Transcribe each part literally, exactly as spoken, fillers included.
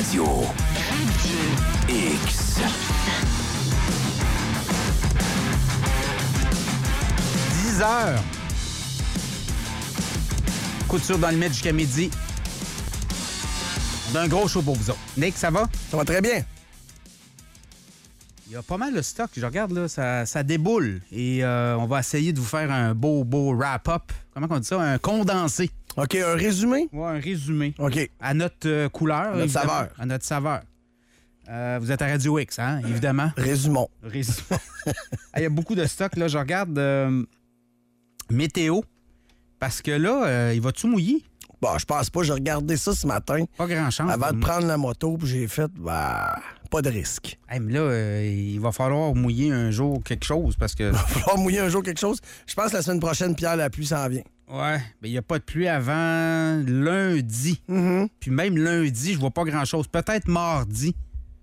Radio X. dix heures. Couture dans le mètre jusqu'à midi. On a un gros show pour vous autres. Nick, ça va? Ça va très bien. Il y a pas mal de stock. Je regarde, là, ça, ça déboule. Et euh, on va essayer de vous faire un beau, beau wrap-up. Comment on dit ça? Un condensé. OK, un résumé? Ouais, un résumé. OK. À notre euh, couleur. À notre saveur. À notre saveur. Euh, vous êtes à Radio X, hein, évidemment. Résumons. Résumons. Il y a beaucoup de stock. Là. Je regarde euh, météo. Parce que là, euh, il va-tu mouiller? Bon, je pense pas. J'ai regardé ça ce matin. Pas grand chance. Avant de prendre la moto, puis j'ai fait, bah, pas de risque. Hey, mais là, euh, il va falloir mouiller un jour quelque chose parce que... Il va falloir mouiller un jour quelque chose. Je pense que la semaine prochaine, Pierre, la pluie s'en vient. Ouais, mais il n'y a pas de pluie avant lundi. Mm-hmm. Puis même lundi, je vois pas grand-chose. Peut-être mardi.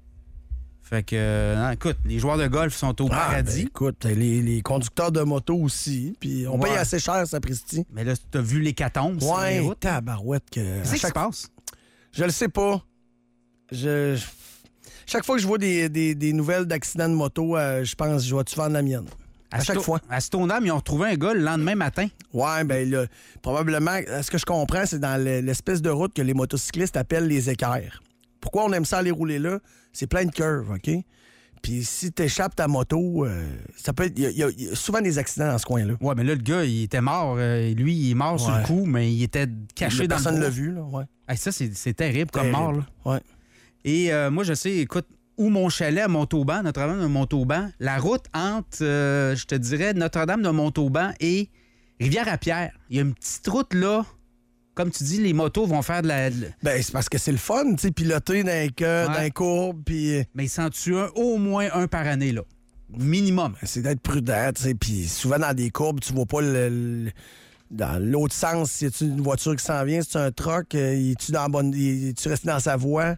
Fait que, euh, écoute, les joueurs de golf sont au Ah, paradis. ben, écoute, les, les conducteurs de moto aussi. Puis on Ouais. paye assez cher, sapristi. Mais là, tu as vu l'hécatombe sur les Ouais, routes. tabarouette que... Qu'est-ce à qui se chaque- passe? Je le sais pas. Je... je- Chaque fois que je vois des, des, des nouvelles d'accidents de moto, euh, je pense, je vais-tu vendre la mienne? À, chaque Sto- fois. À Stoneham, ils ont retrouvé un gars le lendemain matin. Ouais, ben là, probablement, ce que je comprends, c'est dans le- l'espèce de route que les motocyclistes appellent les équerres. Pourquoi on aime ça aller rouler là? C'est plein de curves, OK? Puis si t'échappes ta moto, euh, ça peut être. Il y, a- il y a- il y a souvent des accidents dans ce coin-là. Ouais, mais là, le gars, il était mort. euh, lui, il est mort sur Ouais. le coup, mais il était caché dans le Personne bois. l'a vu, là, ouais. Hey, ça, c'est c'est terrible comme Terrible. mort, là. Ouais. Et euh, moi, je sais, écoute, où mon chalet à Montauban, Notre-Dame de Montauban, la route entre, euh, je te dirais, Notre-Dame de Montauban et Rivière-à-Pierre. Il y a une petite route là. Comme tu dis, les motos vont faire de la. de- Ben, c'est parce que c'est le fun, tu sais, piloter dans les cœurs, Ouais. dans les courbes, puis Mais ils s'en tuent un, au moins un par année, là. Minimum. c'est d'être prudent, tu sais. Puis souvent, dans des courbes, tu vois pas le. le- dans l'autre sens, si tu une voiture qui s'en vient, si tu un truck, euh, es-tu dans la bonne. Es-tu resté dans sa voie?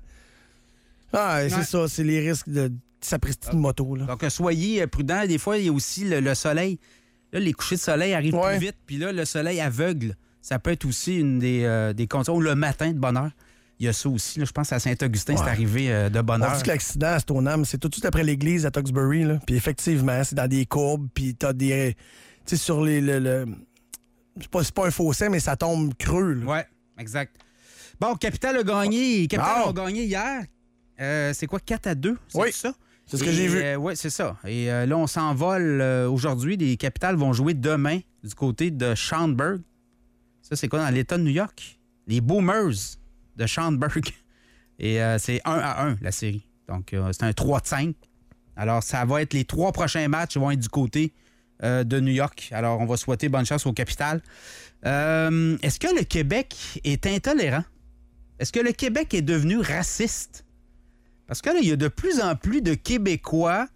Ah, c'est Ouais. ça, c'est les risques de sapristi de moto, là. Donc, euh, soyez euh, prudents. Des fois, il y a aussi le, le soleil. Là, les couchers de soleil arrivent Ouais. plus vite. Puis là, le soleil aveugle. Ça peut être aussi une des, euh, des conditions. Ou le matin de bonne heure. Il y a ça aussi. Là, je pense à Saint-Augustin, c'est Ouais. arrivé euh, de bonne On heure. dit que l'accident à Stoneham, c'est tout de suite après l'église à Tewksbury, là. Puis effectivement, c'est dans des courbes, puis t'as des. Tu sais, sur les. Le, le- c'est pas, c'est pas un fossé, mais ça tombe creux, là. Ouais, exact. Bon, Capital a gagné. Capital Wow. a gagné hier. Euh, c'est quoi, quatre à deux? C'est Oui, ça? c'est ce que Et, j'ai vu. euh, oui, c'est ça. Et euh, là, on s'envole euh, aujourd'hui. Les Capitals vont jouer demain du côté de Schaumburg. Ça, c'est quoi, dans l'État de New York? Les Boomers de Schaumburg. Et euh, c'est un à un, la série. Donc, euh, c'est un trois à cinq. Alors, ça va être les trois prochains matchs vont être du côté euh, de New York. Alors, on va souhaiter bonne chance au Capital. Euh, est-ce que le Québec est intolérant? Est-ce que le Québec est devenu raciste? Parce que là, il y a de plus en plus de Québécois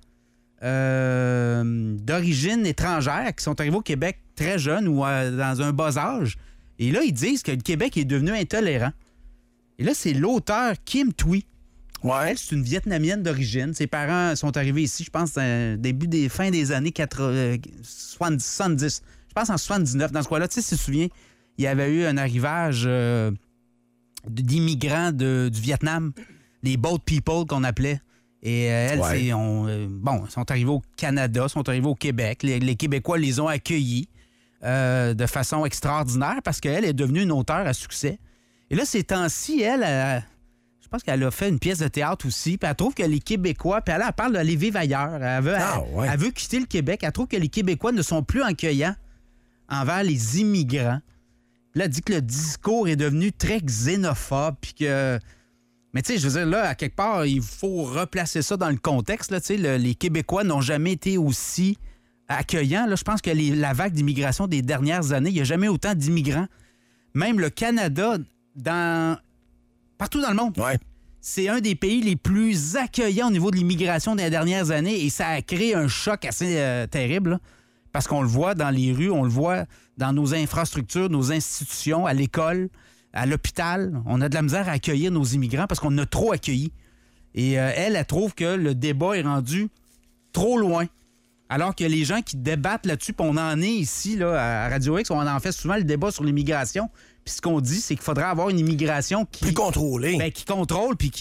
euh, d'origine étrangère qui sont arrivés au Québec très jeunes ou euh, dans un bas âge. Et là, ils disent que le Québec est devenu intolérant. Et là, c'est l'auteur Kim Thuy. Ouais. Elle, c'est une Vietnamienne d'origine. Ses parents sont arrivés ici, je pense, au début des fins des années quatre-vingts, soixante-dix. Je pense en soixante-dix-neuf. Dans ce coin-là, tu sais, si tu te souviens, il y avait eu un arrivage euh, d'immigrants de- du Vietnam, les boat people qu'on appelait. Et euh, elles, Ouais. c'est, on, euh, bon, sont arrivés au Canada, sont arrivés au Québec. Les, les Québécois les ont accueillis euh, de façon extraordinaire parce qu'elle est devenue une auteure à succès. Et là, ces temps-ci, elle, elle, je pense qu'elle a fait une pièce de théâtre aussi, puis elle trouve que les Québécois, puis elle, elle parle d'aller vivre ailleurs. Elle veut, Ah, elle- ouais. elle veut quitter le Québec. Elle trouve que les Québécois ne sont plus accueillants envers les immigrants. Là, elle dit que le discours est devenu très xénophobe, puis que... Mais tu sais, je veux dire, là, à quelque part, il faut replacer ça dans le contexte. Là, tu sais, le- les Québécois n'ont jamais été aussi accueillants. Là, je pense que les- la vague d'immigration des dernières années, il n'y a jamais autant d'immigrants. Même le Canada, dans partout dans le monde, Ouais. c'est un des pays les plus accueillants au niveau de l'immigration des dernières années et ça a créé un choc assez euh, terrible. Là, parce qu'on le voit dans les rues, on le voit dans nos infrastructures, nos institutions, à l'école, à l'hôpital. On a de la misère à accueillir nos immigrants parce qu'on en a trop accueillis. Et euh, elle, elle trouve que le débat est rendu trop loin. Alors que les gens qui débattent là-dessus, puis on en est ici, là, à Radio X, on en fait souvent le débat sur l'immigration. Puis ce qu'on dit, c'est qu'il faudrait avoir une immigration qui... Plus contrôlé. Ben, qui contrôle puis qui, qui,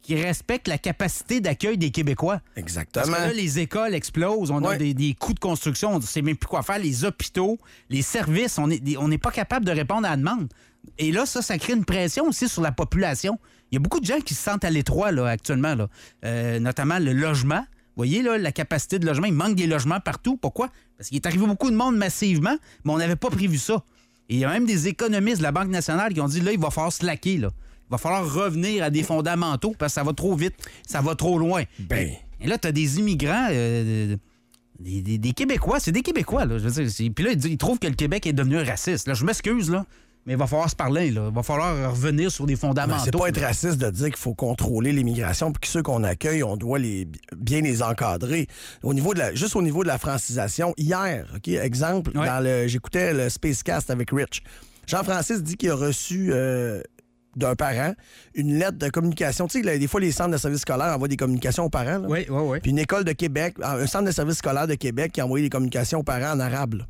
qui respectent la capacité d'accueil des Québécois. Exactement. Parce que là, les écoles explosent, on Ouais. a des, des coûts de construction, on ne sait même plus quoi faire, les hôpitaux, les services, on n'est on n'est pas capable de répondre à la demande. Et là, ça, ça crée une pression aussi sur la population. Il y a beaucoup de gens qui se sentent à l'étroit là, actuellement, là. Euh, notamment le logement. Vous voyez, là, la capacité de logement, il manque des logements partout. Pourquoi? Parce qu'il est arrivé beaucoup de monde massivement, mais on n'avait pas prévu ça. Et il y a même des économistes de la Banque nationale qui ont dit, là, il va falloir slacker, là. Il va falloir revenir à des fondamentaux parce que ça va trop vite, ça va trop loin. Ben. Et là, tu as des immigrants, euh, des, des- des Québécois, c'est des Québécois, là. Je veux dire, c'est- puis là, ils, disent- ils trouvent que le Québec est devenu raciste. Là, je m'excuse, là, mais il va falloir se parler, là. Il va falloir revenir sur des Ben, fondamentaux. c'est pas être raciste de dire qu'il faut contrôler l'immigration puis que ceux qu'on accueille, on doit les, bien les encadrer. Au niveau de la, juste au niveau de la francisation, hier, OK, exemple, Ouais. dans le, j'écoutais le Spacecast avec Rich. Jean-Francis dit qu'il a reçu euh, d'un parent une lettre de communication. Tu sais, là, des fois, les centres de services scolaires envoient des communications aux parents. là. Oui, oui, oui. Puis une école de Québec, un centre de services scolaires de Québec qui a envoyé des communications aux parents en arabe. là.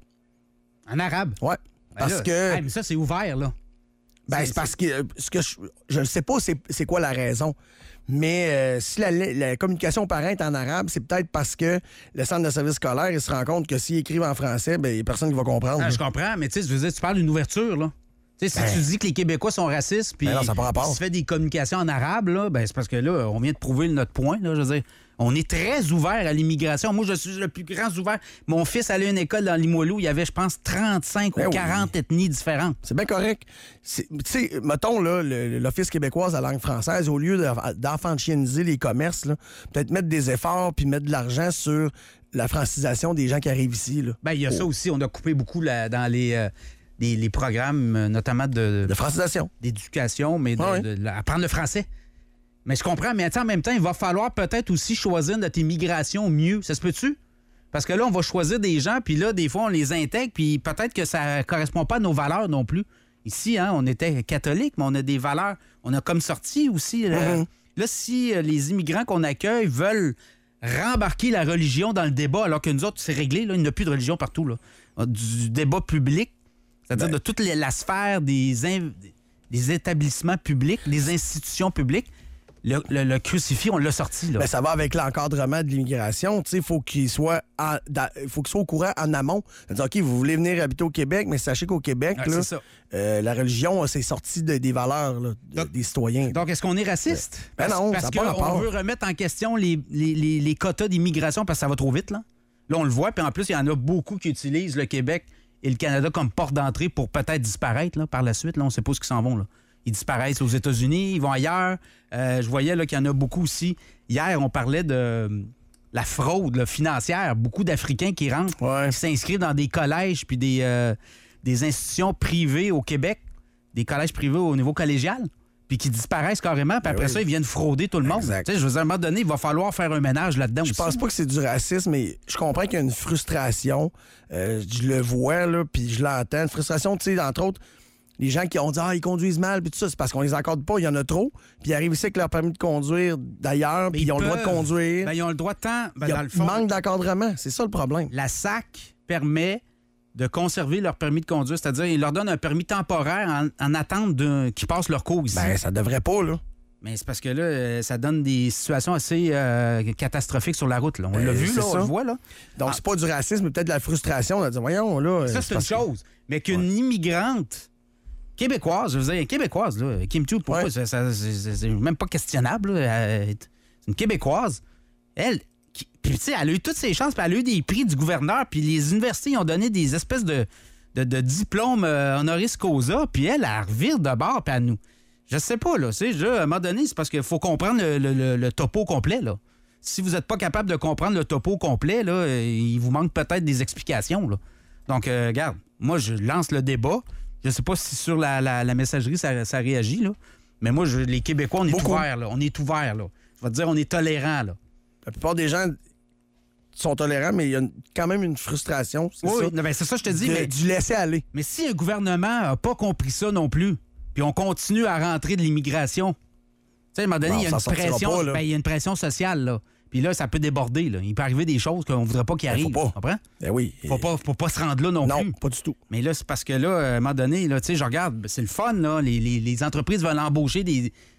En arabe. Ouais. Ben Parce là, que... hey, mais ça, c'est ouvert, là. Ben, c'est parce que euh, ce que je, je ne sais pas c'est, c'est quoi la raison. Mais euh, si la, la communication aux parents est en arabe, c'est peut-être parce que le centre de service scolaire, il se rend compte que s'ils écrivent en français, ben, il n'y a personne qui va comprendre. Ah, là. je comprends, mais tu sais, je veux dire, tu parles d'une ouverture, là. Tu sais, si Ben. tu dis que les Québécois sont racistes, puis Ben non, ça n'a pas rapport. si tu fais des communications en arabe, là, ben c'est parce que là, on vient de prouver notre point, là, je veux dire. On est très ouvert à l'immigration. Moi, je suis le plus grand ouvert. Mon fils allait à une école dans Limoilou, il y avait, je pense, trente-cinq Ben ou oui. quarante ethnies différentes. C'est bien correct. C'est- Tu sais, mettons, là, le- l'Office québécois de la langue française, au lieu de- d'enfantianiser les commerces, là, peut-être mettre des efforts puis mettre de l'argent sur la francisation des gens qui arrivent ici. Là. Ben, il y a ça aussi. On a coupé beaucoup là, dans les, euh, les, les programmes, euh, notamment de, De francisation. d'éducation, mais de, Ah ouais. de- de- apprendre le français. Mais je comprends, mais attends, en même temps, il va falloir peut-être aussi choisir notre immigration mieux. Ça se peut-tu? Parce que là, on va choisir des gens, puis là, des fois, on les intègre, puis peut-être que ça ne correspond pas à nos valeurs non plus. Ici, hein, on était catholique, mais on a des valeurs. On a comme sorti aussi. Là, Mhm. là, si euh, les immigrants qu'on accueille veulent rembarquer la religion dans le débat, alors que nous autres, c'est réglé, là, il n'y a plus de religion partout. Là. Du débat public, c'est-à-dire Ben. de toute les- la sphère des, in- des établissements publics, des institutions publiques. Le, le- le crucifix, on l'a sorti. Là. Ben, ça va avec l'encadrement de l'immigration. Il faut qu'il soit, en- dans- faut qu'il soit au courant en amont. C'est-à-dire, OK, vous voulez venir habiter au Québec, mais sachez qu'au Québec, Ouais, là, c'est ça. euh, la religion, c'est sorti de- des valeurs là, de- Donc- des citoyens. Donc, est-ce qu'on est raciste? Ben parce non, parce ça n'a pas qu'on rapport. veut remettre en question les, les- les- les quotas d'immigration parce que ça va trop vite, là. Là, on le voit, puis en plus, il y en a beaucoup qui utilisent le Québec et le Canada comme porte d'entrée pour peut-être disparaître là, par la suite. Là, on ne sait pas où ils s'en vont. Là. Ils disparaissent aux États-Unis, ils vont ailleurs. Euh, je voyais là, qu'il y en a beaucoup aussi. Hier, on parlait de euh, la fraude là, financière. Beaucoup d'Africains qui rentrent, Ouais. qui s'inscrivent dans des collèges puis des, euh, des institutions privées au Québec, des collèges privés au niveau collégial, puis qui disparaissent carrément, puis après oui. ça, ils viennent frauder tout le monde. Exact. Tu sais, je veux dire, à un moment donné, il va falloir faire un ménage là-dedans Je aussi. pense pas que c'est du racisme, mais je comprends qu'il y a une frustration. Euh, je le vois, là, puis je l'entends. Une frustration, tu sais, entre autres, les gens qui ont dit « Ah, ils conduisent mal », puis tout ça, c'est parce qu'on les encadre pas, il y en a trop. Puis ils arrivent ici avec leur permis de conduire d'ailleurs, puis ils ont le droit de peuvent. conduire. Ben, ils ont le droit de temps. Ben, il y a dans le fond, manque d'encadrement, c'est ça le problème. la S A C permet de conserver leur permis de conduire, c'est-à-dire ils leur donnent un permis temporaire en, en attente d'un- qu'ils passent leur cours ici. Ben, ça devrait pas, là. Mais c'est parce que là, euh, ça donne des situations assez euh, catastrophiques sur la route. Là. On Ben, l'a vu, c'est là, on ça. le voit. Là. Donc, c'est pas du racisme, mais peut-être de la frustration. On a dit, voyons, là. Ça, c'est une parce que- chose. Mais qu'une immigrante québécoise, je veux dire, québécoise, là, Kim Chiu, pourquoi Ouais. ça, ça- c'est c'est même pas questionnable. là, elle est- C'est une québécoise. Elle, qui- puis tu sais, elle a eu toutes ses chances, puis elle a eu des prix du gouverneur, puis les universités ils ont donné des espèces de, de, de diplômes euh, honoris causa, puis elle, elle revire de bord, puis à nous. Je sais pas, là. Tu sais, je- à un moment donné, c'est parce qu'il faut comprendre le, le- le- le topo complet, là. Si vous n'êtes pas capable de comprendre le topo complet, là, euh, il vous manque peut-être des explications, là. Donc, euh, regarde, moi, je lance le débat. Je sais pas si sur la, la- la messagerie, ça, ça réagit, là. Mais moi, je- les Québécois, on est Beaucoup. ouverts, là. On est ouverts, là. Je vais te dire, on est tolérants, là. La plupart des gens sont tolérants, mais il y a une- quand même une frustration. C'est Oui, ça. oui. Non, ben, c'est ça que je te dis, De- mais, Du laisser aller. mais si un gouvernement n'a pas compris ça non plus, puis on continue à rentrer de l'immigration, tu sais, à un moment donné, Bon, il y a ça une sortira pression, pas, là. ben, il y a une pression sociale, là. Puis là, ça peut déborder, là. Il peut arriver des choses qu'on ne voudrait pas qu'il Ben, faut arrive. pas. Tu comprends? Ben oui. Faut pas, faut pas se rendre là non, Non, plus. pas du tout. Mais là, c'est parce que là, à un moment donné, là, tu sais, je regarde, ben, c'est le fun, là. Les, les- les entreprises veulent embaucher des,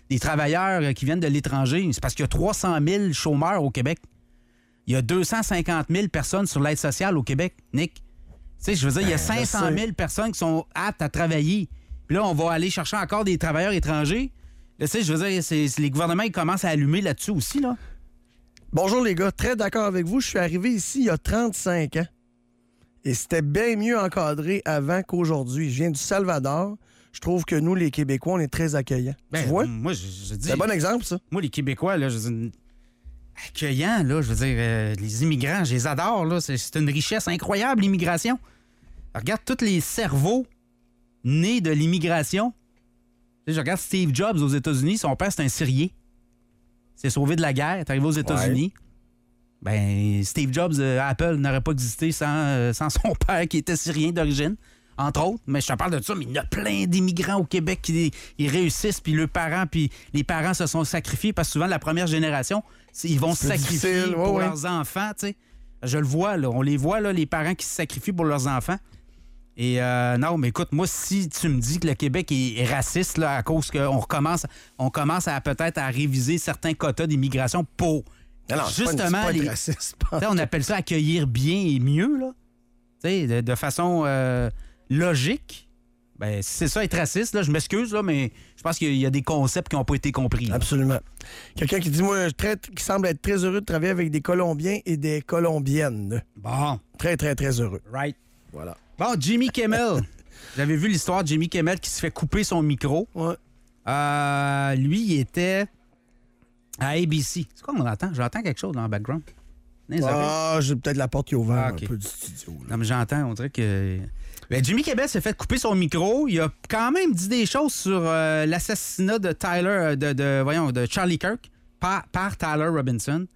des travailleurs qui viennent de l'étranger. C'est parce qu'il y a trois cent mille chômeurs au Québec. Il y a deux cent cinquante mille personnes sur l'aide sociale au Québec, Nick. Tu sais, je veux dire, il y a cinq cent mille personnes qui sont aptes à travailler. Puis là, on va aller chercher encore des travailleurs étrangers. Là, tu sais, je veux dire, c'est, c'est les gouvernements ils commencent à allumer là-dessus aussi, là. Bonjour les gars, très d'accord avec vous. Je suis arrivé ici il y a trente-cinq ans. Et c'était bien mieux encadré avant qu'aujourd'hui. Je viens du Salvador. Je trouve que nous, les Québécois, on est très accueillants. Ben, tu vois? Moi, je, je dis... C'est un bon exemple, ça. Moi, les Québécois, là, je veux dire, accueillants, là, je veux dire, euh, les immigrants, je les adore, là. C'est, c'est une richesse incroyable, l'immigration. Regarde tous les cerveaux nés de l'immigration. Tu sais, je regarde Steve Jobs aux États-Unis. Son père, c'est un Syrier. Il s'est sauvé de la guerre, est arrivé aux États-Unis. Ouais. Ben, Steve Jobs, euh, Apple n'aurait pas existé sans, euh, sans son père qui était Syrien d'origine. Entre autres, mais je te parle de ça, mais il y a plein d'immigrants au Québec qui ils réussissent, puis leurs parents, puis les parents se sont sacrifiés, parce que souvent, la première génération, ils vont se sacrifier difficile. pour ouais, leurs ouais. enfants, tu sais. Je le vois, là, on les voit, là, les parents qui se sacrifient pour leurs enfants. Et euh, non, mais écoute, moi, si tu me dis que le Québec est, est raciste, là, à cause qu'on recommence, on commence à peut-être à réviser certains quotas d'immigration pour non, non, justement... pas une, les, raciste, on appelle ça accueillir bien et mieux, là. Tu sais, de, de façon... Euh, logique, ben si c'est ça être raciste, là, je m'excuse, là, mais je pense qu'il y a des concepts qui n'ont pas été compris. Là. Absolument. Quelqu'un qui dit, moi, très, qui semble être très heureux de travailler avec des Colombiens et des Colombiennes. Bon. Très, très, très heureux. Right. Voilà. Bon, Jimmy Kimmel. J'avais vu l'histoire de Jimmy Kimmel qui se fait couper son micro. Ouais. Euh, lui, il était à A B C. C'est quoi on entend? J'entends quelque chose dans le background. Ah, j'ai peut-être la porte qui est ouverte ah, okay. un peu du studio. Là. Non, mais j'entends, on dirait que... Ben, Jimmy Kimmel s'est fait couper son micro. Il a quand même dit des choses sur euh, l'assassinat de Tyler, de, de, voyons, de Charlie Kirk par, par Tyler Robinson.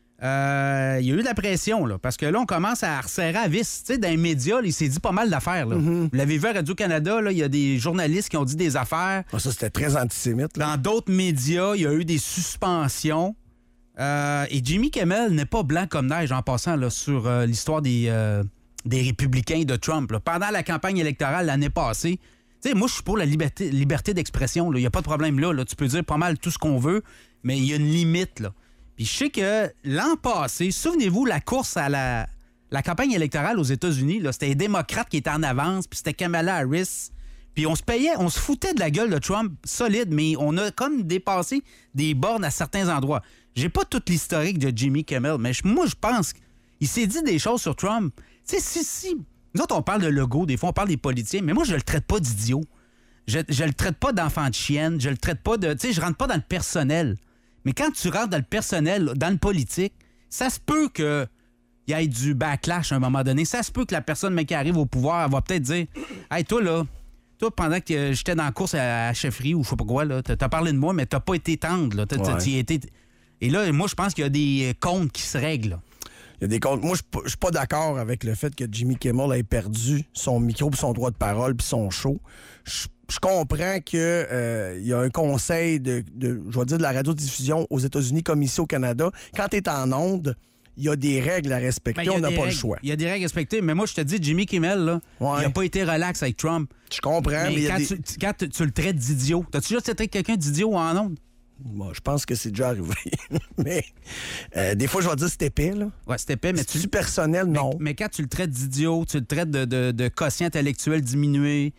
Euh, il y a eu de la pression, là, parce que là, on commence à resserrer à vis. Tu sais, dans les médias, là, il s'est dit pas mal d'affaires. Là. Mm-hmm. Vous l'avez vu à Radio-Canada, là, il y a des journalistes qui ont dit des affaires. Ah, ça, c'était très antisémite. Là. Dans d'autres médias, il y a eu des suspensions. Euh, et Jimmy Kimmel n'est pas blanc comme neige, en passant là, sur euh, l'histoire des... Euh, des républicains de Trump. Là. Pendant la campagne électorale l'année passée, tu sais, moi, je suis pour la liberté, liberté d'expression. Il n'y a pas de problème là, là. Tu peux dire pas mal tout ce qu'on veut, mais il y a une limite. Là. Puis je sais que l'an passé, souvenez-vous, la course à la, la campagne électorale aux États-Unis, là, c'était les démocrates qui étaient en avance, puis c'était Kamala Harris. Puis on se payait, on se foutait de la gueule de Trump solide, mais on a comme dépassé des bornes à certains endroits. J'ai pas toute l'historique de Jimmy Kimmel, mais je, moi, je pense qu'il s'est dit des choses sur Trump. Tu sais, si, si. Nous autres, on parle de Legault, des fois, on parle des politiciens, mais moi, je le traite pas d'idiot. Je, je le traite pas d'enfant de chienne, je le traite pas de... Tu sais, je rentre pas dans le personnel. Mais quand tu rentres dans le personnel, dans le politique, ça se peut qu'il y ait du backlash à un moment donné. Ça se peut que la personne, mec, qui arrive au pouvoir, elle va peut-être dire « Hey, toi, là, toi, pendant que j'étais dans la course à la chefferie ou je sais pas quoi, là, t'as, t'as parlé de moi, mais t'as pas été tendre, là. T'as, ouais. t'as, été... Et là, moi, je pense qu'il y a des comptes qui se règlent, là. Il y a des comptes. Moi, je suis pas d'accord avec le fait que Jimmy Kimmel ait perdu son micro, puis son droit de parole, puis son show. Je comprends qu'il euh, y a un conseil de, de, je vais dire, de la radiodiffusion aux États-Unis comme ici au Canada. Quand tu es en onde, il y a des règles à respecter. Ben, on n'a pas règles, le choix. Il y a des règles à respecter. Mais moi, je te dis, Jimmy Kimmel, là, ouais. il n'a pas été relax avec Trump. Je comprends, mais, mais quand, des... tu, quand tu, tu le traites d'idiot, t'as-tu déjà traité quelqu'un d'idiot en onde? Bon, je pense que c'est déjà arrivé. mais euh, des fois, je vais dire c'est épais, là. Ouais, c'est épais, mais tu... personnel, non. Mais, mais quand tu le traites d'idiot, tu le traites de, de, de quotient intellectuel diminué.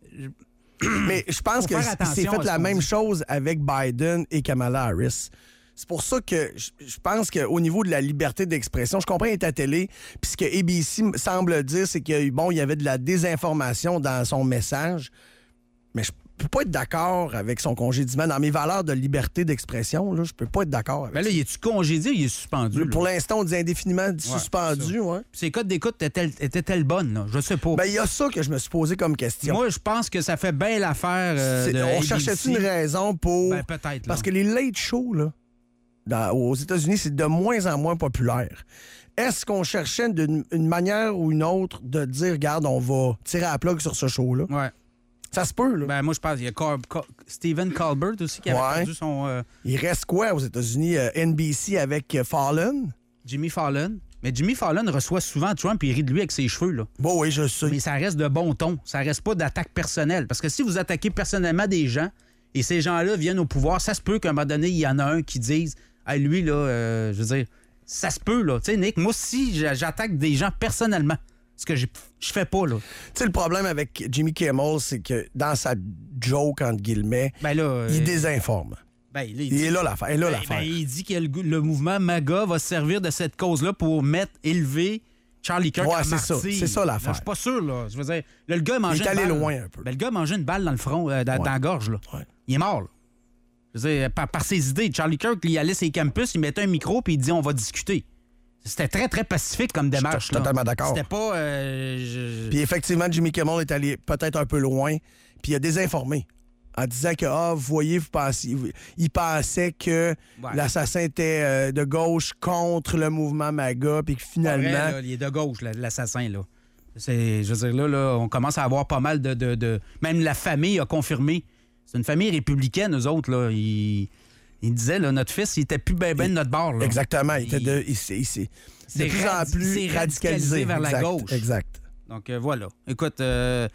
Mais je pense que c'est fait la même dit. chose avec Biden et Kamala Harris. C'est pour ça que je pense qu'au niveau de la liberté d'expression, je comprends qu'il est à télé, puis ce que A B C semble dire, c'est qu'il bon, il y avait de la désinformation dans son message, mais je peux pas être d'accord avec son congédiement. Dans mes valeurs de liberté d'expression, là, je peux pas être d'accord avec ben là, ça. Il est-tu congédié ou il est suspendu? Là, pour l'instant, on dit indéfiniment ouais, suspendu. Ouais. Puis ses codes d'écoute étaient-elles étaient bonnes? Là? Je sais pas. Ben, il y a ça que je me suis posé comme question. Moi, je pense que ça fait bien l'affaire euh, de On cherchait-tu une raison pour... Ben, peut-être. Là. Parce que les late shows, là, dans, aux États-Unis, c'est de moins en moins populaire. Est-ce qu'on cherchait d'une une manière ou une autre de dire, regarde, on va tirer à la plug sur ce show-là? Ouais. Ça se peut, là. Ben, moi, je pense qu'il y a Car- Car- Stephen Colbert aussi qui avait ouais. perdu son... Euh... Il reste quoi aux États-Unis? Euh, N B C avec euh, Fallon? Jimmy Fallon. Mais Jimmy Fallon reçoit souvent Trump et il rit de lui avec ses cheveux, là. Bon, oui, je sais. Mais ça reste de bon ton. Ça reste pas d'attaque personnelle. Parce que si vous attaquez personnellement des gens, et ces gens-là viennent au pouvoir, ça se peut qu'à un moment donné, il y en a un qui dise hey, lui, là, euh, je veux dire, ça se peut, là. Tu sais, Nick, moi aussi, j'attaque des gens personnellement. Ce que je fais pas, là. Tu sais, le problème avec Jimmy Kimmel, c'est que dans sa joke, entre guillemets, ben là, euh, il désinforme. Ben, là, il, il dit, est là l'affaire. Là, ben, l'affaire. Ben, il dit que le, le mouvement MAGA va se servir de cette cause-là pour mettre, élever Charlie Kirk ouais, à c'est ça. C'est ça l'affaire. Je suis pas sûr, là. Je veux dire, là, le gars a mangé il est allé une balle. loin un peu. Ben, le gars a mangé une balle dans le front, euh, dans, ouais. dans la gorge, là. Ouais. Il est mort, là. Je veux dire, par, par ses idées. Charlie Kirk, il allait sur les campus, il mettait un micro puis il dit on va discuter. C'était très, très pacifique comme démarche. Je suis totalement d'accord. C'était pas... Euh, je... Puis effectivement, Jimmy Kimmel est allé peut-être un peu loin, puis il a désinformé en disant que, ah, vous voyez, vous pensez, il pensait que ouais. l'assassin était euh, de gauche contre le mouvement MAGA, puis que finalement... Vrai, là, il est de gauche, l'assassin, là. C'est, je veux dire, là, là, on commence à avoir pas mal de... de, de... Même la famille a confirmé. C'est une famille républicaine, eux autres, là. Ils... Il disait, là, notre fils, il était plus bien ben de notre bord. Là. Exactement. Il, il, était de, il, il, il, de plus radi- en plus radicalisé. radicalisé vers exact, la gauche. Exact. Donc, euh, voilà. Écoute, euh,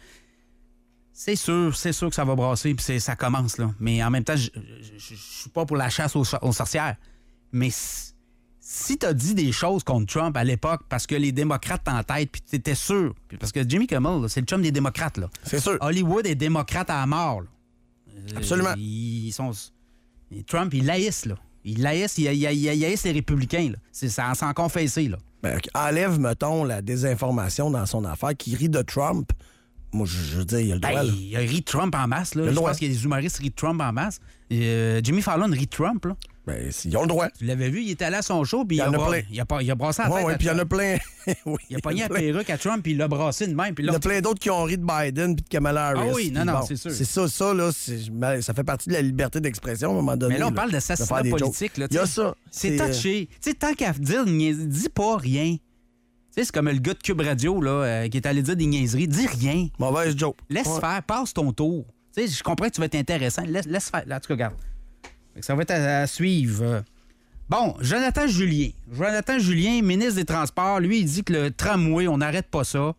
c'est sûr, c'est sûr que ça va brasser, puis ça commence, là. Mais en même temps, je ne suis pas pour la chasse aux, aux sorcières. Mais si, si tu as dit des choses contre Trump à l'époque parce que les démocrates t'en tête, puis tu étais sûr, puis parce que Jimmy Kimmel, là, c'est le chum des démocrates, là. C'est sûr. Hollywood est démocrate à la mort, là. Absolument. Euh, ils sont... Trump, il laïsse, là. Il laïsse, il, il, il, il laïsse les républicains, là. C'est ça, sans confesser, là. Ben, enlève, mettons, la désinformation dans son affaire, qui rit de Trump. Moi, je, je veux dire, il a le droit. Ben, il a ri de Trump en masse, là. Je droit. pense qu'il y a des humoristes qui rient de Trump en masse. Euh, Jimmy Fallon rit de Trump, là. Ben, ils ont le droit. Tu l'avais vu, il était allé à son show, puis il, il, a bra... il, a pas... il a brassé la ouais, tête. Oui, puis il y en a plein. oui, il a pogné la perruque à Trump, puis il l'a brassé de même. Puis il y en a plein d'autres qui ont ri de Biden puis de Kamala Harris. Ah oui, non, non, bon, c'est sûr. C'est ça, ça, là, c'est... ça fait partie de la liberté d'expression à un moment donné. Mais là, on là, parle d'assassinat politique. Là, il y a ça. C'est touché. Tu sais, tant qu'à dire, dis pas rien. Tu sais, c'est comme le gars de Cube Radio, là, euh, qui est allé dire des niaiseries. Dis rien. Mauvaise joke. Laisse ouais. faire, passe ton tour. Tu sais, je comprends que tu vas être intéressant. Laisse, laisse faire. Là, en tout cas, regarde. Ça va être à, à suivre. Bon, Jonathan Julien. Jonathan Julien, ministre des Transports, lui, il dit que le tramway, on n'arrête pas ça.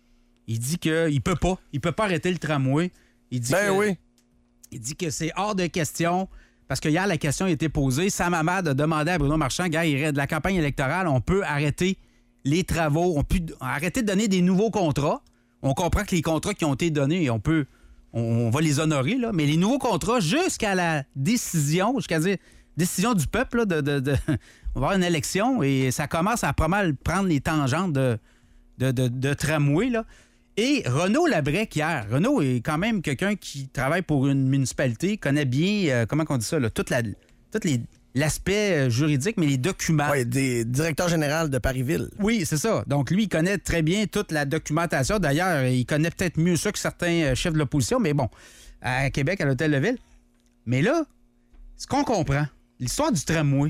Il dit qu'il peut pas. Il peut pas arrêter le tramway. Il dit ben que, oui. Il dit que c'est hors de question. Parce que hier, la question a été posée. Sam Hamad a demandé à Bruno Marchand, gars, il de la campagne électorale, on peut arrêter les travaux, on peut arrêter de donner des nouveaux contrats. On comprend que les contrats qui ont été donnés, on peut, on, on va les honorer, là. Mais les nouveaux contrats, jusqu'à la décision, jusqu'à dire décision du peuple, là, de, de, de, on va avoir une élection et ça commence à pas mal prendre les tangentes de, de, de, de tramway, là. Et Renaud Labrec, hier, Renaud est quand même quelqu'un qui travaille pour une municipalité, connaît bien, euh, comment on dit ça, là, toute la, toute les, l'aspect juridique, mais les documents. Oui, des directeurs généraux de Paris-Ville. Oui, c'est ça. Donc, lui, il connaît très bien toute la documentation. D'ailleurs, il connaît peut-être mieux ça que certains chefs de l'opposition, mais bon, à Québec, à l'Hôtel de Ville. Mais là, ce qu'on comprend, l'histoire du tramway,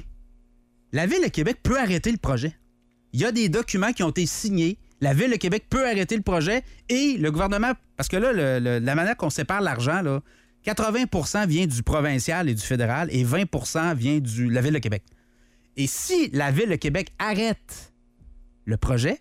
la Ville de Québec peut arrêter le projet. Il y a des documents qui ont été signés. La Ville de Québec peut arrêter le projet et le gouvernement... Parce que là, le, le, la manière qu'on sépare l'argent, là, quatre-vingts pour cent vient du provincial et du fédéral et vingt pour cent vient de la Ville de Québec. Et si la Ville de Québec arrête le projet,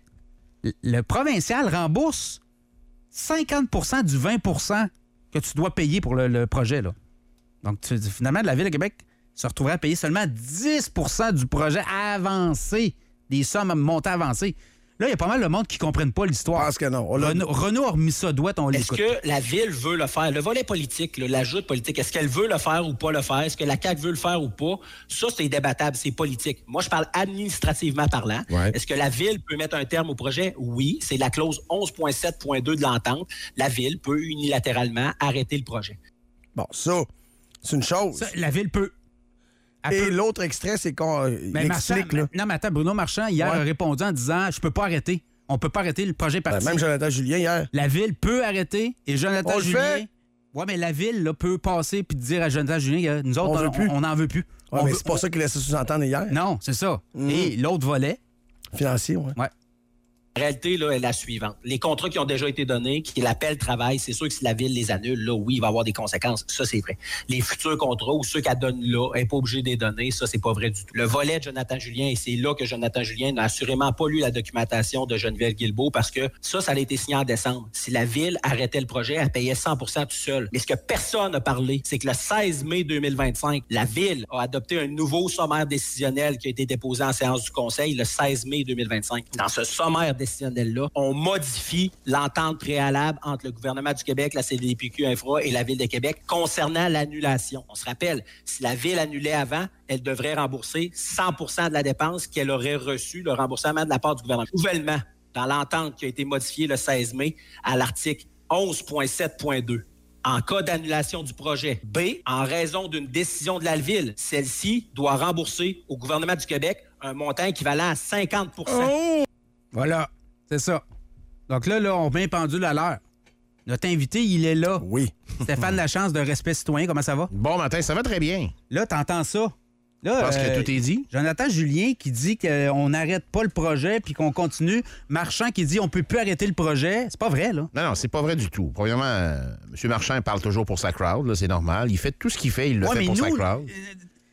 le provincial rembourse cinquante pour cent du vingt pour cent que tu dois payer pour le, le projet, là. Donc, tu, finalement, la Ville de Québec se retrouverait à payer seulement dix pour cent du projet avancé, des sommes montées avancées. Là, il y a pas mal de monde qui ne comprennent pas l'histoire. Je pense que non. Renaud, Renaud a remis ça douette, on l'écoute. Est-ce que la Ville veut le faire? Le volet politique, là, l'ajout politique, est-ce qu'elle veut le faire ou pas le faire? Est-ce que la C A Q veut le faire ou pas? Ça, c'est débattable, c'est politique. Moi, je parle administrativement parlant. Ouais. Est-ce que la Ville peut mettre un terme au projet? Oui, c'est la clause onze point sept point deux de l'entente. La Ville peut unilatéralement arrêter le projet. Bon, ça, c'est une chose. Ça, la Ville peut. Et peut... l'autre extrait, c'est qu'on euh, mais explique... Marchand, là. Non, mais attends, Bruno Marchand, hier, ouais. a répondu en disant « Je peux pas arrêter. On peut pas arrêter le projet parti. Ben, » Même Jonathan Julien, hier. La Ville peut arrêter et Jonathan on Julien... Le fait. Oui, mais la Ville là, peut passer puis dire à Jonathan Julien, nous autres, on n'en veut, veut plus. Ouais, on mais veut, c'est pas on... ça qu'il laissait sous-entendre hier. Non, c'est ça. Mmh. Et l'autre volet... Financier, oui. Ouais. La réalité, là, est la suivante. Les contrats qui ont déjà été donnés, qui l'appellent travail, c'est sûr que si la Ville les annule, là, oui, il va y avoir des conséquences. Ça, c'est vrai. Les futurs contrats ou ceux qu'elle donne là, elle n'est pas obligée de les donner. Ça, c'est pas vrai du tout. Le volet de Jonathan Julien, et c'est là que Jonathan Julien n'a assurément pas lu la documentation de Geneviève Guilbeault parce que ça, ça a été signé en décembre. Si la Ville arrêtait le projet, elle payait cent pour cent tout seul. Mais ce que personne n'a parlé, c'est que le seize mai deux mille vingt-cinq, la Ville a adopté un nouveau sommaire décisionnel qui a été déposé en séance du Conseil le seize mai deux mille vingt-cinq. Dans ce sommaire décisionnel-là, on modifie l'entente préalable entre le gouvernement du Québec, la C D P Q Infra et la Ville de Québec concernant l'annulation. On se rappelle, si la Ville annulait avant, elle devrait rembourser cent pour cent de la dépense qu'elle aurait reçue, le remboursement de la part du gouvernement. Nouvellement, dans l'entente qui a été modifiée le seize mai, à l'article onze point sept point deux, en cas d'annulation du projet B, en raison d'une décision de la Ville, celle-ci doit rembourser au gouvernement du Québec un montant équivalent à cinquante pour cent. Oh! Voilà, c'est ça. Donc là, là, on met pendule à l'heure. Notre invité, il est là. Oui. Stéphane Lachance de Respect citoyen, comment ça va? Bon matin, ça va très bien. Là, t'entends ça? Là, Je pense euh, que tout est dit. Jonathan Julien qui dit qu'on n'arrête pas le projet puis qu'on continue. Marchand qui dit on peut plus arrêter le projet. C'est pas vrai, là. Non, non, c'est pas vrai du tout. Premièrement, euh, M. Marchand parle toujours pour sa crowd, là, c'est normal. Il fait tout ce qu'il fait, il le Ouais, fait mais pour nous, sa crowd. euh,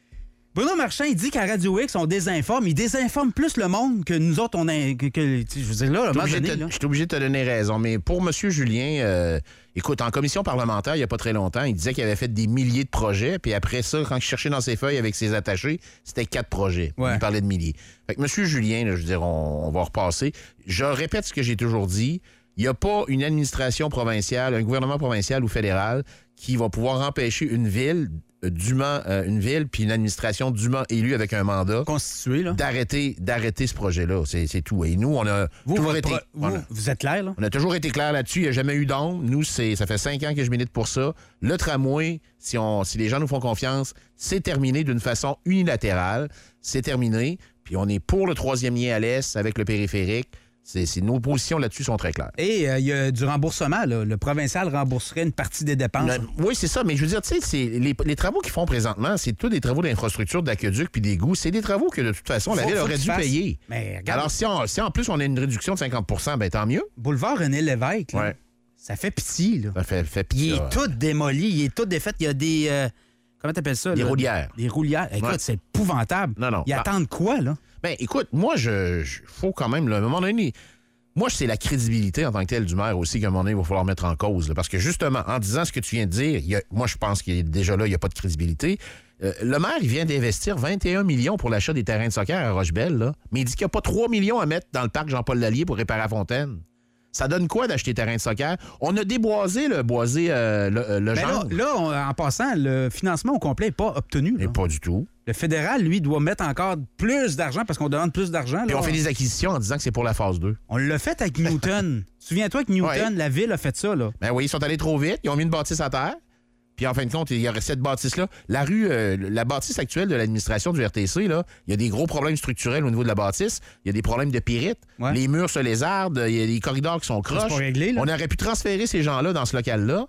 Bruno Marchand, il dit qu'à Radio X, on désinforme. Il désinforme plus le monde que nous autres, on a. Que, que, je veux dire, là, à un moment donné, là. Je suis obligé de te donner raison. Mais pour M. Julien, euh, écoute, en commission parlementaire, il n'y a pas très longtemps, il disait qu'il avait fait des milliers de projets. Puis après ça, quand il cherchait dans ses feuilles avec ses attachés, c'était quatre projets. Ouais. Il parlait de milliers. Fait que M. Julien, là, je veux dire, on, on va repasser. Je répète ce que j'ai toujours dit. Il n'y a pas une administration provinciale, un gouvernement provincial ou fédéral qui va pouvoir empêcher une ville dûment, euh, une ville puis une administration dûment élue avec un mandat Constitué, là. d'arrêter, d'arrêter ce projet-là. C'est, c'est tout. Et nous, on a Vous, toujours votre été... pro- vous, on a- vous êtes clair, là? on a toujours été clair là-dessus. Il n'y a jamais eu d'ombre. Nous, c'est, ça fait cinq ans que je milite pour ça. Le tramway, si, on, si les gens nous font confiance, c'est terminé d'une façon unilatérale. C'est terminé. Puis on est pour le troisième lien à l'est avec le périphérique. C'est, c'est, nos positions là-dessus sont très claires. Et euh, il y a du remboursement, là. Le provincial rembourserait une partie des dépenses. Le- oui, c'est ça. Mais je veux dire, tu sais, c'est, les, les travaux qu'ils font présentement, c'est tous des travaux d'infrastructure, d'aqueduc puis d'égouts. C'est des travaux que, de toute façon, la Faut- Ville faut aurait que tu dû fasses. payer. Mais regarde, Alors, si, on, si en plus on a une réduction de cinquante pour cent, ben tant mieux. boulevard René Lévesque, là, Ouais. ça fait pitié, là. Ça fait, fait Il pitié. est tout démoli, il est tout défait. Il y a des... euh, comment t'appelles ça? Des là? roulières. Des roulières. Écoute, Ouais. c'est épouvantable. Non, non. Ils Ah. attendent quoi, là? Ben, écoute, moi, je, je faut quand même, là, à un moment donné, moi, c'est la crédibilité en tant que telle du maire aussi qu'à un moment donné, il va falloir mettre en cause. là. parce que justement, en disant ce que tu viens de dire, il y a- moi, je pense qu'il est déjà là, il n'y a pas de crédibilité. Euh, le maire, il vient d'investir vingt et un millions pour l'achat des terrains de soccer à Rochebelle, là, mais il dit qu'il n'y a pas trois millions à mettre dans le parc Jean-Paul Lallier pour réparer la fontaine. Ça donne quoi d'acheter des terrains de soccer? On a déboisé le boisé, euh, le, euh, le Ben là, genre. là, on- en passant, le financement au complet n'est pas obtenu. Mais là. pas du tout. Le fédéral, lui, doit mettre encore plus d'argent parce qu'on demande plus d'argent. Puis là. on fait des acquisitions en disant que c'est pour la phase deux. On l'a fait avec Newton. Souviens-toi que Newton, Ouais. la ville, a fait ça, là. Ben oui, ils sont allés trop vite. Ils ont mis une bâtisse à terre. Puis en fin de compte, il y aurait cette bâtisse-là. La rue, euh, la bâtisse actuelle de l'administration du R T C, là, il y a des gros problèmes structurels au niveau de la bâtisse. Il y a des problèmes de pyrite. Ouais. Les murs se lézardent. Il y a des corridors qui sont Ça, croches. c'est pas réglé, là. On aurait pu transférer ces gens-là dans ce local-là.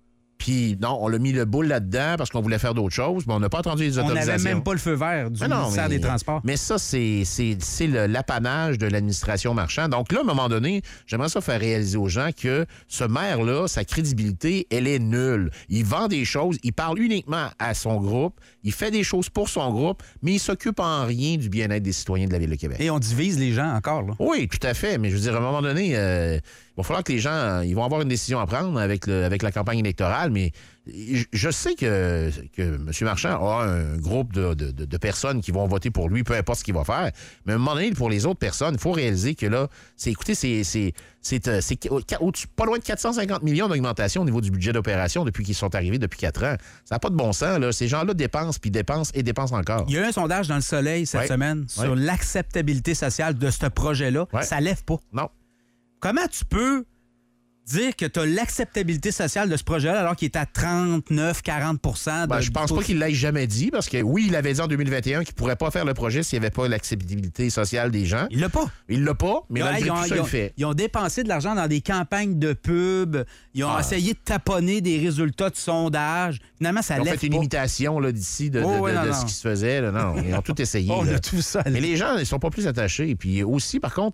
Puis non, on l'a mis le boule là-dedans parce qu'on voulait faire d'autres choses. Mais on n'a pas attendu les On autorisations. n'avait même pas le feu vert du Mais non, ministère mais- des Transports. Mais ça, c'est, c'est, c'est le- l'apanage de l'administration Marchand. Donc là, à un moment donné, j'aimerais ça faire réaliser aux gens que ce maire-là, sa crédibilité, elle est nulle. Il vend des choses, il parle uniquement à son groupe, il fait des choses pour son groupe, mais il s'occupe en rien du bien-être des citoyens de la Ville de Québec. Et on divise les gens encore, là. Oui, tout à fait. Mais je veux dire, à un moment donné, euh, il va falloir que les gens, euh, ils vont avoir une décision à prendre avec, le- avec la campagne électorale, mais je, je sais que, que M. Marchand a un groupe de, de- de- de personnes qui vont voter pour lui, peu importe ce qu'il va faire. Mais à un moment donné, pour les autres personnes, il faut réaliser que là, c'est, écoutez, c'est, c'est, c'est, euh, c'est au- au-dessus- pas loin de quatre cent cinquante millions d'augmentation au niveau du budget d'opération depuis qu'ils sont arrivés depuis quatre ans. Ça n'a pas de bon sens, là. Ces gens-là dépensent, puis dépensent et dépensent encore. Il y a eu un sondage dans Le Soleil cette Ouais. semaine sur Ouais. l'acceptabilité sociale de ce projet-là. Ouais. Ça lève pas. Non. Comment tu peux dire que tu as l'acceptabilité sociale de ce projet-là alors qu'il est à trente-neuf à quarante pour cent? Ben, de- je pense pas qu'il l'ait jamais dit, parce que oui, il avait dit en deux mille vingt et un qu'il pourrait pas faire le projet s'il n'y avait pas l'acceptabilité sociale des gens. Il l'a pas. Il l'a pas, mais Ils ont- malgré ils, ont, tout ça, ils il ont- le fait. ils ont dépensé de l'argent dans des campagnes de pub. Ils ont Ah. essayé de taponner des résultats de sondage. Finalement, ça Ils ont lève fait une pas. imitation là, d'ici de, de- Oh, ouais, de- non, de non. ce qui se faisait. là. Non, ils ont tout essayé. On là. a tout ça. Mais les gens, ils sont pas plus attachés. Puis aussi, par contre,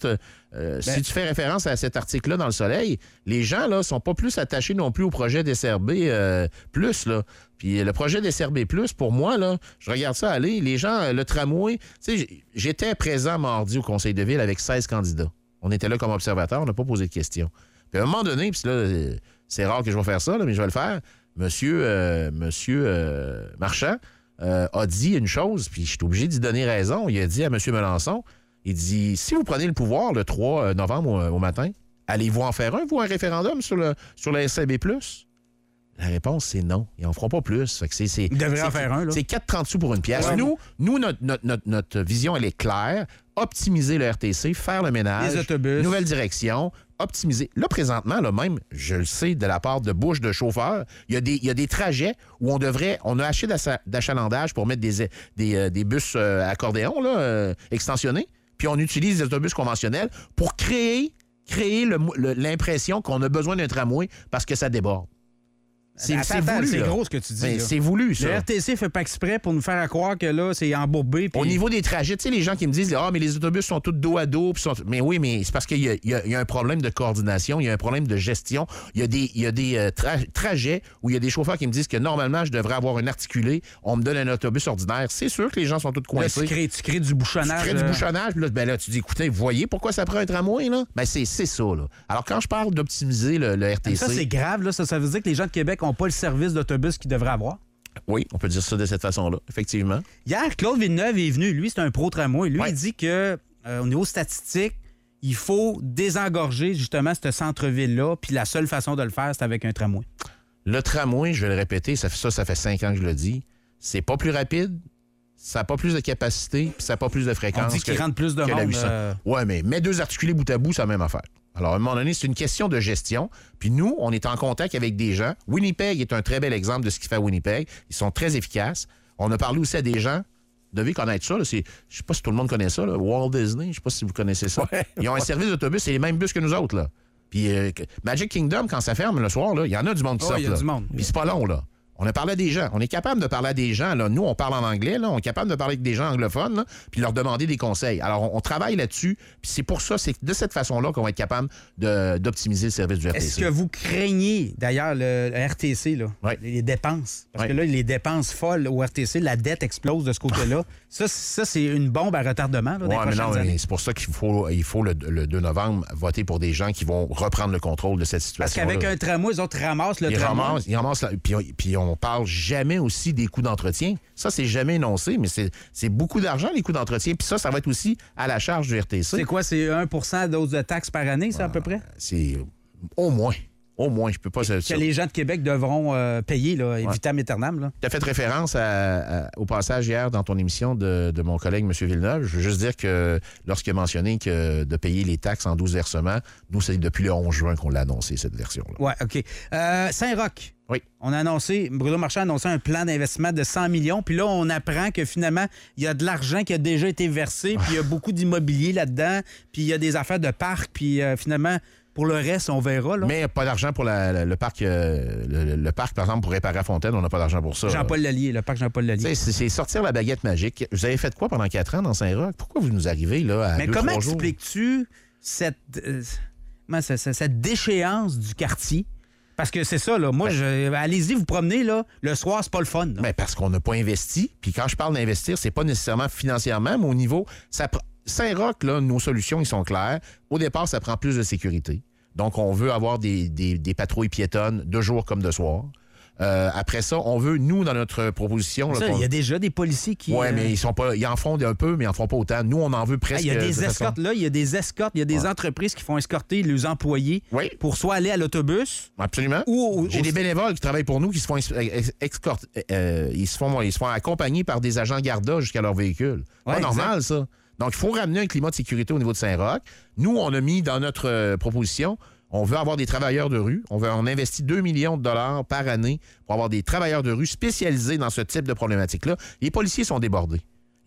euh, Ben- si tu fais référence à cet article-là dans Le Soleil, les gens là sont pas plus attachés non plus au projet D S R B euh, plus, là. Puis le projet D S R B plus, pour moi, là, je regarde ça aller, les gens, le tramway, tu sais, j'étais présent mardi au conseil de ville avec seize candidats. On était là comme observateurs, on n'a pas posé de questions. Puis à un moment donné, puis là, c'est rare que je vais faire ça, là, mais je vais le faire, monsieur, euh, monsieur euh, Marchand euh, a dit une chose, puis je suis obligé d'y donner raison. Il a dit à M. Melançon, il dit, si vous prenez le pouvoir le trois novembre au, au matin, allez-vous en faire un, vous, un référendum sur le, sur le S R B plus? La réponse, c'est non. Ils n'en feront pas plus. Fait que c'est, c'est, Ils devraient c'est, en faire un, là. C'est quatre trente sous pour une pièce. Ouais. Nous, nous notre, notre, notre, notre vision, elle est claire. Optimiser le R T C, faire le ménage. Les autobus. Nouvelle direction, optimiser. Là, présentement, là, même, je le sais de la part de bouche de chauffeurs, il y a des, il y a des trajets où on devrait, on a acheté d'assa- d'achalandage pour mettre des, des, euh, des bus euh, accordéons, là, euh, extensionnés, puis on utilise des autobus conventionnels pour créer, créer le, le, l'impression qu'on a besoin d'un tramway parce que ça déborde. C'est, Attends, c'est attends, voulu. c'est là. gros ce que tu dis. Ben, là. c'est voulu, ça. Le R T C fait pas exprès pour nous faire croire que là, c'est embourbé. Puis... Au niveau des trajets, tu sais, les gens qui me disent ah, mais les autobus sont tous dos à dos. Puis sont... Mais oui, mais c'est parce qu'il y a, il y a, il y a un problème de coordination, il y a un problème de gestion. Il y a des, il y a des euh, tra- trajets où il y a des chauffeurs qui me disent que normalement, je devrais avoir un articulé. On me donne un autobus ordinaire. C'est sûr que les gens sont tous Là, coincés. tu, crées, tu crées du bouchonnage. Tu crées du euh, bouchonnage. Là, ben là, tu dis, écoutez, vous voyez pourquoi ça prend un tramway, là? Ben, c'est, c'est ça, là. Alors, quand je parle d'optimiser le, le R T C... Ça, c'est grave. Là. Ça, ça veut dire que les gens de Québec n'ont pas le service d'autobus qu'ils devraient avoir. Oui, on peut dire ça de cette façon-là, effectivement. Hier, Claude Villeneuve est venu. Lui, c'est un pro-tramway. Lui, Ouais. il dit que euh, au niveau statistique, il faut désengorger justement ce centre-ville-là. Puis la seule façon de le faire, c'est avec un tramway. Le tramway, je vais le répéter, ça, fait- ça, ça fait cinq ans que je le dis, c'est pas plus rapide, ça n'a pas plus de capacité, puis ça n'a pas plus de On fréquence dit qu'il que, rentre plus de que la monde. huit cents. euh, Ouais, mais mets deux articulés bout à bout, c'est la même affaire. Alors, à un moment donné, c'est une question de gestion. Puis nous, on est en contact avec des gens. Winnipeg est un très bel exemple de ce qu'il fait à Winnipeg. Ils sont très efficaces. On a parlé aussi à des gens. Vous devez connaître ça. Là. C'est, je sais pas si tout le monde connaît ça. Là. Walt Disney, je sais pas si vous connaissez ça. Ouais. Ils ont un service d'autobus, c'est les mêmes bus que nous autres. Là. Puis euh, Magic Kingdom, quand ça ferme le soir, là, il y en a du monde qui Oh, sort. il y a là. du monde. Puis c'est pas long, là. On a parlé à des gens. On est capable de parler à des gens. Là. Nous, on parle en anglais. Là. On est capable de parler avec des gens anglophones, là, puis leur demander des conseils. Alors, on, on travaille là-dessus. Puis c'est pour ça, c'est de cette façon-là qu'on va être capable de, d'optimiser le service du R T C. Est-ce que vous craignez, d'ailleurs, le, le R T C, là, Ouais. les dépenses? Parce Ouais. que là, les dépenses folles au R T C, la dette explose de ce côté-là. ça, ça c'est une bombe à retardement là, dans les Ouais, mais prochaines non, années. mais c'est pour ça qu'il faut, il faut le, le deux novembre voter pour des gens qui vont reprendre le contrôle de cette Parce situation. qu'avec un tramway, les autres ramassent le Ils tramway. ramassent, ils ramassent la- puis, on- puis on parle jamais aussi des coûts d'entretien. Ça, c'est jamais énoncé, mais c'est, c'est beaucoup d'argent, les coûts d'entretien. Puis ça, ça va être aussi à la charge du R T C. C'est quoi? C'est un pour cent d'hausse de taxes par année, ça, à peu près? C'est au moins. Au moins, je peux pas... Que les gens de Québec devront euh, payer, là, vitam aeternam, là. Tu as fait référence à- à- au passage hier dans ton émission de, de mon collègue M. Villeneuve. Je veux juste dire que lorsqu'il a mentionné que de payer les taxes en douze versements, nous, c'est depuis le onze juin qu'on l'a annoncé, cette version-là. Ouais, OK. Euh, Saint-Roch. Oui. On a annoncé, Bruno Marchand a annoncé un plan d'investissement de cent millions. Puis là, on apprend que finalement, il y a de l'argent qui a déjà été versé. Puis il y a beaucoup d'immobilier là-dedans. Puis il y a des affaires de parc. Puis euh, finalement, pour le reste, on verra. Là. Mais pas d'argent pour la- la- le parc, euh, le, le parc, par exemple, pour réparer à Fontaine, on n'a pas d'argent pour ça. Jean-Paul Lallier, le parc Jean-Paul Tu Lallier. sais, C'est, c'est sortir la baguette magique. Vous avez fait quoi pendant quatre ans dans Saint-Roch? Pourquoi vous nous arrivez là à Mais deux, comment trois jours? expliques-tu cette, euh, comment ça- ça- cette déchéance du quartier? Parce que c'est ça, là. Moi, je, allez-y vous promener, là. Le soir, c'est pas le fun. là. Ben, parce qu'on n'a pas investi. Puis quand je parle d'investir, c'est pas nécessairement financièrement, mais au niveau... Ça, pr- Saint-Roch, là, nos solutions, ils sont claires. Au départ, ça prend plus de sécurité. Donc, on veut avoir des, des- des patrouilles piétonnes de jour comme de soir. Euh, après ça, on veut, nous, dans notre proposition... là, Ça, qu'on- il y a déjà des policiers qui. Ouais, euh, mais ils sont pas, ils en font un peu, mais ils en font pas autant. Nous, on en veut ah, presque. il y a de des façon- escortes, là. Il y a des escortes. Il y a des Ouais. entreprises qui font escorter leurs employés Oui, pour soit aller à l'autobus absolument. ou. au- J'ai au- des bénévoles qui travaillent pour nous qui se font ex- ex- escorter- euh, ils se font, ils se font accompagner par des agents Garda jusqu'à leur véhicule. Ouais, Pas normal, ça. Donc, il faut ramener un climat de sécurité au niveau de Saint-Roch. Nous, on a mis dans notre euh, proposition, on veut avoir des travailleurs de rue. On, veut, on investit deux millions de dollars par année pour avoir des travailleurs de rue spécialisés dans ce type de problématique-là. Les policiers sont débordés.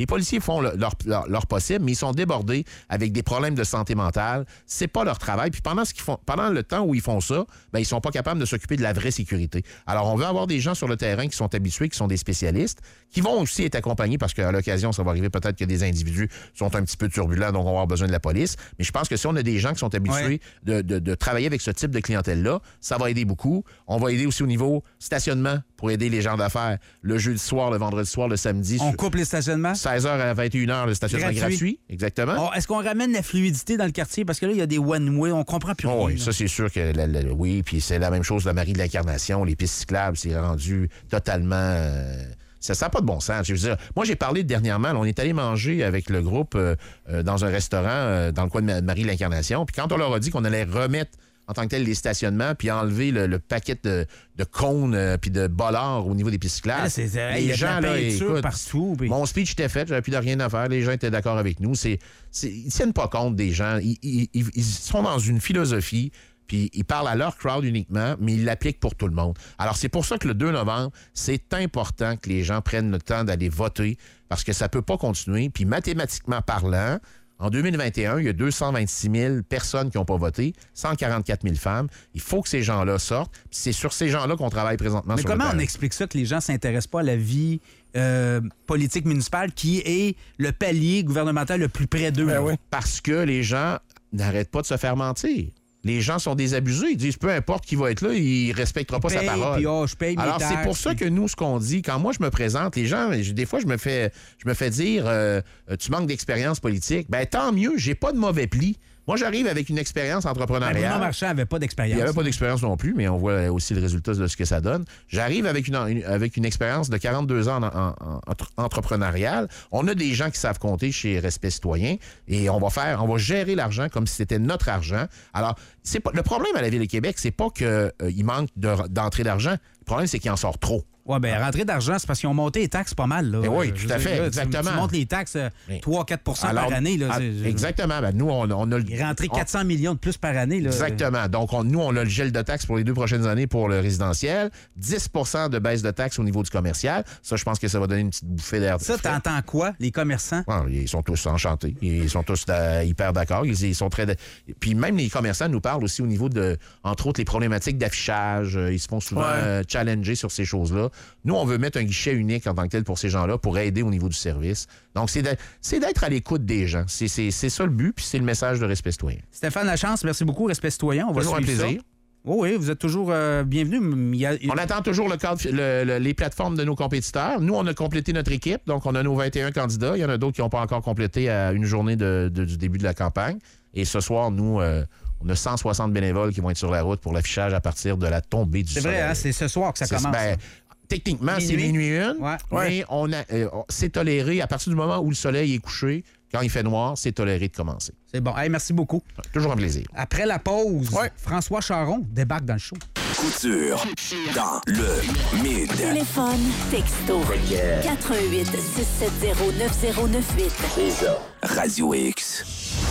Les policiers font le, leur, leur, leur possible, mais ils sont débordés avec des problèmes de santé mentale. C'est pas leur travail. Puis pendant, ce qu'ils font, pendant le temps où ils font ça, ben, ils sont pas capables de s'occuper de la vraie sécurité. Alors, on veut avoir des gens sur le terrain qui sont habitués, qui sont des spécialistes, qui vont aussi être accompagnés parce qu'à l'occasion, ça va arriver peut-être que des individus sont un petit peu turbulents, donc on va avoir besoin de la police. Mais je pense que si on a des gens qui sont habitués ouais. de, de, de travailler avec ce type de clientèle-là, ça va aider beaucoup. On va aider aussi au niveau stationnement pour aider les gens d'affaires. Le jeudi soir, le vendredi soir, le samedi. On coupe les stationnements? seize heures à vingt et une heures, le stationnement gratuit. gratuit exactement. Oh, est-ce qu'on ramène la fluidité dans le quartier? Parce que là, il y a des one-way, on comprend plus oh, rien. Oui, ça, c'est sûr que la, la, oui, puis c'est la même chose de la Marie de l'Incarnation. Les pistes cyclables, c'est rendu totalement... Euh, ça n'a pas de bon sens. Je veux dire, moi, j'ai parlé dernièrement, là, on est allé manger avec le groupe euh, euh, dans un restaurant euh, dans le coin de Marie de l'Incarnation. Puis quand on leur a dit qu'on allait remettre en tant que tel les stationnements, puis enlever le, le paquet de, de cônes euh, puis de bollards au niveau des pistes cyclables. Ah, c'est, euh, les il y a gens, de la là, écoute, partout. Puis... Mon speech était fait, j'avais plus de rien à faire. Les gens étaient d'accord avec nous. C'est, c'est, ils ne tiennent pas compte des gens. Ils, ils, ils, ils sont dans une philosophie, puis ils parlent à leur crowd uniquement, mais ils l'appliquent pour tout le monde. Alors, c'est pour ça que le deux novembre, c'est important que les gens prennent le temps d'aller voter, parce que ça ne peut pas continuer. Puis mathématiquement parlant, en deux mille vingt et un, il y a deux cent vingt-six mille personnes qui n'ont pas voté, cent quarante-quatre mille femmes. Il faut que ces gens-là sortent. Puis c'est sur ces gens-là qu'on travaille présentement. Mais sur comment le on explique ça que les gens ne s'intéressent pas à la vie euh, politique municipale qui est le palier gouvernemental le plus près d'eux? Ben oui. Parce que les gens n'arrêtent pas de se faire mentir. Les gens sont désabusés. Ils disent, peu importe qui va être là, il ne respectera pas paye, sa parole. Puis, oh, je paye mes Alors, taxes, c'est pour ça puis... que nous, ce qu'on dit, quand moi, je me présente, les gens, des fois, je me fais, je me fais dire, euh, tu manques d'expérience politique. Ben tant mieux, j'ai pas de mauvais pli. Moi, j'arrive avec une expérience entrepreneuriale. Ben, Bruno Marchand n'avait pas d'expérience. Il n'avait pas d'expérience non plus, mais on voit aussi le résultat de ce que ça donne. J'arrive avec une, une, avec une expérience de quarante-deux ans en, en, en, en entrepreneurial. On a des gens qui savent compter chez Respect Citoyen et on va faire, on va gérer l'argent comme si c'était notre argent. Alors, c'est pas, le problème à la Ville de Québec, c'est pas qu'il euh, manque de, d'entrée d'argent. Le problème, c'est qu'il en sort trop. Oui, bien, rentrée d'argent, c'est parce qu'ils ont monté les taxes pas mal. Là. Et oui, tout à fait, là, exactement. Tu, tu montes les taxes euh, trois à quatre pour cent Alors, par année. Là, à, c'est, exactement. Ben, nous, on, on a le... Il est rentré on, quatre cents millions de plus par année. Là. Exactement. Donc, on, nous, on a le gel de taxes pour les deux prochaines années pour le résidentiel. dix pour cent de baisse de taxes au niveau du commercial. Ça, je pense que ça va donner une petite bouffée d'air. Ça, t'entends quoi, les commerçants? Ah, ils sont tous enchantés. Ils sont tous euh, hyper d'accord. Ils, ils sont très... De... Puis même les commerçants nous parlent aussi au niveau de, entre autres, les problématiques d'affichage. Ils se font souvent ouais. euh, challenger sur ces choses-là. Nous, on veut mettre un guichet unique en tant que tel pour ces gens-là pour aider au niveau du service. Donc, c'est, de, c'est d'être à l'écoute des gens. C'est, c'est, c'est ça le but, puis c'est le message de Respect Citoyen. Stéphane Lachance, merci beaucoup, Respect Citoyen. On va toujours un plaisir. Ça. Oui, oui, vous êtes toujours euh, bienvenue. A... On attend toujours le cadre, le, le, les plateformes de nos compétiteurs. Nous, on a complété notre équipe, donc on a nos vingt et un candidats. Il y en a d'autres qui n'ont pas encore complété à une journée de, de, du début de la campagne. Et ce soir, nous... Euh, on a cent soixante bénévoles qui vont être sur la route pour l'affichage à partir de la tombée du c'est soleil. C'est vrai, hein, c'est ce soir que ça c'est, commence. Ben, techniquement, minuit. c'est minuit une, ouais. mais ouais. on a, euh, c'est toléré à partir du moment où le soleil est couché. Quand il fait noir, c'est toléré de commencer. C'est bon. Hey, merci beaucoup. Toujours un plaisir. Après la pause, ouais. François Charon débarque dans le show. Couture dans le mid. Téléphone, texto, quatre un huit, six sept zéro, neuf zéro neuf huit. C'est ça. Radio X.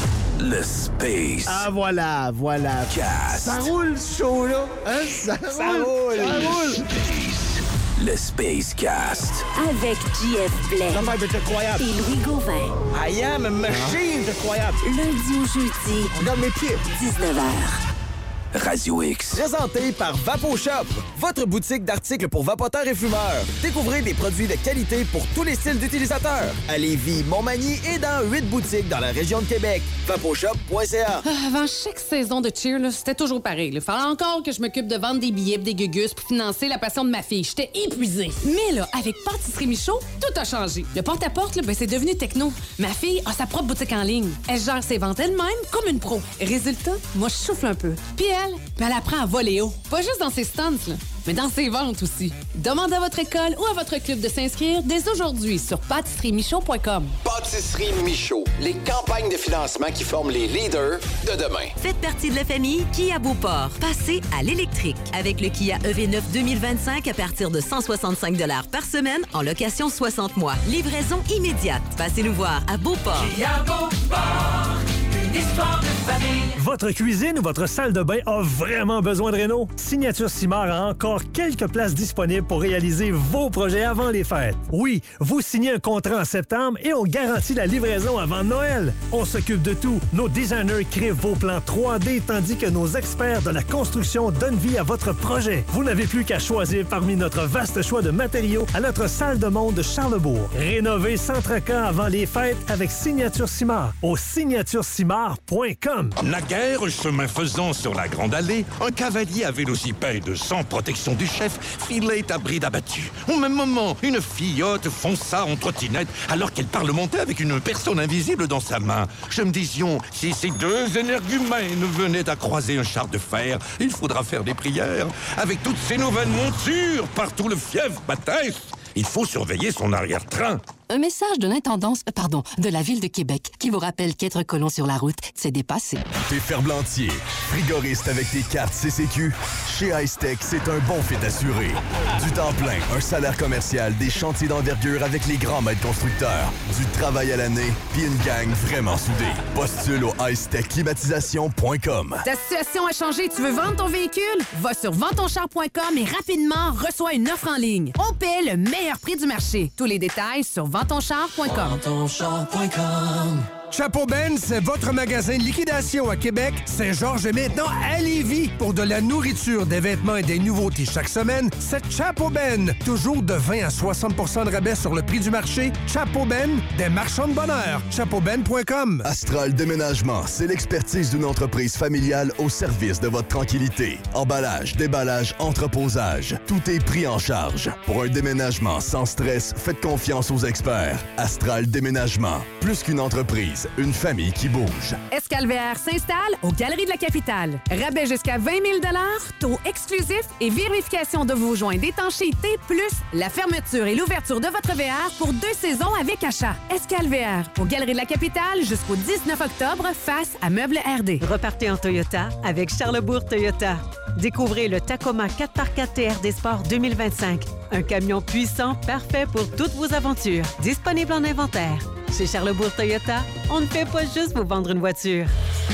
Le Space. Ah, voilà, voilà. Cast. Ça roule, ce show-là. Hein? Ça, ça roule. roule. Ça roule. Space. Le Space Cast. Avec J F Blais. Ça va être incroyable. Et Louis Gauvin. I am a machine. C'est incroyable. Lundi au jeudi. Regarde mes pieds. dix-neuf heures. Radio X. Présenté par VapoShop, votre boutique d'articles pour vapoteurs et fumeurs. Découvrez des produits de qualité pour tous les styles d'utilisateurs. À Lévis, Montmagny et dans huit boutiques dans la région de Québec. vaposhop point c a. Ah, avant chaque saison de cheer, là, c'était toujours pareil. Il fallait encore que je m'occupe de vendre des billets et des gugus pour financer la passion de ma fille. J'étais épuisée. Mais là, avec Pâtisserie Michaud, tout a changé. Le porte-à-porte, là, ben, c'est devenu techno. Ma fille a sa propre boutique en ligne. Elle gère ses ventes elle-même comme une pro. Résultat, moi, je souffle un peu. Puis elle, ben, elle apprend à voler haut. Pas juste dans ses stunts, là, mais dans ses ventes aussi. Demandez à votre école ou à votre club de s'inscrire dès aujourd'hui sur pâtisserie michaud point com. Pâtisserie Michaud, les campagnes de financement qui forment les leaders de demain. Faites partie de la famille Kia Beauport. Passez à l'électrique. Avec le Kia E V neuf deux mille vingt-cinq à partir de cent soixante-cinq dollars par semaine en location soixante mois. Livraison immédiate. Passez nous voir à Beauport. Kia Beauport, une une histoire de famille. Votre cuisine ou votre salle de bain a vraiment besoin de réno? Signature Simard a encore quelques places disponibles pour réaliser vos projets avant les fêtes. Oui, vous signez un contrat en septembre et on garantit la livraison avant Noël. On s'occupe de tout. Nos designers créent vos plans trois D tandis que nos experts de la construction donnent vie à votre projet. Vous n'avez plus qu'à choisir parmi notre vaste choix de matériaux à notre salle de monde de Charlebourg. Rénovez sans tracas avant les fêtes avec Signature Simard au signature simard point com. Naguère, chemin faisant sur la Grande Allée, un cavalier à vélocipède sans protection du chef filait à bride abattue. Au même moment, une filleotte fonça en trottinette alors qu'elle parlementait avec une personne invisible dans sa main. Je me disions, si ces deux énergumènes venaient à croiser un char de fer, il faudra faire des prières. Avec toutes ces nouvelles montures, partout le fief bataille, il faut surveiller son arrière-train. Un message de l'intendance, euh, pardon, de la Ville de Québec qui vous rappelle qu'être colon sur la route, c'est dépassé. T'es ferblantier, frigoriste avec tes cartes C C Q? Chez Icetech, c'est un bon fit assuré. Du temps plein, un salaire commercial, des chantiers d'envergure avec les grands maîtres constructeurs, du travail à l'année, puis une gang vraiment soudée. Postule au icetech climatisation point com. Ta situation a changé, tu veux vendre ton véhicule? Va sur vends ton char point com et rapidement reçois une offre en ligne. On paie le meilleur prix du marché. Tous les détails sur vends ton char point com. vends ton char point com. Chapeau Ben, c'est votre magasin de liquidation à Québec. Saint-Georges est maintenant à Lévis. Pour de la nourriture, des vêtements et des nouveautés chaque semaine, c'est Chapeau Ben. Toujours de vingt à soixante pour cent de rabais sur le prix du marché. Chapeau Ben, des marchands de bonheur. chapeau ben point com. Astral Déménagement, c'est l'expertise d'une entreprise familiale au service de votre tranquillité. Emballage, déballage, entreposage, tout est pris en charge. Pour un déménagement sans stress, faites confiance aux experts. Astral Déménagement, plus qu'une entreprise, une famille qui bouge. Escalver s'installe aux Galeries de la Capitale. Rabais jusqu'à vingt mille dollars, taux exclusif et vérification de vos joints d'étanchéité, plus la fermeture et l'ouverture de votre V R pour deux saisons avec achat. Escalver aux Galeries de la Capitale jusqu'au dix-neuf octobre face à Meubles R D. Repartez en Toyota avec Charlebourg Toyota. Découvrez le Tacoma quatre par quatre T R D Sport deux mille vingt-cinq. Un camion puissant parfait pour toutes vos aventures. Disponible en inventaire. Chez Charlebourg Toyota, on ne fait pas juste vous vendre une voiture.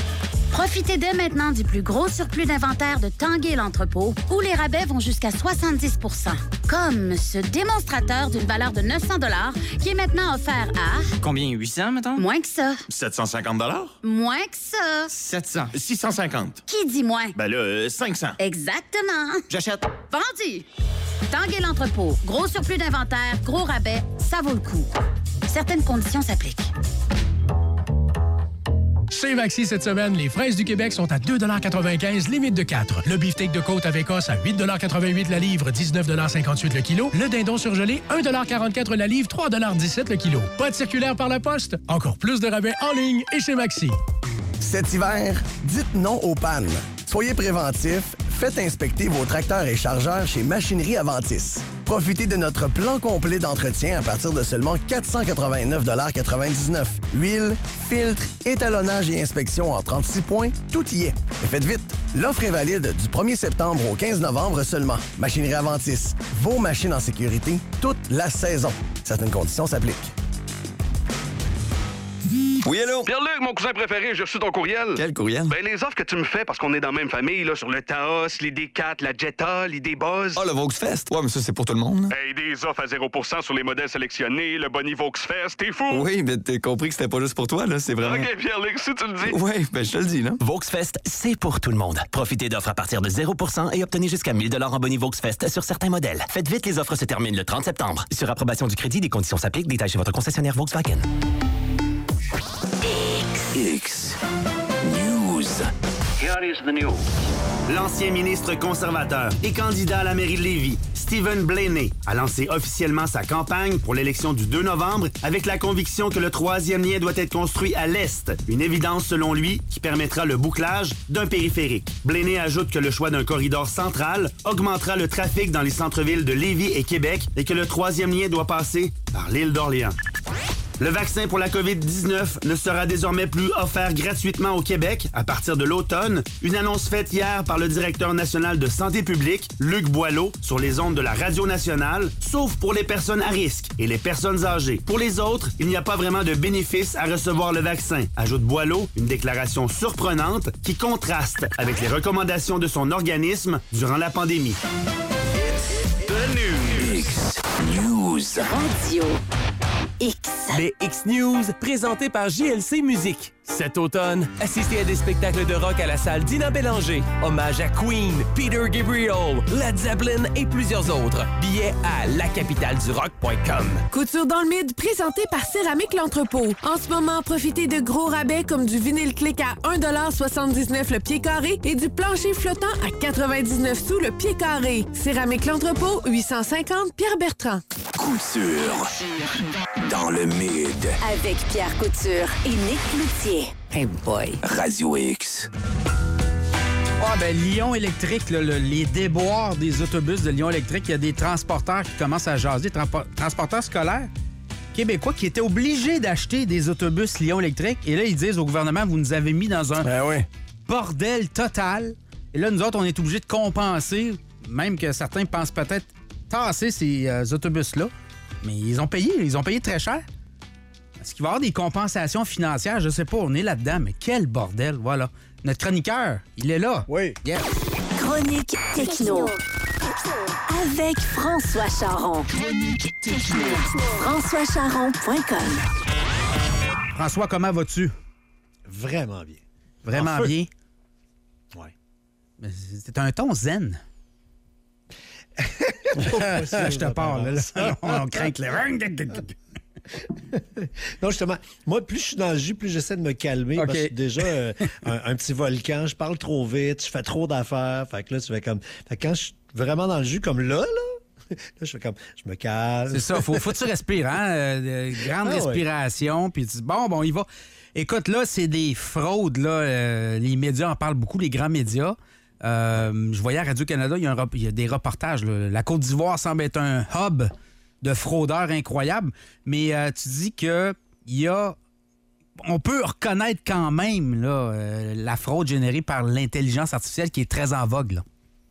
Profitez dès maintenant du plus gros surplus d'inventaire de Tanguay l'entrepôt, où les rabais vont jusqu'à soixante-dix pour cent. Comme ce démonstrateur d'une valeur de neuf cents dollars qui est maintenant offert à... Combien? huit cents, mettons? Moins que ça. sept cent cinquante dollars? Moins que ça. sept cents. six cent cinquante. Qui dit moins? Ben là, euh, cinq cents. Exactement. J'achète. Vendu. Tanguay l'entrepôt. Gros surplus d'inventaire, gros rabais, ça vaut le coup. Certaines conditions s'appliquent. Chez Maxi, cette semaine, les fraises du Québec sont à deux quatre-vingt-quinze, limite de quatre. Le beefsteak de côte avec os à huit quatre-vingt-huit la livre, dix-neuf cinquante-huit le kilo. Le dindon surgelé, un quarante-quatre la livre, trois dix-sept le kilo. Pas de circulaire par la poste? Encore plus de rabais en ligne et chez Maxi. Cet hiver, dites non aux pannes. Soyez préventifs, faites inspecter vos tracteurs et chargeurs chez Machinerie Aventis. Profitez de notre plan complet d'entretien à partir de seulement quatre cent quatre-vingt-neuf quatre-vingt-dix-neuf. Huile, filtre, étalonnage et inspection en trente-six points, tout y est. Et faites vite, l'offre est valide du premier septembre au quinze novembre seulement. Machinerie Aventis, vos machines en sécurité toute la saison. Certaines conditions s'appliquent. Oui, allô? Pierre-Luc, mon cousin préféré, j'ai reçu ton courriel. Quel courriel? Ben, les offres que tu me fais, parce qu'on est dans la même famille, là, sur le Taos, les D quatre, la Jetta, les D-Buzz. Ah, le Volksfest? Ouais, mais ça, c'est pour tout le monde. Hey, des offres à zéro pour cent sur les modèles sélectionnés, le Bonnie Volksfest, t'es fou? Oui, mais t'as compris que c'était pas juste pour toi, là, c'est vraiment... OK, Pierre-Luc, si tu le dis. Oui, ben, je te le dis, là. Volksfest, c'est pour tout le monde. Profitez d'offres à partir de zéro pour cent et obtenez jusqu'à mille dollars en Bonnie Volksfest sur certains modèles. Faites vite, les offres se terminent le trente septembre. Sur approbation du crédit, des conditions s'appliquent. Détails chez votre concessionnaire Volkswagen. X News. Here is the news. L'ancien ministre conservateur et candidat à la mairie de Lévis, Stephen Blaney, a lancé officiellement sa campagne pour l'élection du deux novembre avec la conviction que le troisième lien doit être construit à l'est, une évidence selon lui qui permettra le bouclage d'un périphérique. Blaney ajoute que le choix d'un corridor central augmentera le trafic dans les centres-villes de Lévis et Québec et que le troisième lien doit passer par l'île d'Orléans. Le vaccin pour la covid dix-neuf ne sera désormais plus offert gratuitement au Québec à partir de l'automne. Une annonce faite hier par le directeur national de santé publique, Luc Boileau, sur les ondes de la Radio nationale, sauf pour les personnes à risque et les personnes âgées. Pour les autres, il n'y a pas vraiment de bénéfice à recevoir le vaccin, ajoute Boileau, une déclaration surprenante qui contraste avec les recommandations de son organisme durant la pandémie. The News. X News. Radio X. Les X-News, présentés par J L C Musique. Cet automne, assistez à des spectacles de rock à la salle Dina Bélanger. Hommage à Queen, Peter Gabriel, Led Zeppelin et plusieurs autres. Billets à la capitale du rock point com. Couture dans le mid, présenté par Céramique L'Entrepôt. En ce moment, profitez de gros rabais comme du vinyle clic à un dollar soixante-dix-neuf le pied carré et du plancher flottant à quatre-vingt-dix-neuf sous le pied carré. Céramique L'Entrepôt, huit cent cinquante Pierre-Bertrand. Couture. Dans le mid. Avec Pierre Couture et Nick Cloutier. Hey boy. Radio X. Ah ben Lyon électrique, là, le, les déboires des autobus de Lyon électrique, il y a des transporteurs qui commencent à jaser, trans- transporteurs scolaires québécois qui étaient obligés d'acheter des autobus Lyon électrique. Et là, ils disent au gouvernement, vous nous avez mis dans un ben oui. bordel total. Et là, nous autres, on est obligés de compenser, même que certains pensent peut-être tasser ces euh, autobus-là. Mais ils ont payé, ils ont payé très cher. Est-ce qu'il va y avoir des compensations financières? Je sais pas, on est là-dedans, mais quel bordel, voilà. Notre chroniqueur, il est là. Oui. Yes. Chronique Techno. Avec François Charon. Chronique Techno. François Charon point com. François, comment vas-tu? Vraiment bien. Vraiment bien? Oui. C'est un ton zen. Là, je te parle. Là, là, on, on craint les... Non, justement, moi, plus je suis dans le jus, plus j'essaie de me calmer. Okay. Parce que je suis déjà euh, un, un petit volcan. Je parle trop vite, je fais trop d'affaires. Fait que là, tu fais comme... Fait que quand je suis vraiment dans le jus, comme là, là, là je fais comme... Je me calme. C'est ça, faut, faut que tu respires, hein? Euh, grande ah, respiration, ouais. Puis tu dis, bon, bon, il va... Écoute, là, c'est des fraudes, là. Euh, les médias en parlent beaucoup, les grands médias. Euh, je voyais à Radio-Canada, il y a, un, il y a des reportages. Là. La Côte d'Ivoire semble être un hub de fraudeurs incroyables, mais euh, tu dis que il y a... On peut reconnaître quand même là, euh, la fraude générée par l'intelligence artificielle qui est très en vogue. Là.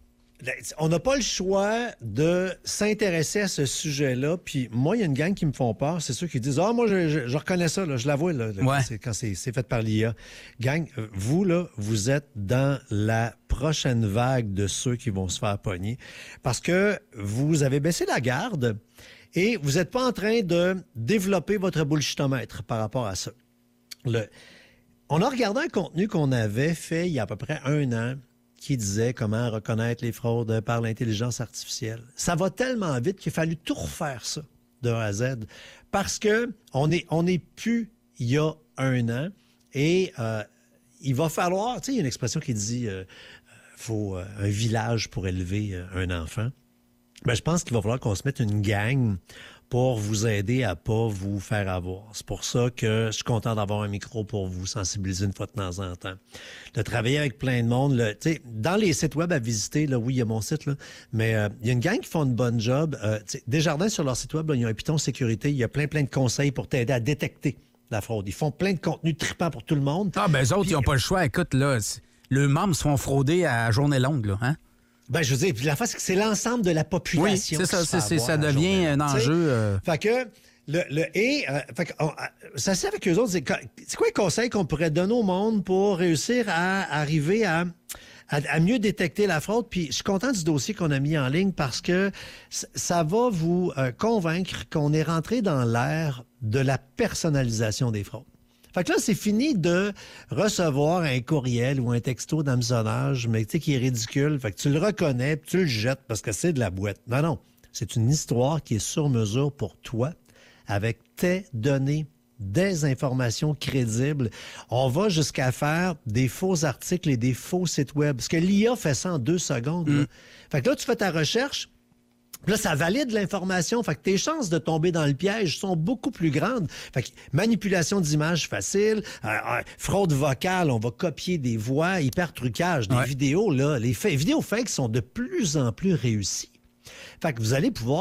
On n'a pas le choix de s'intéresser à ce sujet-là. Puis moi, il y a une gang qui me font peur. C'est ceux qui disent « Ah, moi, je, je, je reconnais ça, là, je l'avoue, là, là, ouais. quand c'est, c'est fait par l'I A. » Gang, vous, là, vous êtes dans la prochaine vague de ceux qui vont se faire pogner parce que vous avez baissé la garde et vous n'êtes pas en train de développer votre bullshitomètre par rapport à ça. Le... On a regardé un contenu qu'on avait fait il y a à peu près un an qui disait comment reconnaître les fraudes par l'intelligence artificielle. Ça va tellement vite qu'il a fallu tout refaire ça de A à Z parce que on est, on est plus il y a un an et euh, il va falloir, tu sais, il y a une expression qui dit euh, faut euh, un village pour élever euh, un enfant. Ben, je pense qu'il va falloir qu'on se mette une gang pour vous aider à pas vous faire avoir. C'est pour ça que je suis content d'avoir un micro pour vous sensibiliser une fois de temps en temps. De travailler avec plein de monde. Là, dans les sites web à visiter, là, oui, il y a mon site, là, mais il euh, y a une gang qui font une bonne job. Euh, Desjardins, sur leur site web, il y a un Python sécurité. Il y a plein, plein de conseils pour t'aider à détecter la fraude. Ils font plein de contenus trippants pour tout le monde. Ah, ben eux autres, Puis, ils n'ont pas le choix. Écoute, là, leurs membres se font frauder à journée longue, là, hein? Ben, je veux dire, puis la face, c'est que c'est l'ensemble de la population. Oui, c'est ça, c'est, c'est, ça devient un enjeu. Euh... Fait que, le, le et, euh, fait qu'on, ça c'est avec eux autres, c'est, c'est quoi les conseils qu'on pourrait donner au monde pour réussir à arriver à, à, à mieux détecter la fraude? Puis je suis content du dossier qu'on a mis en ligne parce que ça va vous euh, convaincre qu'on est rentré dans l'ère de la personnalisation des fraudes. Fait que là, c'est fini de recevoir un courriel ou un texto d'hameçonnage, mais tu sais, qui est ridicule. Fait que tu le reconnais, puis tu le jettes parce que c'est de la boîte. Non, non. C'est une histoire qui est sur mesure pour toi, avec tes données, des informations crédibles. On va jusqu'à faire des faux articles et des faux sites web. Parce que l'I A fait ça en deux secondes. Mmh. Là. Fait que là, tu fais ta recherche. Là, ça valide l'information. Fait que tes chances de tomber dans le piège sont beaucoup plus grandes. Fait que manipulation d'images facile, euh, euh, fraude vocale, on va copier des voix, hyper-trucage, des ouais. vidéos, là. Les, fa- les vidéos fakes sont de plus en plus réussies. Fait que vous allez pouvoir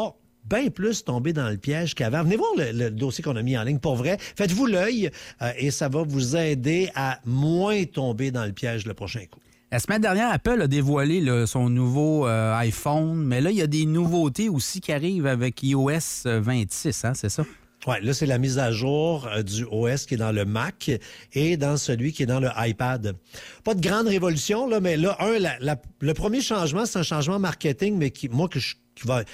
bien plus tomber dans le piège qu'avant. Venez voir le, le dossier qu'on a mis en ligne. Pour vrai, faites-vous l'œil euh, et ça va vous aider à moins tomber dans le piège le prochain coup. La semaine dernière, Apple a dévoilé là, son nouveau euh, iPhone, mais là, il y a des nouveautés aussi qui arrivent avec i O S vingt-six, hein, c'est ça? Oui, là, c'est la mise à jour euh, du O S qui est dans le Mac et dans celui qui est dans le iPad. Pas de grande révolution, là, mais là, un, la, la, le premier changement, c'est un changement marketing, mais qui, moi, que je, qui va...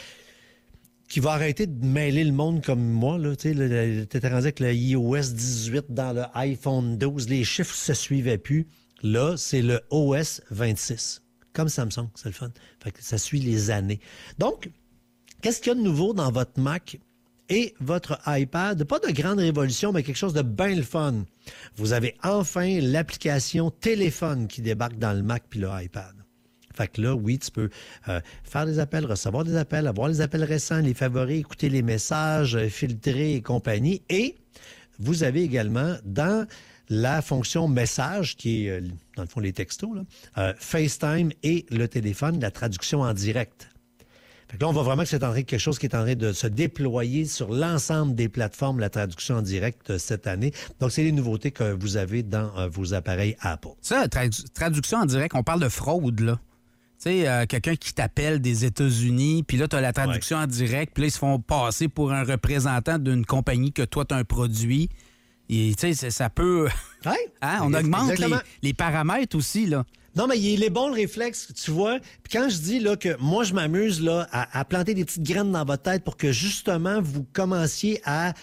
qui va arrêter de mêler le monde comme moi. Tu sais, t'étais rendu avec le i O S dix-huit dans le iPhone douze. Les chiffres se suivaient plus. Là, c'est le O S vingt-six. Comme Samsung, c'est le fun. Fait que ça suit les années. Donc, qu'est-ce qu'il y a de nouveau dans votre Mac et votre iPad? Pas de grande révolution, mais quelque chose de bien le fun. Vous avez enfin l'application téléphone qui débarque dans le Mac puis le iPad. Fait que là, oui, tu peux euh, faire des appels, recevoir des appels, avoir les appels récents, les favoris, écouter les messages, euh, filtrer et compagnie. Et vous avez également dans la fonction message, qui est, euh, dans le fond, les textos, là, euh, FaceTime et le téléphone, la traduction en direct. Fait que là, on voit vraiment que c'est en train de quelque chose qui est en train de se déployer sur l'ensemble des plateformes, la traduction en direct euh, cette année. Donc, c'est les nouveautés que vous avez dans euh, vos appareils Apple. Ça, tradu- traduction en direct, on parle de fraude, là. Tu sais, euh, quelqu'un qui t'appelle des États-Unis, puis là, tu as la traduction ouais. en direct, puis là, ils se font passer pour un représentant d'une compagnie que toi, tu as un produit. Et tu sais, ça peut... Ouais, hein? On augmente les, les paramètres aussi, là. Non, mais il est bon le réflexe, tu vois. Puis quand je dis là, que moi, je m'amuse là, à, à planter des petites graines dans votre tête pour que justement, vous commenciez à...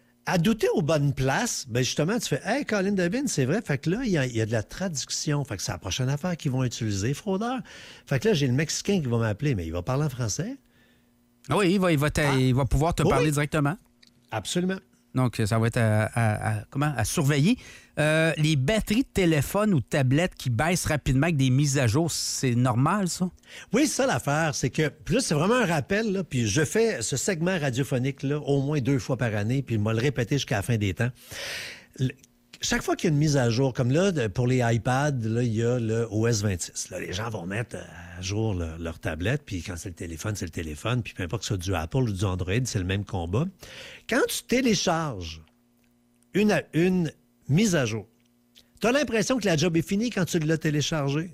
à douter aux bonnes places, bien justement, tu fais « Hey, Colin Devine, c'est vrai. » Fait que là, il y, a, il y a de la traduction. Fait que c'est la prochaine affaire qu'ils vont utiliser, fraudeur. Fait que là, j'ai le Mexicain qui va m'appeler, mais il va parler en français. Oui, il va, il va, te, ah. il va pouvoir te oui. parler directement. Absolument. Donc, ça va être à, à, à, comment, à surveiller. Euh, les batteries de téléphone ou de tablette qui baissent rapidement avec des mises à jour, c'est normal, ça? Oui, ça, l'affaire, c'est que... Puis là, c'est vraiment un rappel, là, puis je fais ce segment radiophonique-là au moins deux fois par année, puis je vais le répéter jusqu'à la fin des temps. Le... Chaque fois qu'il y a une mise à jour, comme là, pour les iPads, là, il y a le O S vingt-six. Là, les gens vont mettre à jour leur, leur tablette, puis quand c'est le téléphone, c'est le téléphone, puis peu importe que ce soit du Apple ou du Android, c'est le même combat. Quand tu télécharges une à une mise à jour, tu as l'impression que la job est finie quand tu l'as téléchargée.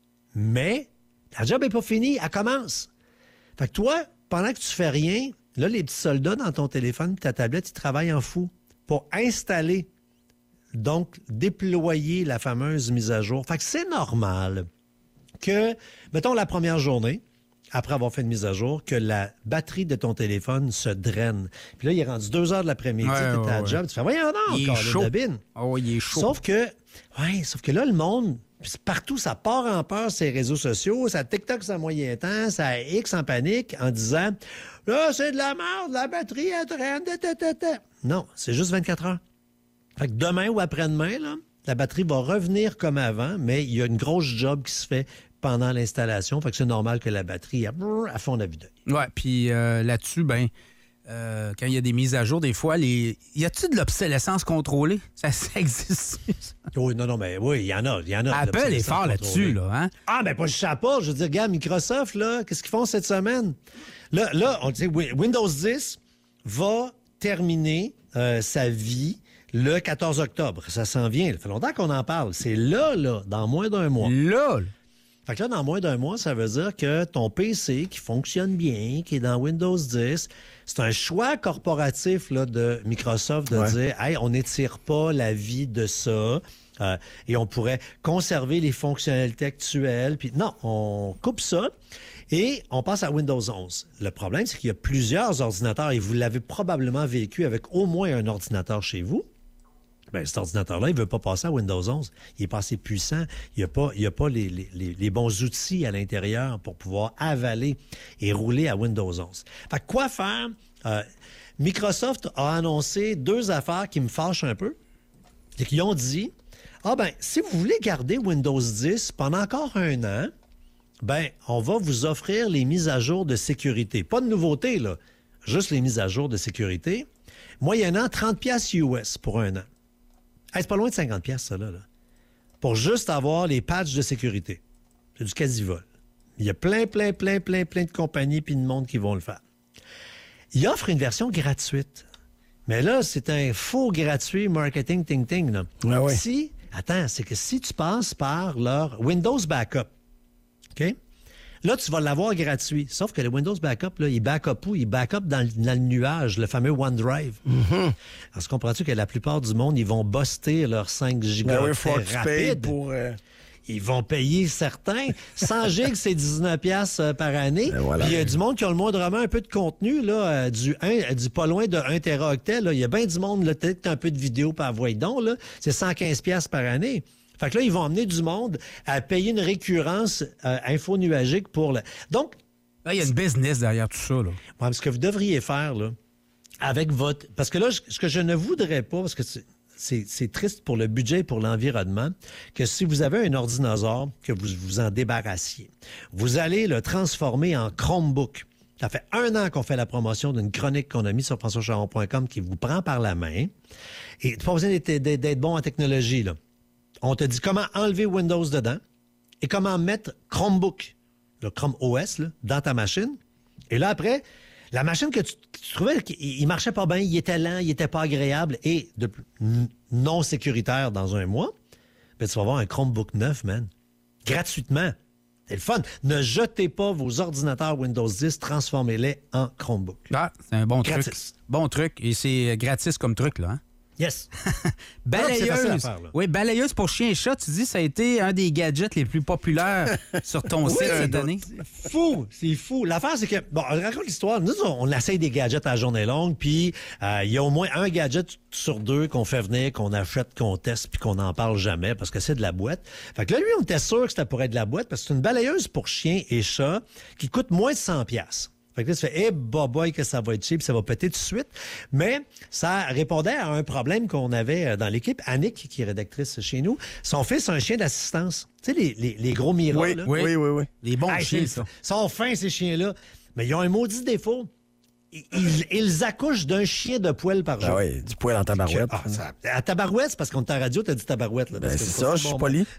Mais la job n'est pas finie, elle commence. Fait que toi, pendant que tu fais rien, là, les petits soldats dans ton téléphone et ta tablette, ils travaillent en fou pour installer, donc déployer la fameuse mise à jour. Fait que c'est normal que, mettons, la première journée, après avoir fait une mise à jour, que la batterie de ton téléphone se draine. Puis là, il est rendu deux heures de l'après-midi, ouais, t'es ouais, à la ouais. job, tu fais « Voyons donc, il est chaud. Oh, il est chaud. Sauf que, ouais, sauf que là, le monde, partout, ça part en peur, ces réseaux sociaux, ça TikTok, ça moyen temps, ça X en panique, en disant « Là, c'est de la merde, la batterie, elle traîne, ta, ta, ta, ta. » Non, c'est juste vingt-quatre heures. Fait que demain ou après-demain, là, la batterie va revenir comme avant, mais il y a une grosse job qui se fait pendant l'installation. Fait que c'est normal que la batterie elle, elle fonde à vue d'œil. Oui, puis euh, là-dessus, ben, euh, quand il y a des mises à jour, des fois, les... y a-t-il de l'obsolescence contrôlée? Ça, ça existe? Oui, non, non, mais oui, il y en a. Il y en a. Apple est fort là-dessus, là. Hein? Ah, ben pas juste Apple. Je veux dire, regarde, Microsoft, là, qu'est-ce qu'ils font cette semaine? Là, là on dit Windows dix va terminer euh, sa vie le quatorze octobre. Ça s'en vient. Ça fait longtemps qu'on en parle. C'est là, là, dans moins d'un mois. Là, là. Fait que là, dans moins d'un mois, ça veut dire que ton P C qui fonctionne bien, qui est dans Windows dix, c'est un choix corporatif là, de Microsoft de ouais. dire « Hey, on n'étire pas la vie de ça euh, et on pourrait conserver les fonctionnalités actuelles. » Puis non, on coupe ça et on passe à Windows onze. Le problème, c'est qu'il y a plusieurs ordinateurs et vous l'avez probablement vécu avec au moins un ordinateur chez vous. Bien, cet ordinateur-là, il ne veut pas passer à Windows onze. Il n'est pas assez puissant. Il n'y a pas, il y a pas les, les, les bons outils à l'intérieur pour pouvoir avaler et rouler à Windows onze. Fait que quoi faire? Euh, Microsoft a annoncé deux affaires qui me fâchent un peu. C'est qu'ils ont dit, ah ben, si vous voulez garder Windows dix pendant encore un an, ben, on va vous offrir les mises à jour de sécurité. Pas de nouveauté, là. Juste les mises à jour de sécurité. Moyennant trente dollars U S pour un an. Hey, c'est pas loin de cinquante dollars, ça, là, là. Pour juste avoir les patchs de sécurité. C'est du quasi-vol. Il y a plein, plein, plein, plein, plein de compagnies puis de monde qui vont le faire. il offre une version gratuite. Mais là, c'est un faux gratuit marketing ting-ting. Là. Ah ouais. Si, attends, c'est que si tu passes par leur Windows Backup, OK? Là, tu vas l'avoir gratuit. Sauf que le Windows Backup, là, il backup où? Il backup dans, le- dans le nuage, le fameux OneDrive. Mm-hmm. Alors, comprends-tu que la plupart du monde, ils vont buster leurs cinq gigas Ben oui, faut que tu payes rapides? pour... euh, Ils vont payer certains. cent gigs, c'est dix-neuf piastres par année. Ben voilà. Puis il y a du monde qui a le moindrement un peu de contenu, là, euh, du, un, du pas loin de un téraoctet. Là. Il y a bien du monde, là, peut-être un peu de vidéo par voie donc, là. C'est cent quinze piastres par année. Fait que là, ils vont amener du monde à payer une récurrence euh, info-nuagique pour le... Donc... Là, il y a une business derrière tout ça, là. Ouais, ce que vous devriez faire, là, avec votre... Parce que là, je- ce que je ne voudrais pas, parce que c'est, c'est, c'est triste pour le budget et pour l'environnement, que si vous avez un ordinateur, que vous vous en débarrassiez. Vous allez le transformer en Chromebook. Ça fait un an qu'on fait la promotion d'une chronique qu'on a mise sur françois charon point com qui vous prend par la main. Et tu n'as pas besoin d'être, d'être- d'être bon en technologie, là. On te dit comment enlever Windows dedans et comment mettre Chromebook, le Chrome O S, là, dans ta machine. Et là, après, la machine que tu, tu trouvais qu'il il marchait pas bien, il était lent, il était pas agréable et de, n- non sécuritaire dans un mois, ben, tu vas avoir un Chromebook neuf, man. Gratuitement. C'est le fun. Ne jetez pas vos ordinateurs Windows dix, transformez-les en Chromebook. Ah, c'est un bon truc. Gratis. Bon truc. Et c'est gratis comme truc, là. Hein? Yes. Non, c'est facile à Balayeuse. faire, là. Oui, balayeuse pour chien et chat, tu dis, ça a été un des gadgets les plus populaires sur ton Oui, site cette non, année. C'est fou, c'est fou. L'affaire, c'est que, bon, je raconte l'histoire. Nous, on, on essaye des gadgets à la journée longue, puis euh, il y a au moins un gadget sur deux qu'on fait venir, qu'on achète, qu'on teste, puis qu'on n'en parle jamais parce que c'est de la boîte. Fait que là, lui, on était sûr que c'était pour être de la boîte parce que c'est une balayeuse pour chien et chat qui coûte moins de cent piastres. Fait que là, tu fais, eh, boy, que ça va être cheap, ça va péter tout de suite. Mais ça répondait à un problème qu'on avait dans l'équipe. Annick, qui est rédactrice chez nous, son fils a un chien d'assistance. Tu sais, les, les, les gros miras, Oui, là. oui, oui, oui. Les bons Hey, chiens, c'est- ça. sont fins, ces chiens-là. Mais ils ont un maudit défaut. Ils, ils- ils accouchent d'un chien de poil par jour. Ah oui, du poil en tabarouette. Ah, ça- à tabarouette, c'est parce qu'on est en radio, t'as dit tabarouette. Là, Ben, parce que c'est pas ça, si je suis bon poli.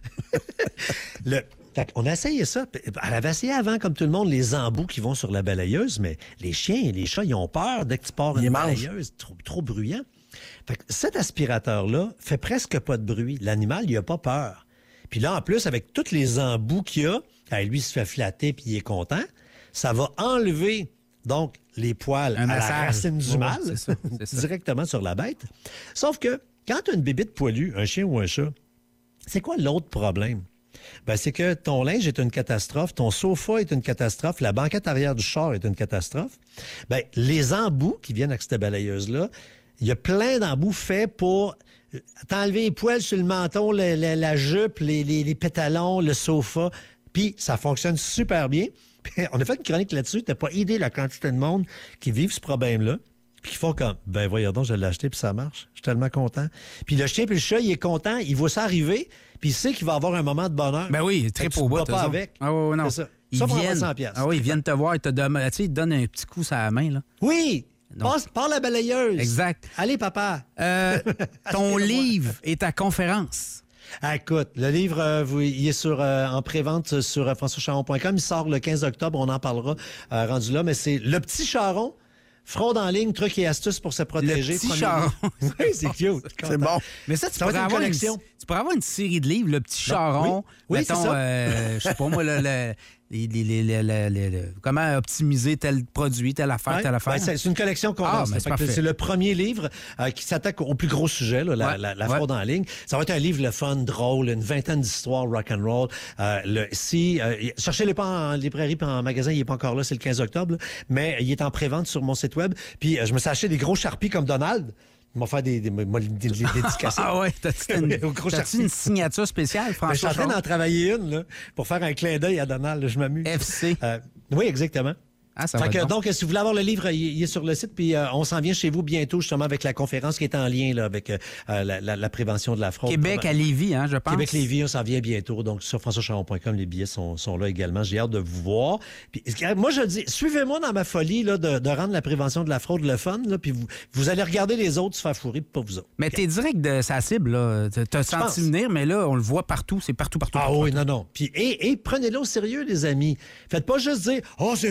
Le, fait on a essayé ça. Elle avait essayé avant, comme tout le monde, les embouts qui vont sur la balayeuse, mais les chiens et les chats, ils ont peur dès que tu pars Ils une mangent. balayeuse. Trop, trop bruyant. Fait que cet aspirateur-là fait presque pas de bruit. L'animal, il a pas peur. Puis là, en plus, avec tous les embouts qu'il y a, hey, lui, il se fait flatter puis il est content. Ça va enlever, donc, les poils Un à massage. la racine du Ouais, mal, c'est ça, c'est ça. directement sur la bête. Sauf que quand tu as une bébite poilue, un chien ou un chat, c'est quoi l'autre problème? Ben, c'est que ton linge est une catastrophe, ton sofa est une catastrophe, la banquette arrière du char est une catastrophe. Ben, les embouts qui viennent avec cette balayeuse-là, il y a plein d'embouts faits pour t'enlever les poils sur le menton, le- le- la jupe, les, les, les pétalons, le sofa. Puis ça fonctionne super bien. Puis on a fait une chronique là-dessus. T'as pas idée la quantité de monde qui vivent ce problème-là. Puis qui font comme, ben voyons donc, je l'ai acheté puis ça marche. Je suis tellement content. Puis le chien puis le chat, il est content, il voit ça arriver, puis il sait qu'il va avoir un moment de bonheur. Ben oui, Fait très que tu au te bout. bats t'as pas raison. avec. Ah oui, non. C'est ça. Ils Ça, pour avoir viennent, cent piastres. ah oui, ils viennent te voir, ils te donnent, tu sais, ils te donnent un petit coup sur la main, là. Oui! Donc- Passe par la balayeuse. Exact. Allez, papa. Euh, ton Aspire-moi. livre et ta conférence. Ah, écoute, le livre, euh, vous- il est sur, euh, en pré-vente sur euh, françois charon point com. Il sort le quinze octobre. On en parlera euh, rendu là. Mais c'est Le Petit Charron, fraude en ligne, trucs et astuces pour se protéger. Le Petit Premier Charron. livre. Oui, c'est cute. C'est bon. Mais ça, tu Ça va pourrais être une avoir une, collection. tu pourrais avoir une série de livres, Le Petit Charron. Oui, mettons, c'est ça. euh, je sais pas moi, le, le- les- les- les- les- les- les- les- comment optimiser tel produit, telle affaire, Ouais. telle affaire. Ben, c'est c'est une collection qu'on Ah, lance. ben, c'est Fait que parfait. c'est le premier livre euh, qui s'attaque au plus gros sujet, là, la, Ouais. la- la Ouais. fraude en ligne. Ça va être un livre le fun, drôle, une vingtaine d'histoires rock'n'roll. Euh, le, si, euh, y- cherchez-les pas en librairie pas en magasin, il n'est pas encore là, c'est le quinze octobre, là, mais il est en pré-vente sur mon site web. Puis euh, je me suis acheté des gros Sharpies comme Donald. Ils m'ont fait des, des, des, des, des dédicacés. Ah ouais, t'as-tu une, Au gros t'as-tu Sharpie. une signature spéciale, Ben, je suis François? en train d'en Charon? travailler une là, pour faire un clin d'œil à Donald. là, je m'amuse. F C. Euh, oui, exactement. Ah, ça Fait va que, être bon. donc, si vous voulez avoir le livre, il, il est sur le site, puis euh, on s'en vient chez vous bientôt, justement, avec la conférence qui est en lien là, avec euh, la, la- la prévention de la fraude. Québec à Lévis, hein, je pense. Québec-Lévis, on s'en vient bientôt. Donc, sur françois charon point com, les billets sont, sont là également. J'ai hâte de vous voir. Puis, moi, je dis, suivez-moi dans ma folie là, de, de rendre la prévention de la fraude le fun, là, puis vous, vous allez regarder les autres se faire fourrer, puis pas vous autres. Mais t'es direct de sa cible, là. T'as- T'as senti pense. venir, mais là, on le voit partout. C'est partout, partout. Ah partout, oui, partout. non, non. Puis, et, et prenez-le au sérieux, les amis. Faites pas juste dire, oh, c'est vrai, c'est important.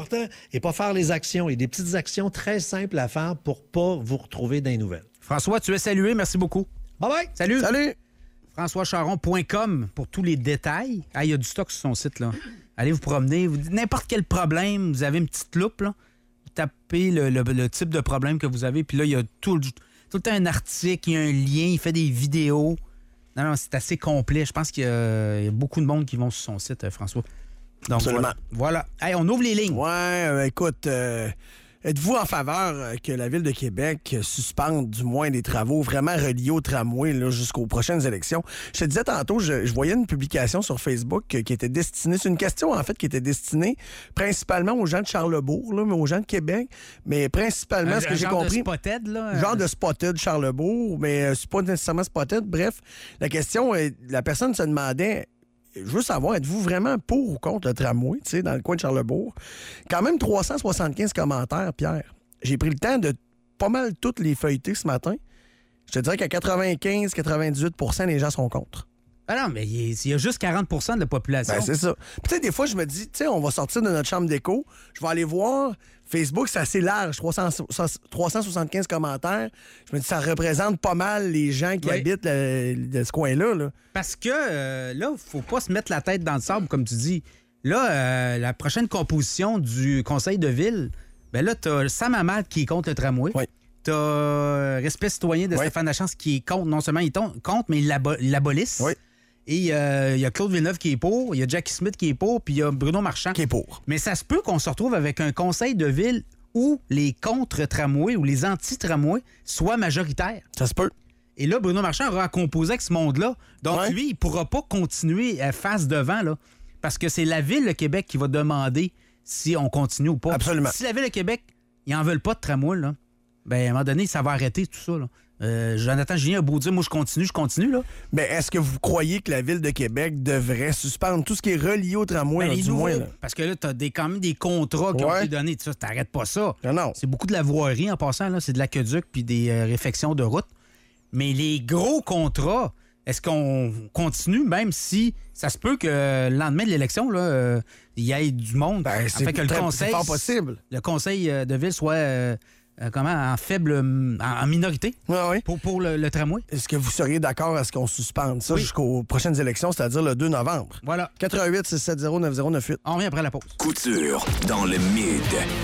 important, et pas faire les actions. Il y a des petites actions très simples à faire pour pas vous retrouver dans les nouvelles. François, tu es salué. Merci beaucoup. Bye-bye. Salut. Salut. françois charon point com pour tous les détails. Ah, il y a du stock sur son site, là. Allez vous promener. Vous dites n'importe quel problème, vous avez une petite loupe, là. Vous tapez le, le, le type de problème que vous avez, puis là, il y a tout, tout le temps un article, il y a un lien, il fait des vidéos. Non, non, c'est assez complet. Je pense qu'il y a, il y a beaucoup de monde qui vont sur son site, François. Donc, absolument. Voilà. voilà. Hey, on ouvre les lignes. Ouais, euh, écoute... Euh... Êtes-vous en faveur que la Ville de Québec suspende du moins des travaux vraiment reliés au tramway là, jusqu'aux prochaines élections? Je te disais tantôt, je, je voyais une publication sur Facebook qui était destinée, c'est une question en fait qui était destinée principalement aux gens de Charlesbourg, là, mais aux gens de Québec, mais principalement, un, ce que un j'ai genre compris... de Spotted, là? Genre de Spotted Charlesbourg, mais euh, c'est pas nécessairement Spotted. Bref, la question, est, la personne se demandait... Je veux savoir, êtes-vous vraiment pour ou contre le tramway, tu sais, dans le coin de Charlesbourg? Quand même trois cent soixante-quinze commentaires, Pierre. J'ai pris le temps de pas mal toutes les feuilleter ce matin. Je te dirais qu'à quatre-vingt-quinze à quatre-vingt-dix-huit pour cent des gens sont contre. Ah non, mais il y a juste quarante pour cent de la population. Ben, c'est ça. Puis, tu sais, des fois, je me dis, tu sais, on va sortir de notre chambre d'écho, je vais aller voir. Facebook, c'est assez large, trois cent soixante-quinze commentaires. Je me dis, ça représente pas mal les gens qui oui. habitent le, le, ce coin-là. Là. Parce que euh, là, faut pas se mettre la tête dans le sable, comme tu dis. Là, euh, la prochaine composition du conseil de ville, ben là, t'as Sam Hamad qui est contre le tramway. Oui. T'as euh, Respect citoyen de oui. Stéphane Lachance qui est contre. Non seulement il est contre, mais il l'abolisse. Oui. Et il euh, y a Claude Villeneuve qui est pour, il y a Jackie Smith qui est pour, puis il y a Bruno Marchand qui est pour. Mais ça se peut qu'on se retrouve avec un conseil de ville où les contre-tramways ou les anti-tramways soient majoritaires. Ça se peut. Et là, Bruno Marchand aura à composer avec ce monde-là. Donc, ouais. lui, il ne pourra pas continuer à face devant, là, parce que c'est la Ville de Québec qui va demander si on continue ou pas. Absolument. Si la Ville de Québec, ils n'en veulent pas de tramway, là, ben, à un moment donné, ça va arrêter tout ça, là. Euh, Jonathan Julien a beau dire, moi, je continue, je continue, là. Mais est-ce que vous croyez que la Ville de Québec devrait suspendre tout ce qui est relié au tramway, ben, là, du nouveaux, moins, là? Parce que là, t'as des, quand même des contrats qui ouais. ont été donnés. Tu t'arrêtes pas ça. Non, non. C'est beaucoup de la voirie, en passant, là. C'est de l'aqueduc puis des euh, réfections de route. Mais les gros contrats, est-ce qu'on continue, même si ça se peut que le lendemain de l'élection, là, euh, il y ait du monde? Ben, c'est fait que le très, conseil, fort possible. Le conseil de ville soit... Euh, Euh, comment, en faible, en, en minorité oui, oui. pour, pour le, le tramway. Est-ce que vous seriez d'accord à ce qu'on suspende ça oui. jusqu'aux prochaines élections, c'est-à-dire le deux novembre? Voilà. quatre un huit, six sept zéro, neuf zéro neuf huit. On revient après la pause. Couture dans le mid.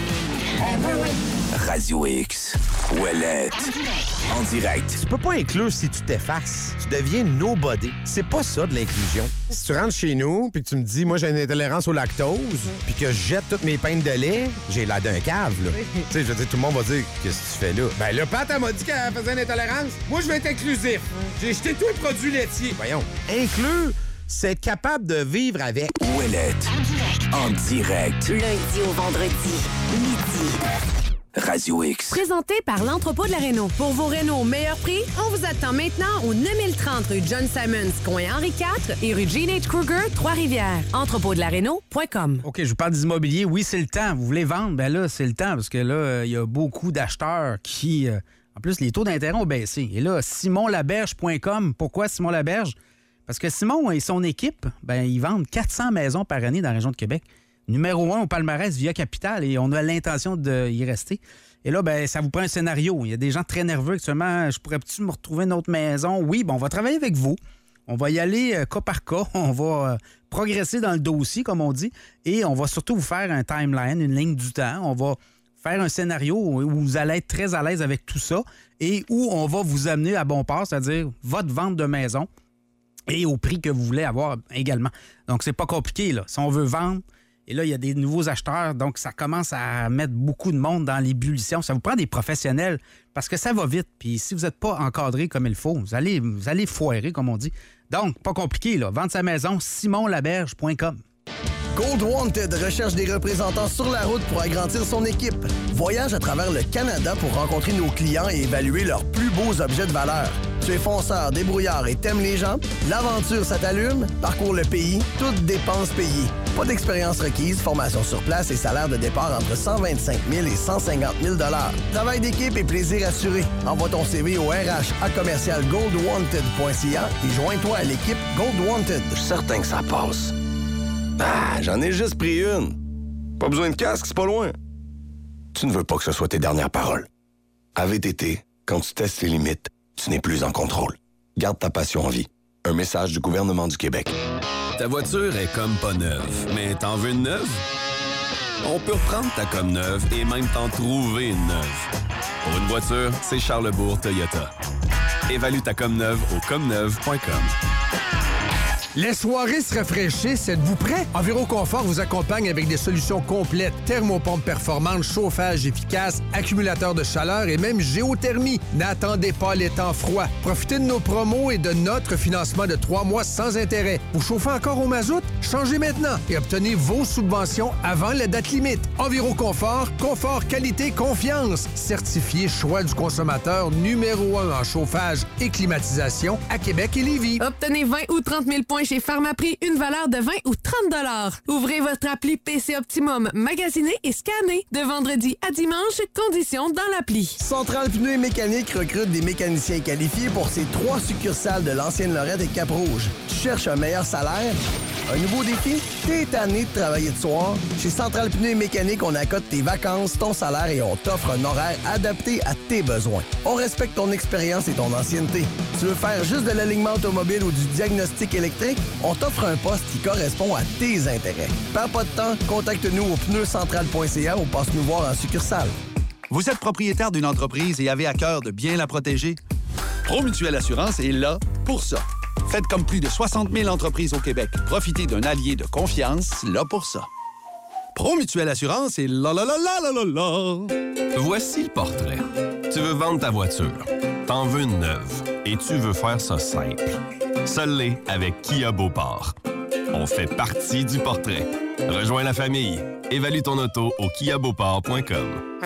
Radio X. Ouellette. En direct. Tu peux pas inclure si tu t'effaces. Tu deviens nobody. C'est pas ça de l'inclusion. Si tu rentres chez nous puis que tu me dis, moi, j'ai une intolérance au lactose, puis que je jette toutes mes pintes de lait, j'ai l'air d'un cave, là. Tu sais, je veux dire, tout le monde va dire, qu'est-ce que tu fais là? Ben là, Pat, elle m'a dit qu'elle faisait une intolérance. Moi, je vais être inclusif. J'ai jeté tous les produits laitiers. Voyons. Inclure, c'est être capable de vivre avec. Ouellette. En direct. Lundi au vendredi, midi. Radio X. Présenté par l'Entrepôt de la Réno. Pour vos Réno au meilleur prix, on vous attend maintenant au neuf mille trente rue John Simons, coin Henri quatre et rue Gene H. Kruger, Trois-Rivières. entrepôt de la réno point com. OK, je vous parle d'immobilier. Oui, c'est le temps. Vous voulez vendre? Bien là, c'est le temps parce que là, il y a beaucoup d'acheteurs qui... Euh, en plus, les taux d'intérêt ont baissé. Et là, simon laberge point com. Pourquoi Simon Laberge? Parce que Simon et son équipe, ben, ils vendent quatre cents maisons par année dans la région de Québec. Numéro un au palmarès via Capital et on a l'intention d'y rester. Et là, ben, ça vous prend un scénario. Il y a des gens très nerveux actuellement. Je pourrais-tu me retrouver une autre maison? Oui, ben, on va travailler avec vous. On va y aller euh, cas par cas. On va euh, progresser dans le dossier, comme on dit. Et on va surtout vous faire un timeline, une ligne du temps. On va faire un scénario où vous allez être très à l'aise avec tout ça et où on va vous amener à bon port, c'est-à-dire votre vente de maison et au prix que vous voulez avoir également. Donc, c'est pas compliqué, là. Si on veut vendre, et là, il y a des nouveaux acheteurs, donc ça commence à mettre beaucoup de monde dans l'ébullition. Ça vous prend des professionnels parce que ça va vite. Puis si vous n'êtes pas encadré comme il faut, vous allez, vous allez foirer, comme on dit. Donc, pas compliqué, là. Vendre sa maison, simon laberge point com. Gold Wanted recherche des représentants sur la route pour agrandir son équipe. Voyage à travers le Canada pour rencontrer nos clients et évaluer leurs plus beaux objets de valeur. Tu es fonceur, débrouillard et t'aimes les gens? L'aventure, ça t'allume? Parcours le pays, toutes dépenses payées. Pas d'expérience requise, formation sur place et salaire de départ entre cent vingt-cinq mille et cent cinquante mille dollars. Travail d'équipe et plaisir assuré. Envoie ton C V au R H à commercial gold wanted point c a et joins-toi à l'équipe Gold Wanted. Je suis certain que ça passe. Ah, j'en ai juste pris une. Pas besoin de casque, c'est pas loin. Tu ne veux pas que ce soit tes dernières paroles. À V T T, quand tu testes tes limites, tu n'es plus en contrôle. Garde ta passion en vie. Un message du gouvernement du Québec. Ta voiture est comme pas neuve, mais t'en veux une neuve? On peut reprendre ta comme neuve et même t'en trouver une neuve. Pour une voiture, c'est Charlebourg Toyota. Évalue ta comme neuve au comme neuve point com. Les soirées se rafraîchissent, êtes-vous prêts? Enviroconfort vous accompagne avec des solutions complètes. Thermopompe performante, chauffage efficace, accumulateur de chaleur et même géothermie. N'attendez pas les temps froids. Profitez de nos promos et de notre financement de trois mois sans intérêt. Vous chauffez encore au mazout? Changez maintenant et obtenez vos subventions avant la date limite. Enviroconfort, confort, qualité, confiance. Certifié choix du consommateur numéro un en chauffage et climatisation à Québec et Lévis. Obtenez vingt ou trente mille points chez Pharmaprix, une valeur de vingt ou trente dollars. Ouvrez votre appli P C Optimum, magasinez et scannez. De vendredi à dimanche, conditions dans l'appli. Centrale Pneus et Mécanique recrute des mécaniciens qualifiés pour ses trois succursales de l'ancienne Lorette et Cap-Rouge. Tu cherches un meilleur salaire? Un nouveau défi? T'es tanné de travailler de soir? Chez Centrale Pneus et Mécanique, on accote tes vacances, ton salaire et on t'offre un horaire adapté à tes besoins. On respecte ton expérience et ton ancienneté. Tu veux faire juste de l'alignement automobile ou du diagnostic électrique? On t'offre un poste qui correspond à tes intérêts. Perds pas de temps, contacte-nous au pneus central point c a ou passe nous voir en succursale. Vous êtes propriétaire d'une entreprise et avez à cœur de bien la protéger? Promutuelle Assurance est là pour ça. Faites comme plus de soixante mille entreprises au Québec. Profitez d'un allié de confiance là pour ça. Promutuelle Assurance est là là là là là là là. Voici le portrait. Tu veux vendre ta voiture. T'en veux une neuve. Et tu veux faire ça simple. Seul l'est avec Kia Beauport. On fait partie du portrait. Rejoins la famille. Évalue ton auto au kia beauport point com.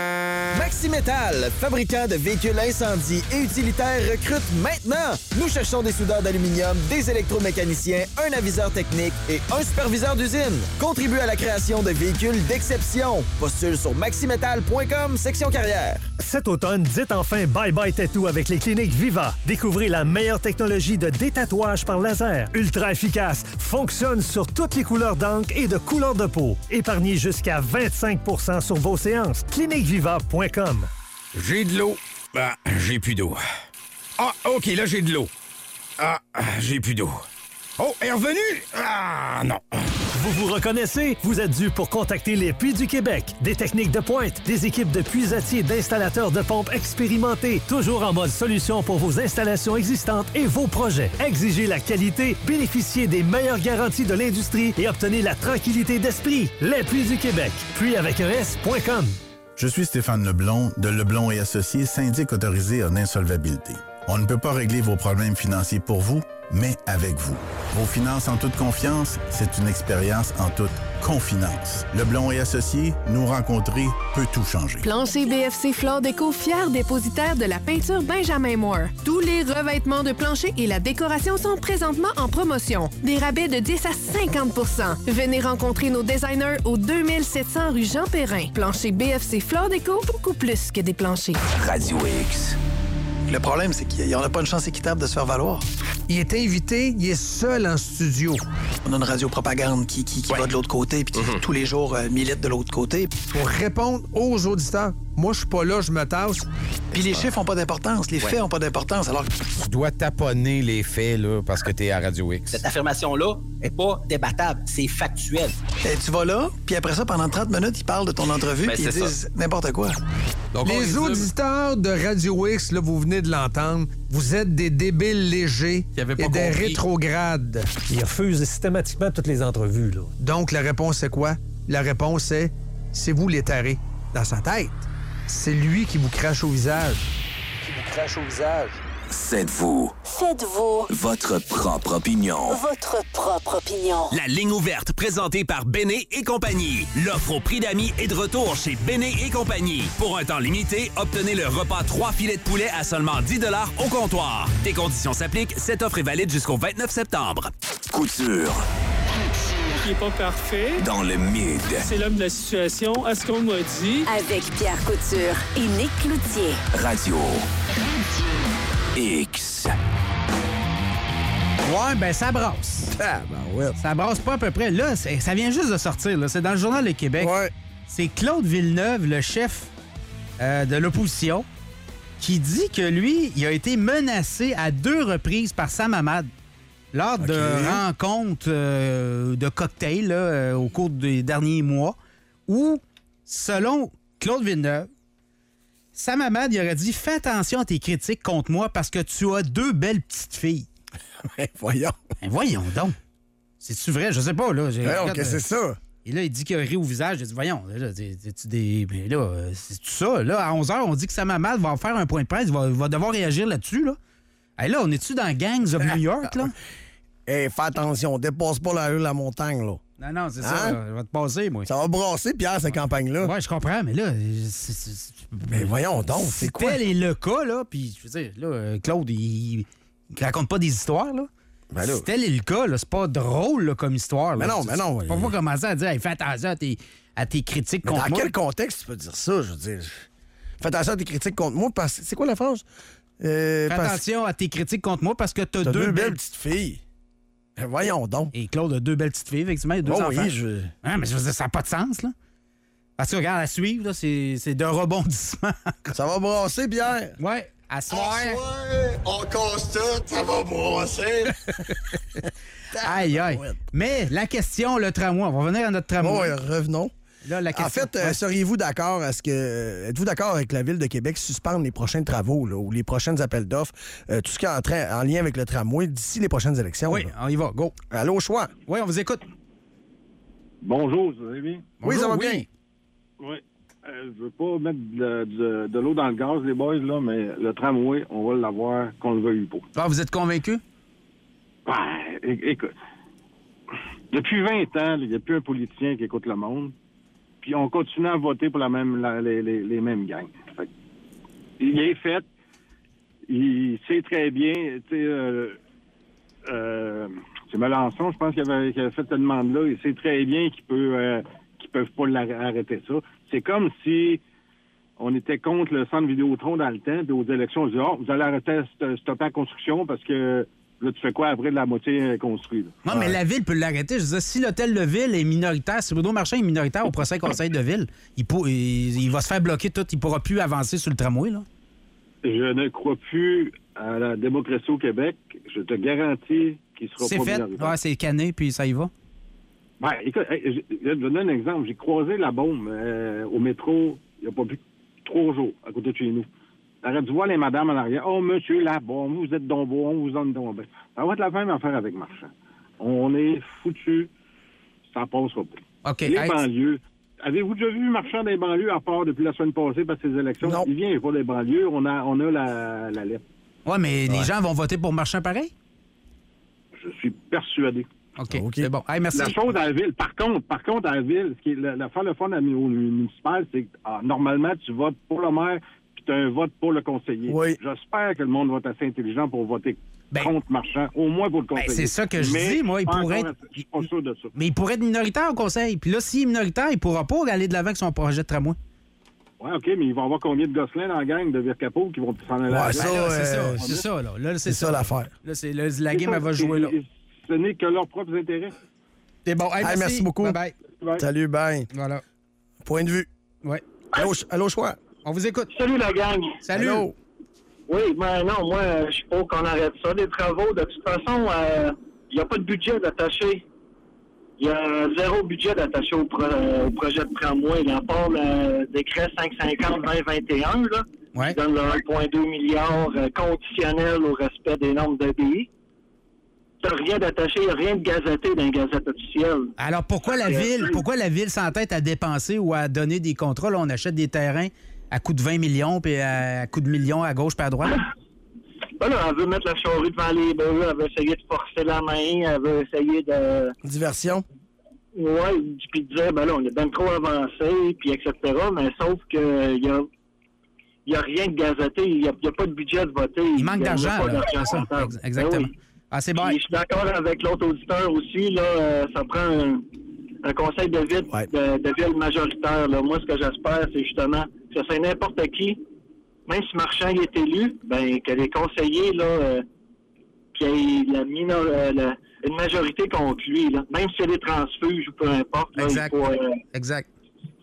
Maximétal, fabricant de véhicules incendies et utilitaires, recrute maintenant. Nous cherchons des soudeurs d'aluminium, des électromécaniciens, un aviseur technique et un superviseur d'usine. Contribue à la création de véhicules d'exception. Postule sur maximétal point com, section carrière. Cet automne, dites enfin bye-bye tattoo avec les cliniques Viva. Découvrez la meilleure technologie de détatouage par laser. Ultra efficace, fonctionne sur toutes les couleurs d'encre et de couleurs de peau. Épargnez jusqu'à vingt-cinq pour cent sur vos séances. clinique viva point com. J'ai de l'eau. Ah, j'ai plus d'eau. Ah, OK, là, j'ai de l'eau. Ah, j'ai plus d'eau. Oh, elle est revenue? Ah, non. Vous vous reconnaissez? Vous êtes dû pour contacter les Puits du Québec. Des techniques de pointe, des équipes de puisatiers et d'installateurs de pompes expérimentés. Toujours en mode solution pour vos installations existantes et vos projets. Exigez la qualité, bénéficiez des meilleures garanties de l'industrie et obtenez la tranquillité d'esprit. Les Puits du Québec. Puis avec un S point com. Je suis Stéphane Leblond, de Leblond et Associés, syndic autorisé en insolvabilité. On ne peut pas régler vos problèmes financiers pour vous, mais avec vous. Vos finances en toute confiance, c'est une expérience en toute confinance. Leblond et Associés, nous rencontrer peut tout changer. Plancher B F C Flore Déco, fier dépositaire de la peinture Benjamin Moore. Tous les revêtements de plancher et la décoration sont présentement en promotion. Des rabais de dix à cinquante pour cent. Venez rencontrer nos designers au deux mille sept cents rue Jean-Perrin. Plancher B F C Flore Déco, beaucoup plus que des planchers. Radio X. Le problème, c'est qu'il n'y en a pas une chance équitable de se faire valoir. Il est invité, il est seul en studio. On a une radio-propagande qui, qui, qui ouais. va de l'autre côté puis qui mm-hmm. tous les jours euh, milite de l'autre côté. Pour répondre aux auditeurs, moi, je suis pas là, je me tasse. Puis les chiffres n'ont pas d'importance, les ouais. faits n'ont pas d'importance. Alors, tu dois taponner les faits là, parce que t'es à Radio X. Cette affirmation-là est pas débattable, c'est factuel. Et tu vas là, puis après ça, pendant trente minutes, ils parlent de ton entrevue puis ils disent n'importe quoi. Donc, les auditeurs de Radio X, là, vous venez de l'entendre, vous êtes des débiles légers et des compris. rétrogrades. Il refuse systématiquement toutes les entrevues, là. Donc, la réponse, c'est quoi? La réponse, c'est c'est vous les tarés. Dans sa tête, c'est lui qui vous crache au visage. Qui vous crache au visage. Faites-vous. Faites-vous. Votre propre opinion. Votre propre opinion. La ligne ouverte présentée par Béné et compagnie. L'offre au prix d'amis est de retour chez Béné et compagnie. Pour un temps limité, obtenez le repas trois filets de poulet à seulement dix dollars au comptoir. Des conditions s'appliquent. Cette offre est valide jusqu'au vingt-neuf septembre. Couture. Qui est pas parfait. Dans le mid. C'est l'homme de la situation. À ce qu'on m'a dit. Avec Pierre Couture et Nick Cloutier. Radio. X. Ouais, ben ça brasse. Ah, ben ouais. Ça brasse pas à peu près. Là, ça vient juste de sortir. Là. C'est dans le Journal de Québec. Ouais. c'est Claude Villeneuve, le chef euh, de l'opposition, qui dit que lui, il a été menacé à deux reprises par Sam Hamad lors okay. de rencontres euh, de cocktails là, euh, au cours des derniers mois, où, selon Claude Villeneuve, Sam Hamad, il aurait dit « Fais attention à tes critiques contre moi parce que tu as deux belles petites filles. » Ben voyons. Ben voyons donc. C'est-tu vrai? Je sais pas, là. Ben ok, c'est ça. Et là, il dit qu'il a ri au visage. J'ai dit, voyons, là, c'est-tu des... Ben là, c'est tout ça. Là, à onze heures, on dit que Sam Hamad va faire un point de presse. Il va, va devoir réagir là-dessus, là. Hey, là, on est-tu dans Gangs of New York, là? Hey, fais attention, dépasse pas la rue de la montagne, là. Non, non, c'est hein? ça. Là, je vais te passer, moi. Ça va brasser, Pierre, cette campagne-là. Ouais, je comprends, mais là... C'est, c'est, c'est... Mais voyons donc, c'est quoi? Tel est le cas, là, puis je veux dire, là, Claude, il... il raconte pas des histoires, là. Ben si tel est le cas, là, c'est pas drôle là, comme histoire. Là. Mais non, mais non. Tu peux pas commencer à dire hey, fais attention à tes, à tes critiques mais contre dans moi. Dans quel contexte tu peux dire ça? Je veux dire, fais attention à tes critiques contre moi parce que. C'est quoi la phrase? Euh, fais parce... attention à tes critiques contre moi parce que t'as, t'as deux, deux belles belles petites filles. Ben voyons donc. Et Claude a deux belles petites filles, effectivement. Il a deux oh, enfants. Oui, je... Hein, mais je veux dire, ça n'a pas de sens, là. Parce que, regarde, à suivre, là, c'est, c'est d'un rebondissement. Ça va brasser, Pierre. Ouais. À soir. À soir, on casse tout, ça va brasser. Aïe, aïe. Mais la question, le tramway, on va revenir à notre tramway. Oh, ouais, revenons. Là, la question, en fait, ouais. euh, seriez-vous d'accord à ce que. Êtes-vous d'accord avec la Ville de Québec suspendre les prochains travaux là, ou les prochaines appels d'offres, euh, tout ce qui est en, train, en lien avec le tramway d'ici les prochaines élections? Oui, là? on y va, go. Allô, choix. Oui, on vous écoute. Bonjour, ça va bien? Oui, ça va bien. Oui. Euh, je veux pas mettre de, de, de l'eau dans le gaz, les boys, là, mais le tramway, on va l'avoir qu'on le veuille pas. Ah, vous êtes convaincu? Ben, é- écoute. Depuis vingt ans, il n'y a plus un politicien qui écoute le monde. Puis on continue à voter pour la même, la, les, les, les mêmes gangs. Fait, il est fait. Il sait très bien, tu sais, euh, euh, c'est Mélenchon, je pense qu'il avait, qu'il avait fait cette demande-là. Il sait très bien qu'il peut, euh, qu'ils peuvent pas l'arrêter ça. C'est comme si on était contre le centre Vidéotron dans le temps, puis aux élections, on se dit, oh, vous allez arrêter, stopper la construction parce que là, tu fais quoi après de la moitié construite? Non, ouais. mais la ville peut l'arrêter. Je veux dire, si l'hôtel de ville est minoritaire, si Bruno Marchand est minoritaire au prochain conseil de ville, il, pour, il, il va se faire bloquer tout. Il ne pourra plus avancer sur le tramway, là. Je ne crois plus à la démocratie au Québec. Je te garantis qu'il sera c'est pas fait. minoritaire. Ouais, c'est canné, puis ça y va. Ben, écoute, je vais te donner un exemple. J'ai croisé la bombe euh, au métro il n'y a pas plus de trois jours à côté de chez nous. T'aurais dû voir les madames en arrière. Oh, monsieur, la bombe, vous êtes donc beau, on vous en tombe. Ça va être la même affaire avec Marchand. On est foutus. Ça passera pas. OK. Les hey, banlieues. Avez-vous déjà vu Marchand des banlieues à part depuis la semaine passée par ces élections? Non. Il vient pas des banlieues. On a, on a la, la lettre. Ouais, mais ouais. les gens vont voter pour Marchand pareil? Je suis persuadé. OK, okay. C'est bon. Hey, merci. La chose à la ville, par contre, par contre, à la ville, ce qui est l'affaire le fun au municipal, c'est que ah, normalement, tu votes pour le maire puis tu as un vote pour le conseiller. Oui. J'espère que le monde va être assez intelligent pour voter ben, contre Marchand, au moins pour le conseiller. Ben, c'est ça que je mais, dis, moi. Il pourrait être... Je suis pas sûr de ça. Mais il pourrait être minoritaire au conseil. Puis là, s'il est minoritaire, il pourra pas aller de l'avant avec son projet de tramway. Oui, OK, mais il va y avoir combien de gosselins dans la gang de Vircapo qui vont s'en aller? Ouais, là? ça, ben là, euh, c'est ça, c'est ça, là. là c'est, c'est ça, ça l'affaire. Là, c'est, là, la game, elle va jouer là. Ce n'est que leurs propres intérêts. C'est bon. Hey, hey, merci. merci beaucoup. Bye bye. Bye. Salut, bye. Voilà. Point de vue. Ouais. Allô, allô, choix. On vous écoute. Salut, la gang. Salut. Allô. Oui, mais non, moi, je suis pour qu'on arrête ça, les travaux. De toute façon, il euh, n'y a pas de budget d'attacher. Il y a zéro budget d'attaché au, pro, au projet de tramway. À part le décret cinq cent cinquante vingt vingt et un, là, ouais. qui donne le un virgule deux milliard euh, conditionnel au respect des normes de B I. T'as rien d'attaché, rien de gazetté dans une gazette officielle. Alors, pourquoi la ville pourquoi la ville s'entête à dépenser ou à donner des contrats? Là, on achète des terrains à coût de vingt millions puis à coût de millions à gauche puis à droite? Ben là, elle veut mettre la charrue devant les bœufs, elle veut essayer de forcer la main, elle veut essayer de... Diversion? Oui, puis dire, ben là, on est bien trop avancé, puis et cetera, mais sauf que il y a... Il n'y a rien de gazetté, il n'y a, a pas de budget de voter. Il manque d'argent, là. C'est ça, exactement. Ben oui. Ah, c'est bon. Puis, je suis d'accord avec l'autre auditeur aussi, là, euh, ça prend un, un conseil de ville, ouais. de, de ville majoritaire. Là. Moi, ce que j'espère, c'est justement que c'est n'importe qui, même si Marchand y est élu, ben que les conseillers, là, euh, qu'il y ait la minor, euh, la, une majorité contre lui, là. Même s'il y a des transfuges ou peu importe. Là, exact. Il faut, euh, exact.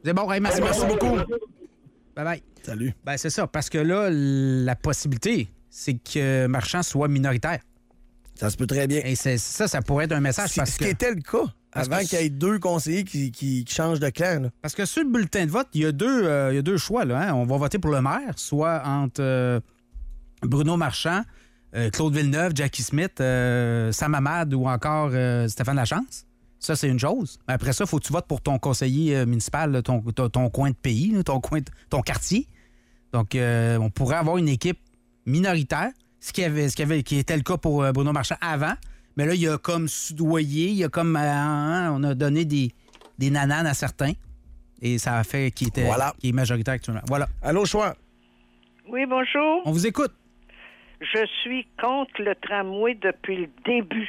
C'est bon, hey, merci, merci beaucoup. Bye-bye. Salut. Ben, c'est ça, parce que là, la possibilité, c'est que Marchand soit minoritaire. Ça se peut très bien. Et c'est, ça, ça pourrait être un message C'est parce ce que... qui était le cas avant qu'il y ait deux conseillers qui, qui, qui changent de clan. Là. Parce que sur le bulletin de vote, il y a deux, euh, il y a deux choix. Là, hein? On va voter pour le maire, soit entre euh, Bruno Marchand, euh, Claude Villeneuve, Jackie Smith, euh, Sam Hamad ou encore euh, Stéphane Lachance. Ça, c'est une chose. Mais après ça, il faut que tu votes pour ton conseiller euh, municipal, ton, ton, ton coin de pays, là, ton, coin de, ton quartier. Donc, euh, on pourrait avoir une équipe minoritaire, ce qui, avait, ce qui, avait, qui était le cas pour euh, Bruno Marchand avant. Mais là, il a comme soudoyé, il a comme... Euh, hein, on a donné des, des nananes à certains. Et ça a fait qu'il était voilà. qu'il est majoritaire actuellement. Voilà. Allô, choix. Oui, bonjour. On vous écoute. Je suis contre le tramway depuis le début.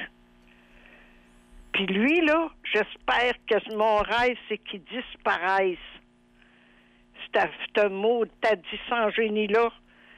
Puis lui, là, j'espère que mon rêve, c'est qu'il disparaisse. C'est un mot, t'as dit sans génie-là.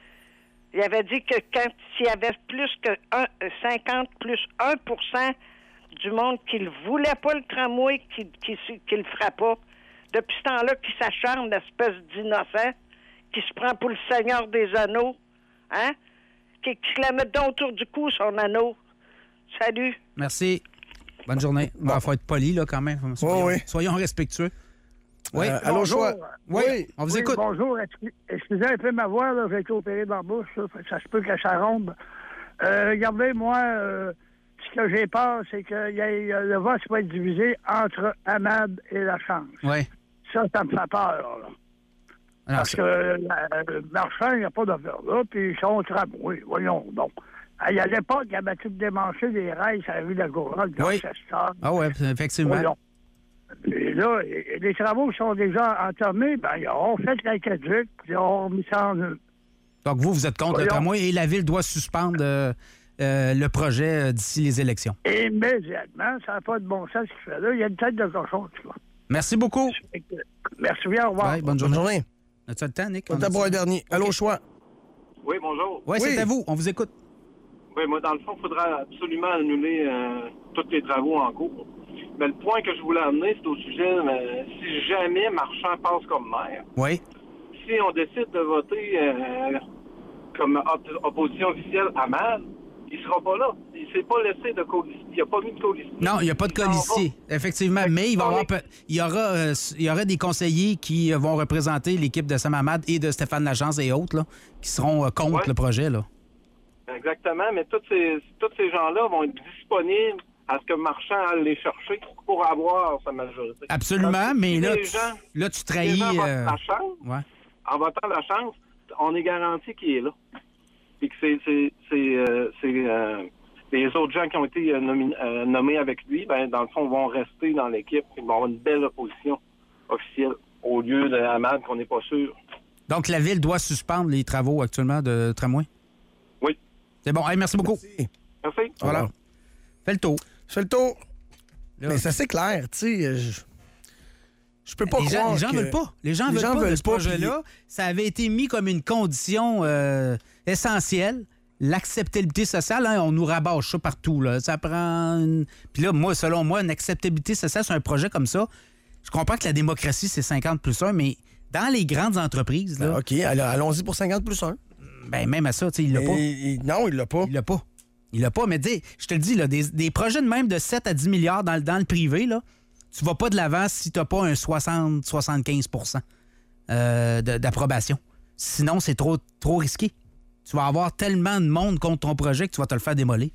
Il avait dit que quand s'il y avait plus que un, cinquante plus un pour cent du monde qui ne voulait pas le tramway, qui ne qui, qui le ferait pas, depuis ce temps-là, qui s'acharne, l'espèce d'innocent, qui se prend pour le Seigneur des Anneaux, hein? Qui, qui la met donc autour du cou, son anneau. Salut. Merci. Bonne journée. Il bon. va falloir être poli, là, quand même. Soyons, oui, oui. soyons respectueux. Oui. Euh, allô, choix. Oui. oui, on vous oui, écoute. Bonjour. Excusez un peu ma voix, là. J'ai été opéré dans la bouche. Ça, ça se peut que ça rombe. Euh, regardez, moi, euh, ce que j'ai peur, c'est que y ait, le vote va être divisé entre Hamad et Lachance. Oui. Ça, ça me fait peur, là. Alors, Parce ça... que le Marchand, il n'y a pas d'affaire là, puis ils sont tramway. Voyons, donc. À l'époque, il avait tout démanché des rails sur la rue de la Couronne. Oui. Ah oui, effectivement. Voyons. Et là, les travaux sont déjà entamés, ben, ils ont fait l'aqueduc, puis ils ont mis ça en œuvre. Donc, vous, vous êtes contre Voyons. le tramway et la Ville doit suspendre euh, euh, le projet euh, d'ici les élections. Immédiatement. Ça n'a pas de bon sens ce qu'il fait là. Il y a une tête de cochon, tu vois. Merci beaucoup. Merci bien, au revoir. Ouais, bonne journée. Bonne journée. As-tu le temps, Nick? On t'a pour un dernier. Okay. Allô, choix. Oui, bonjour. Ouais, oui, c'est à vous. On vous écoute. Oui, moi, dans le fond, il faudra absolument annuler euh, tous les travaux en cours. Mais le point que je voulais amener, c'est au sujet, euh, si jamais Marchand passe comme maire, oui. si on décide de voter euh, comme op- opposition officielle à Hamad, il sera pas là. Il s'est pas laissé de colistier. Il n'y a pas mis de colistier. Non, il n'y a pas de colistier, effectivement. Mais il va avoir, il y aura, euh, il y aura des conseillers qui vont représenter l'équipe de Sam Hamad et de Stéphane Lachance et autres, là, qui seront euh, contre ouais. le projet, là. Exactement, mais tous ces, tous ces gens-là vont être disponibles à ce que Marchand aille les chercher pour avoir sa majorité. Absolument, mais si là, les tu, gens, là, tu trahis... Les gens votent euh... la chance, ouais. En votant la chance, on est garanti qu'il est là. Puis que c'est, c'est, c'est, euh, c'est euh, les autres gens qui ont été euh, nommés, euh, nommés avec lui, ben, dans le fond, vont rester dans l'équipe et vont avoir une belle opposition officielle au lieu de Hamad qu'on n'est pas sûr. Donc, la Ville doit suspendre les travaux actuellement de tramway? Oui. C'est bon. Hey, merci beaucoup. Merci. Merci. Voilà. Fais le tour. Fais le tour. Là. Mais c'est assez clair, tu sais. Je... Je peux pas les croire gens, les gens que... veulent pas. Les gens les veulent gens pas veulent de ce pas, projet-là. Puis... Ça avait été mis comme une condition euh, essentielle. L'acceptabilité sociale, hein, on nous rabâche ça partout. Là. Ça prend... Une... Puis là, moi, selon moi, une acceptabilité sociale sur un projet comme ça, je comprends que la démocratie, c'est cinquante plus un, mais dans les grandes entreprises... Là, ben, OK, allons-y pour cinquante plus un. Ben, même à ça, tu sais, il l'a pas. Il... Non, il l'a pas. Il l'a pas. Il l'a pas, mais dis, je te le dis, là, des, des projets de même de sept à dix milliards dans, dans le privé, là, tu vas pas de l'avant si tu n'as pas un soixante à soixante-quinze pour cent euh, de, d'approbation. Sinon, c'est trop, trop risqué. Tu vas avoir tellement de monde contre ton projet que tu vas te le faire démolir.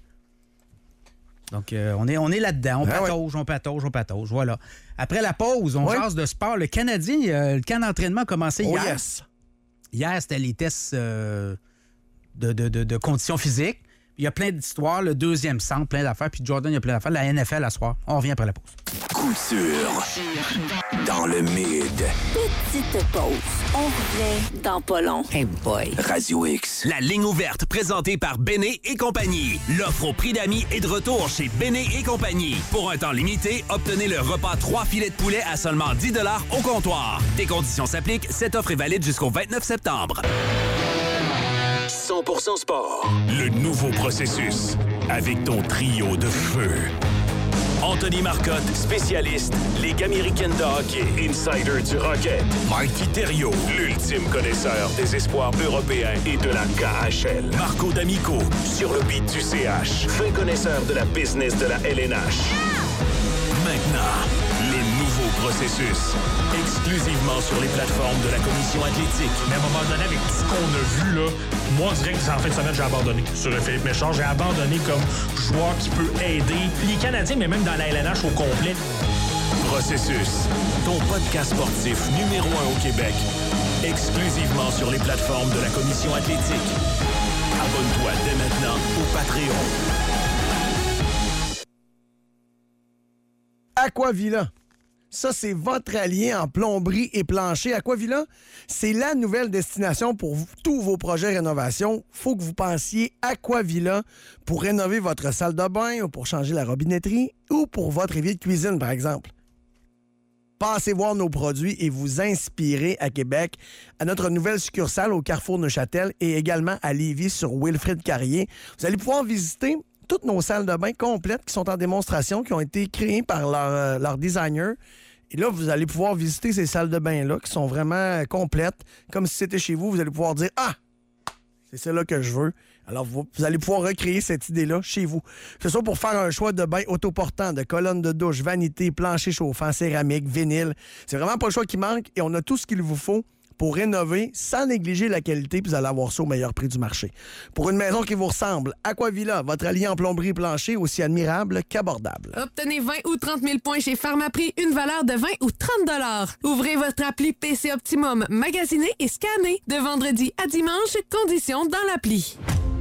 Donc, euh, on est, on est là-dedans. On ah patauge, ouais. on patauge, on patauge. Voilà. Après la pause, on ouais. jase de sport. Le Canadien, euh, le camp d'entraînement a commencé oh hier. Yes. Hier, c'était les tests euh, de, de, de, de conditions physiques. Il y a plein d'histoires, le deuxième centre, plein d'affaires. Puis Jordan, il y a plein d'affaires. La N F L à soir. On revient après la pause. Couture. Dans le mid. Petite pause. On revient dans pas long. Hey boy. Radio X. La ligne ouverte présentée par Béné et compagnie. L'offre au prix d'amis est de retour chez Béné et compagnie. Pour un temps limité, obtenez le repas trois filets de poulet à seulement dix dollars au comptoir. Des conditions s'appliquent. Cette offre est valide jusqu'au vingt-neuf septembre. cent pour cent sport. Le nouveau processus avec ton trio de feu. Anthony Marcotte, spécialiste, Ligue américaine de hockey, insider du Rocket. Mikey Thériault, l'ultime connaisseur des espoirs européens et de la K H L. Marco D'Amico, sur le beat du C H, fin connaisseur de la business de la L N H. Maintenant, les nouveaux processus, exclusivement sur les plateformes de la Commission athlétique. Mais à un moment donné, avec tout ce qu'on a vu, là, moi, on dirait que en fin de semaine, j'ai abandonné. Sur le Philippe Méchard, j'ai abandonné comme joueur qui peut aider les Canadiens, mais même dans la L N H au complet. Processus, ton podcast sportif numéro un au Québec, exclusivement sur les plateformes de la Commission athlétique. Abonne-toi dès maintenant au Patreon. Aquavilla. Ça, c'est votre allié en plomberie et plancher. Aquavilla, c'est la nouvelle destination pour vous, tous vos projets rénovation. Faut que vous pensiez Aquavilla pour rénover votre salle de bain ou pour changer la robinetterie ou pour votre évier de cuisine, par exemple. Passez voir nos produits et vous inspirer à Québec, à notre nouvelle succursale au Carrefour Neuchâtel et également à Lévis sur Wilfrid Carrier. Vous allez pouvoir visiter toutes nos salles de bain complètes qui sont en démonstration, qui ont été créées par leur, euh, leur designer. Et là, vous allez pouvoir visiter ces salles de bain-là qui sont vraiment complètes. Comme si c'était chez vous, vous allez pouvoir dire « Ah! C'est celle-là que je veux. » Alors, vous, vous allez pouvoir recréer cette idée-là chez vous. Que ce soit pour faire un choix de bain autoportant, de colonne de douche, vanité, plancher chauffant, céramique, vinyle. C'est vraiment pas le choix qui manque et on a tout ce qu'il vous faut pour rénover sans négliger la qualité, puis vous allez avoir ça au meilleur prix du marché. Pour une maison qui vous ressemble, Aquavilla, votre allié en plomberie et plancher, aussi admirable qu'abordable. Obtenez vingt ou trente mille points chez Pharmaprix, une valeur de vingt ou trente dollars. Ouvrez votre appli P C Optimum, magasinez et scannez. De vendredi à dimanche, conditions dans l'appli.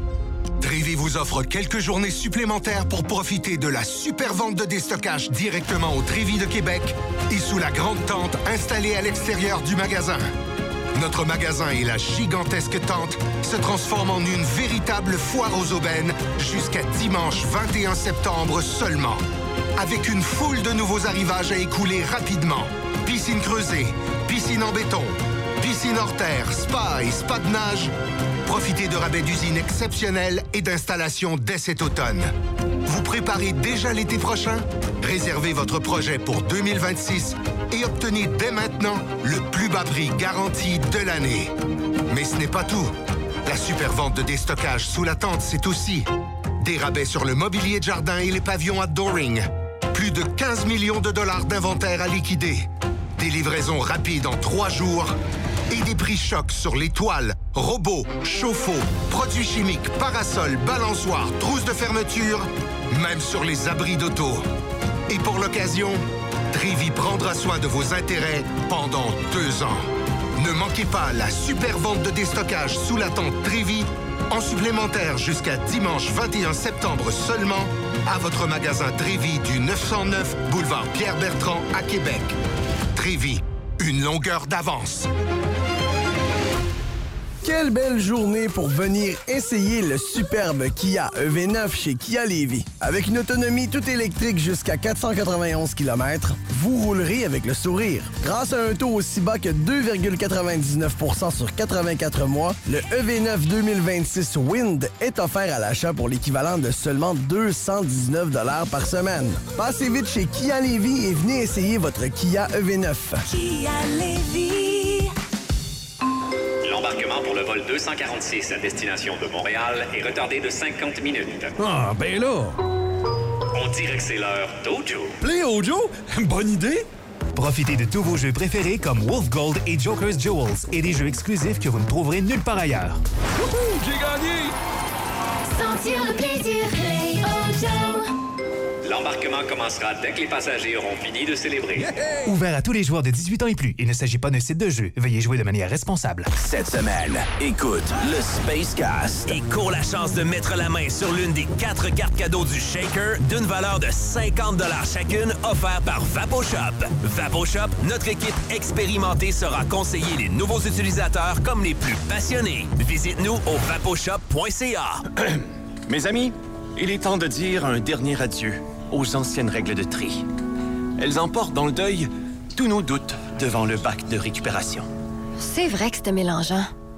Trévi vous offre quelques journées supplémentaires pour profiter de la super vente de déstockage directement au Trévi de Québec et sous la grande tente installée à l'extérieur du magasin. Notre magasin et la gigantesque tente se transforment en une véritable foire aux aubaines jusqu'à dimanche vingt et un septembre seulement. Avec une foule de nouveaux arrivages à écouler rapidement. Piscine creusée, piscine en béton, piscine hors terre, spa et spa de nage. Profitez de rabais d'usine exceptionnels et d'installations dès cet automne. Vous préparez déjà l'été prochain? Réservez votre projet pour deux mille vingt-six et obtenez dès maintenant le plus bas prix garanti de l'année. Mais ce n'est pas tout. La super vente de déstockage sous la tente, c'est aussi des rabais sur le mobilier de jardin et les pavillons outdooring. Plus de quinze millions de dollars d'inventaire à liquider. Des livraisons rapides en trois jours et des prix chocs sur les toiles, robots, chauffe-eau, produits chimiques, parasols, balançoires, trousses de fermeture, même sur les abris d'auto. Et pour l'occasion, Trévi prendra soin de vos intérêts pendant deux ans. Ne manquez pas la super vente de déstockage sous la tente Trévi en supplémentaire jusqu'à dimanche vingt et un septembre seulement à votre magasin Trévi du neuf cent neuf boulevard Pierre-Bertrand à Québec. Trévi, une longueur d'avance. Quelle belle journée pour venir essayer le superbe Kia E V neuf chez Kia Lévis. Avec une autonomie toute électrique jusqu'à quatre cent quatre-vingt-onze kilomètres, vous roulerez avec le sourire. Grâce à un taux aussi bas que deux virgule quatre-vingt-dix-neuf pour cent sur quatre-vingt-quatre mois, le E V neuf deux mille vingt-six Wind est offert à l'achat pour l'équivalent de seulement deux cent dix-neuf dollars par semaine. Passez vite chez Kia Lévis et venez essayer votre Kia E V neuf. Kia Lévis. L'embarquement pour le vol deux cent quarante-six à destination de Montréal est retardé de cinquante minutes. Ah, ben là! On dirait que c'est l'heure d'Ojo. Play Ojo? Bonne idée! Profitez de tous vos jeux préférés comme Wolf Gold et Joker's Jewels et des jeux exclusifs que vous ne trouverez nulle part ailleurs. Wouhou! J'ai gagné! Sentir le plaisir, Play Ojo. L'embarquement commencera dès que les passagers auront fini de célébrer. Yeah! Ouvert à tous les joueurs de dix-huit ans et plus. Il ne s'agit pas d'un site de jeu. Veuillez jouer de manière responsable. Cette semaine, écoute le Space Cast et cours la chance de mettre la main sur l'une des quatre cartes cadeaux du Shaker d'une valeur de cinquante dollars chacune, offert par VapoShop. VapoShop, notre équipe expérimentée saura conseiller les nouveaux utilisateurs comme les plus passionnés. Visite-nous au vaposhop point c a. Mes amis, il est temps de dire un dernier adieu aux anciennes règles de tri. Elles emportent dans le deuil tous nos doutes devant le bac de récupération. C'est vrai que c'était mélangeant.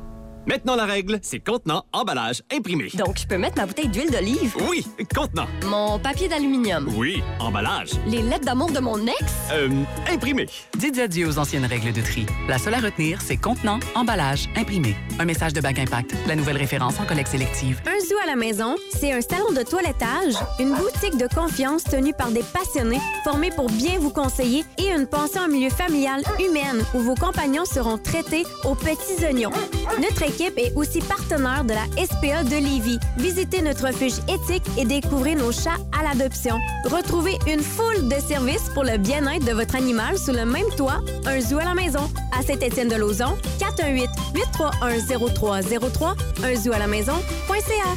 Maintenant, la règle, c'est contenant, emballage, imprimé. Donc, je peux mettre ma bouteille d'huile d'olive? Oui, contenant. Mon papier d'aluminium? Oui, emballage. Les lettres d'amour de mon ex? Euh, imprimé. Dites adieu aux anciennes règles de tri. La seule à retenir, c'est contenant, emballage, imprimé. Un message de Bac Impact, la nouvelle référence en collecte sélective. Un zoo à la maison, c'est un salon de toilettage, une boutique de confiance tenue par des passionnés formés pour bien vous conseiller et une pension en milieu familial humaine où vos compagnons seront traités aux petits oignons. Notre équipe est aussi partenaire de la S P A de Lévis. Visitez notre refuge éthique et découvrez nos chats à l'adoption. Retrouvez une foule de services pour le bien-être de votre animal sous le même toit. Un zoo à la maison à Saint-Étienne-de-Lauzon, quatre un huit, huit trois un, zéro trois zéro trois, un zoo à la maison point c a.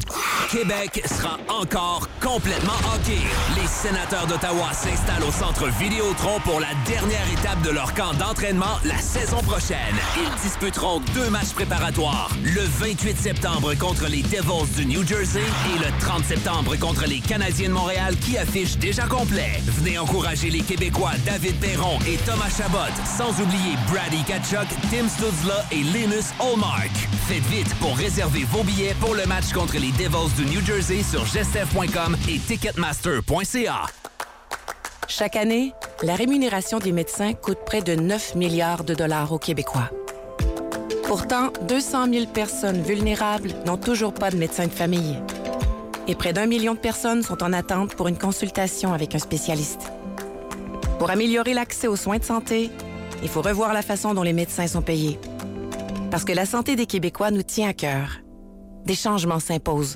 Québec sera encore complètement hockey. Les Sénateurs d'Ottawa s'installent au centre Vidéotron pour la dernière étape de leur camp d'entraînement la saison prochaine. Ils disputeront deux matchs préparatoires, le vingt-huit septembre contre les Devils du New Jersey et le trente septembre contre les Canadiens de Montréal qui affichent déjà complet. Venez encourager les Québécois David Perron et Thomas Chabot, sans oublier Brady Tkachuk, Tim Stutzla et Linus Ullmark. Faites vite pour réserver vos billets pour le match contre les Devils du New Jersey sur gestef point com et ticketmaster point c a. Chaque année, la rémunération des médecins coûte près de neuf milliards de dollars aux Québécois. Pourtant, deux cent mille personnes vulnérables n'ont toujours pas de médecin de famille. Et près d'un million de personnes sont en attente pour une consultation avec un spécialiste. Pour améliorer l'accès aux soins de santé, il faut revoir la façon dont les médecins sont payés. Parce que la santé des Québécois nous tient à cœur. Des changements s'imposent.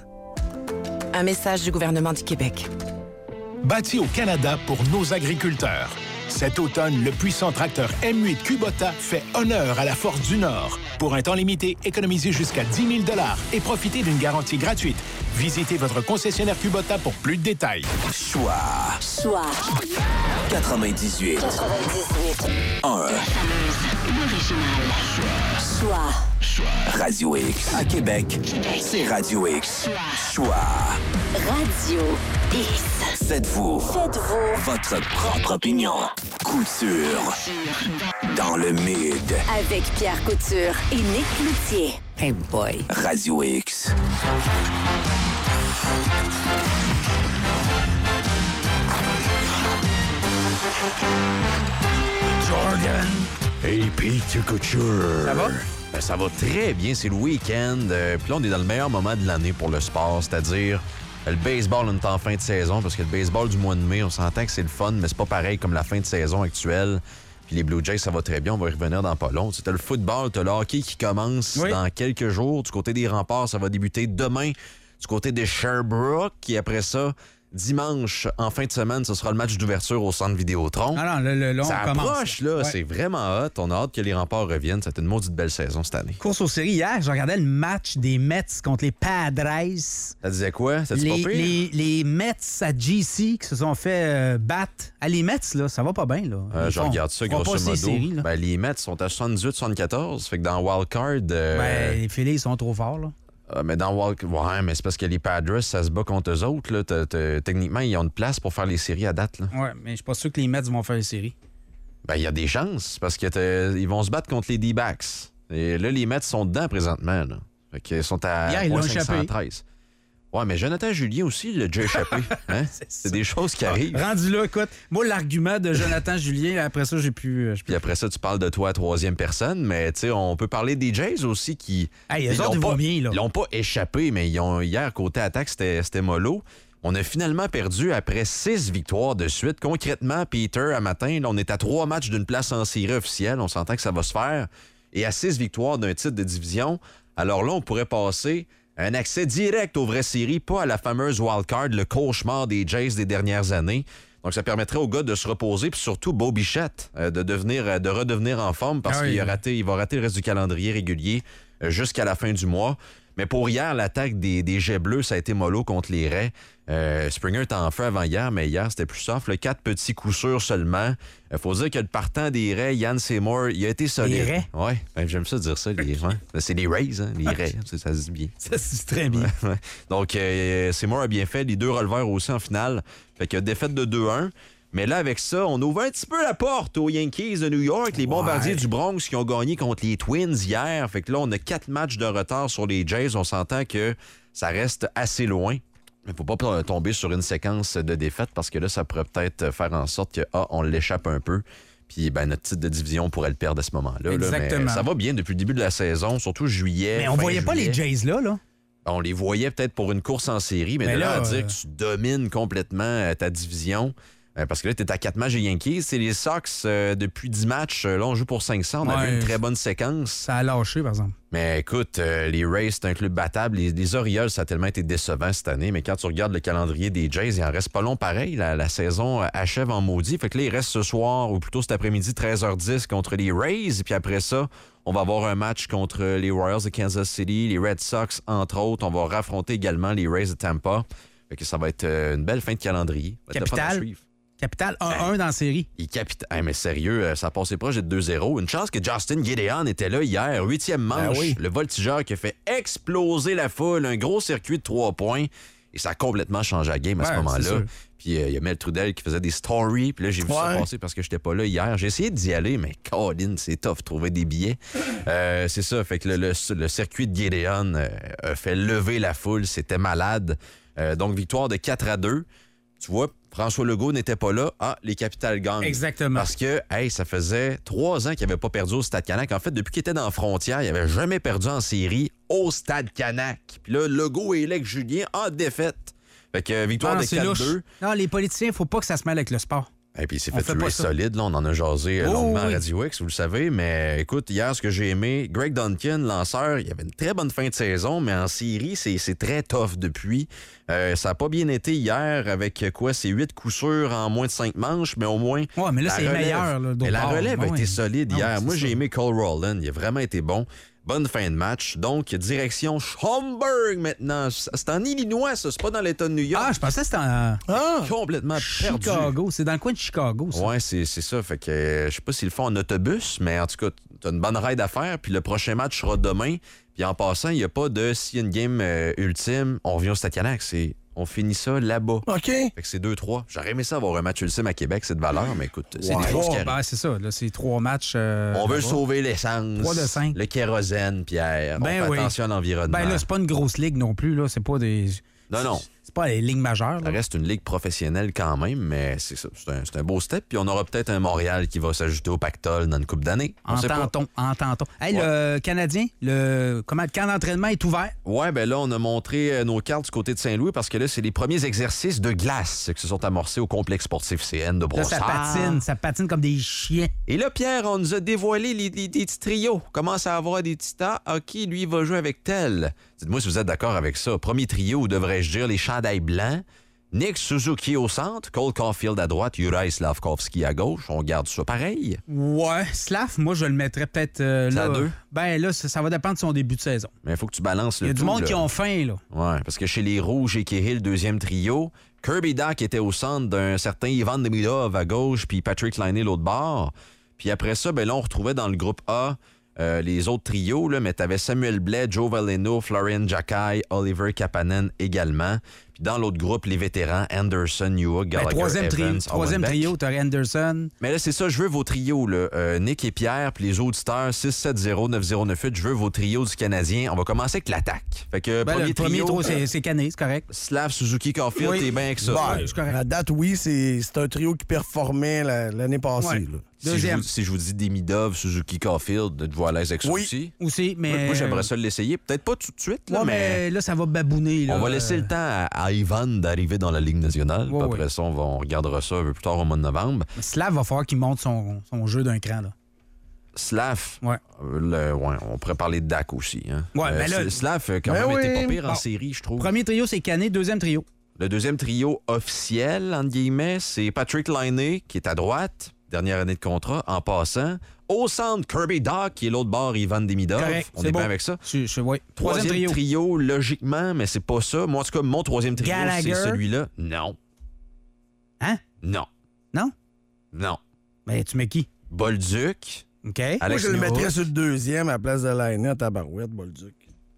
Un message du gouvernement du Québec. Bâti au Canada pour nos agriculteurs. Cet automne, le puissant tracteur M huit Kubota fait honneur à la force du Nord. Pour un temps limité, économisez jusqu'à dix mille dollars et profitez d'une garantie gratuite. Visitez votre concessionnaire Kubota pour plus de détails. Choix. Choix. quatre-vingt-dix-huit. quatre-vingt-dix-huit. un. L'original. Choix. Choix. Radio X. À Québec, c'est Radio X. Choix. Radio X. Faites-vous. Faites-vous. Votre propre opinion. Couture. Dans le mid. Avec Pierre Couture et Nick Cloutier. Hey boy. Radio X. Jordan. Hey, Pete Couture. Ça va? Ben, ça va très bien. C'est le week-end. Euh, Puis là, on est dans le meilleur moment de l'année pour le sport, c'est-à-dire euh, le baseball, on est en fin de saison parce que le baseball du mois de mai, on s'entend que c'est le fun, mais c'est pas pareil comme la fin de saison actuelle. Puis les Blue Jays, ça va très bien. On va y revenir dans pas long. T'as le football, t'as le hockey qui commence oui. dans quelques jours. Du côté des Remparts, ça va débuter demain. Du côté des Sherbrooke, qui après ça, dimanche, en fin de semaine, ce sera le match d'ouverture au centre Vidéotron. Ah non, le, le, le ça on approche, là. Ouais. C'est vraiment hot. On a hâte que les Remparts reviennent. C'était une maudite belle saison cette année. Course aux séries. Hier, je regardais le match des Mets contre les Padres. Ça disait quoi? Ça dit les, pas pire? Les, les Mets à G C qui se sont fait euh, battre. Ah, les Mets, là, ça va pas bien, là. Euh, je font, regarde ça, grosso modo. Séries, ben, les Mets sont à soixante-dix-huit soixante-quatorze. Fait que dans Wildcard... Euh... Ben, les Phillies, ils sont trop forts, là. Euh, mais dans Walk... Ouais, mais c'est parce que les Padres, ça se bat contre eux autres. Là. T'as, t'as... Techniquement, ils ont une place pour faire les séries à date. Là. Ouais, mais je suis pas sûr que les Mets vont faire les séries. Ben, il y a des chances, parce qu'ils vont se battre contre les D-backs. Et là, les Mets sont dedans présentement. Là. Fait qu'ils sont à Hier, point cinq cent treize. Ouais, mais Jonathan Julien aussi, il a déjà échappé. Hein? c'est, c'est des choses qui arrivent. Rendu là, écoute, moi, l'argument de Jonathan Julien, après ça, j'ai pu... Puis après ça, tu parles de toi à troisième personne, mais tu sais, on peut parler des Jays aussi qui... Hey, eux autres, ils vont bien, là. Ils l'ont pas échappé, mais ils ont, hier, côté attaque, c'était, c'était mollo. On a finalement perdu après six victoires de suite. Concrètement, Peter, à matin, là, on est à trois matchs d'une place en série officielle. On s'entend que ça va se faire. Et à six victoires d'un titre de division, alors là, on pourrait passer... un accès direct aux vraies séries, pas à la fameuse wildcard, le cauchemar des Jays des dernières années. Donc, ça permettrait aux gars de se reposer, puis surtout Beau Bichette euh, de, devenir, euh, de redevenir en forme parce ah oui, qu'il a raté, il va rater le reste du calendrier régulier euh, jusqu'à la fin du mois. Mais pour hier, l'attaque des, des Jets bleus, ça a été mollo contre les Rays. Euh, Springer était en feu avant hier, mais hier, c'était plus soft. Le quatre petits coups sûrs seulement. Il euh, faut dire que le partant des Rays, Yann Seymour, il a été solide. Les Rays? Oui, ben, j'aime ça dire ça. Les... ouais. C'est les Rays, hein, les Rays. Ça, ça se dit bien. Ça se dit très bien. Ouais, ouais. Donc, euh, Seymour a bien fait. Les deux releveurs aussi en finale. Fait que défaite de deux un. Mais là, avec ça, on ouvre un petit peu la porte aux Yankees de New York, les Bombardiers Ouais. du Bronx qui ont gagné contre les Twins hier. Fait que là, on a quatre matchs de retard sur les Jays. On s'entend que ça reste assez loin. Il ne faut pas tomber sur une séquence de défaites parce que là, ça pourrait peut-être faire en sorte que, ah, on l'échappe un peu. Puis ben, notre titre de division pourrait le perdre à ce moment-là. Là. Exactement. Mais ça va bien depuis le début de la saison, surtout juillet. Mais on fin voyait pas juillet. les Jays là, là. On les voyait peut-être pour une course en série, mais, Mais de là, là, à dire euh, que tu domines complètement euh, ta division, euh, parce que là, tu es à quatre matchs des Yankees. C'est les Sox, euh, depuis dix matchs, euh, là, on joue pour cinq cents. On a Ouais. vu une très bonne séquence. Ça a lâché, par exemple. Mais écoute, euh, les Rays, c'est un club battable. Les, les Orioles, ça a tellement été décevant cette année. Mais quand tu regardes le calendrier des Jays, il en reste pas long pareil. La, la saison euh, achève en maudit. Fait que là, il reste ce soir, ou plutôt cet après-midi, treize heures dix contre les Rays. Puis après ça, on va avoir un match contre les Royals de Kansas City, les Red Sox, entre autres. On va raffronter également les Rays de Tampa. Fait que ça va être euh, une belle fin de calendrier. Ça va être le fun à Capital. suivre. Capital un un dans la série. Il capite. Hey, mais sérieux, euh, ça passait proche de deux zéro. Une chance que Justin Gideon était là hier, huitième manche. Ben oui. Le voltigeur qui a fait exploser la foule, un gros circuit de trois points. Et ça a complètement changé la game à ce Ouais, c'est moment-là. sûr. Puis euh, il y a Mel Trudel qui faisait des stories. Puis là, j'ai vu ça Ouais. passer parce que j'étais pas là hier. J'ai essayé d'y aller, mais Colin, c'est tough de trouver des billets. Euh, c'est ça. Fait que le, le- le circuit de Gideon euh, a fait lever la foule. C'était malade. Euh, donc, victoire de quatre à deux. Tu vois, François Legault n'était pas là. Ah, les Capitales gagnent. Exactement. Parce que, hey, ça faisait trois ans qu'il n'avait pas perdu au Stade Canac. En fait, depuis qu'il était dans la frontière, il n'avait jamais perdu en série au Stade Canac. Puis là, Legault et Lec Julien en défaite. Fait que euh, victoire Ah, de c'est quatre louche. deux. Non, les politiciens, faut pas que ça se mêle avec le sport. Et puis il s'est On fait fait tuer pas ça. solide, là, on en a jasé euh, Oh, longuement oui. à Radio X, vous le savez, mais écoute, hier, ce que j'ai aimé, Greg Duncan, lanceur, il avait une très bonne fin de saison, mais en série, c'est c'est très tough depuis. Euh, ça n'a pas bien été hier avec quoi, c'est huit coups sûrs en moins de cinq manches, mais au moins... Ouais, mais là, la c'est relève- meilleur, là, d'autre mais la part. relève a Ah ouais. été solide Ah ouais, hier. c'est Moi, j'ai ça. aimé Cole Rowland, il a vraiment été bon. Bonne fin de match. Donc, direction Schaumburg maintenant. C'est en Illinois, ça. C'est pas dans l'État de New York. Ah, je pensais que c'était en Complètement perdu. Chicago. C'est dans le coin de Chicago, ça. Ouais, c'est c'est ça. Fait que euh, je sais pas s'ils le font en autobus, mais en tout cas, t'as une bonne ride à faire. Puis le prochain match sera demain. Puis en passant, il n'y a pas de s'il y a une game euh, ultime, on revient au Stade Canac. C'est on finit ça là-bas. OK. Fait que c'est deux trois. J'aurais aimé ça avoir un match ultime à Québec, c'est de valeur, mais écoute, c'est des choses qui arrivent. Ben, c'est ça. Là, c'est trois matchs. euh, On veut là-bas. sauver l'essence. Trois de cinq. Le kérosène, Pierre. Ben on fait oui. attention à l'environnement. Ben là, c'est pas une grosse ligue non plus. Là. C'est pas des. non, non. C'est pas les ligues majeures. Ça là. reste une ligue professionnelle quand même, mais c'est ça. C'est un, c'est un beau step. Puis on aura peut-être un Montréal qui va s'ajouter au pactole dans une coupe d'années. On sait pas. Entend-on, entend-on. Hey, le Canadien, le, comment, le camp d'entraînement est ouvert. Ouais, ben là, on a montré euh, nos cartes du côté de Saint-Louis parce que là, c'est les premiers exercices de glace qui se sont amorcés au complexe sportif C N de Là, ça Brossard. patine, ça patine comme des chiens. Et là, Pierre, on nous a dévoilé les, les- des petits trios. On commence à avoir des petits tas. OK, lui, il va jouer avec tel. Dites-moi si vous êtes d'accord avec ça. Premier trio, ou devrais-je dire, les chandails blancs. Nick Suzuki au centre, Cole Caulfield à droite, Juraj Slavkovski à gauche. On garde ça pareil. Ouais, Slav, moi, je le mettrais peut-être euh, C'est là. à deux? Ben là, ça, ça va dépendre de son début de saison. Mais il faut que tu balances le Il y a du tout, monde là. qui ont faim, là. Ouais, parce que chez les Rouges et Cahill, deuxième trio, Kirby Doc était au centre d'un certain Ivan Demidov à gauche, puis Patrick Laine l'autre bord. Puis après ça, ben là, on retrouvait dans le groupe A euh, les autres trios, là, mais t'avais Samuel Blais, Joe Valeno, Florian Jackai, Oliver Kapanen également. Puis dans l'autre groupe, les vétérans, Anderson, Newhook, Ben, Gallagher, troisième trio, Evans, troisième Owenbeck. trio, t'aurais Anderson. Mais là, c'est ça, je veux vos trios, là. Euh, Nick et Pierre, puis les auditeurs, six sept zéro neuf zéro neuf huit, je veux vos trios du Canadien. On va commencer avec l'attaque. Fait que Ben, premier le premier trio, trio, c'est, c'est Canet, c'est correct. Slav, Suzuki, Caulfield, Oui. t'es bien avec ça. Ben, c'est correct. à date, oui, c'est c'est un trio qui performait la- l'année passée. Ouais. là. Si je, Deuxième. vous, si je vous dis Demidov, Suzuki, Caulfield, êtes-vous à l'aise avec ça Oui. aussi? Aussi, mais. Moi, moi, j'aimerais ça l'essayer. Peut-être pas tout de suite, là, Ouais, mais... mais là, ça va babouner. Là. On va laisser le temps à, à Ivan d'arriver dans la Ligue nationale. Ouais, Puis après ouais. ça, on, va- on regardera ça un peu plus tard au mois de novembre. Slav va falloir qu'il monte son, son jeu d'un cran, là. Slav, Ouais. euh, le- ouais, on pourrait parler de Dak aussi. Hein. Ouais, mais là- Slav a quand Ben même été oui. pas pire en Bon. série, je trouve. Premier trio, c'est Canet. Deuxième trio. Le deuxième trio officiel, entre guillemets, c'est Patrick Laine, qui est à droite, dernière année de contrat, en passant. Au centre, Kirby Doc, qui est l'autre bord, Ivan Demidov. Correct, On c'est est bon. bien avec ça. Je, je, ouais. Troisième, Troisième trio. trio. logiquement, mais c'est pas ça. Moi, en tout cas, mon troisième trio, Gallagher. c'est celui-là. Non. Hein? Non. Non? Non. Mais tu mets qui? Bolduc. OK. Moi, Alex je le Newhook. mettrais sur le deuxième à la place de Laine à Tabarouette, Bolduc.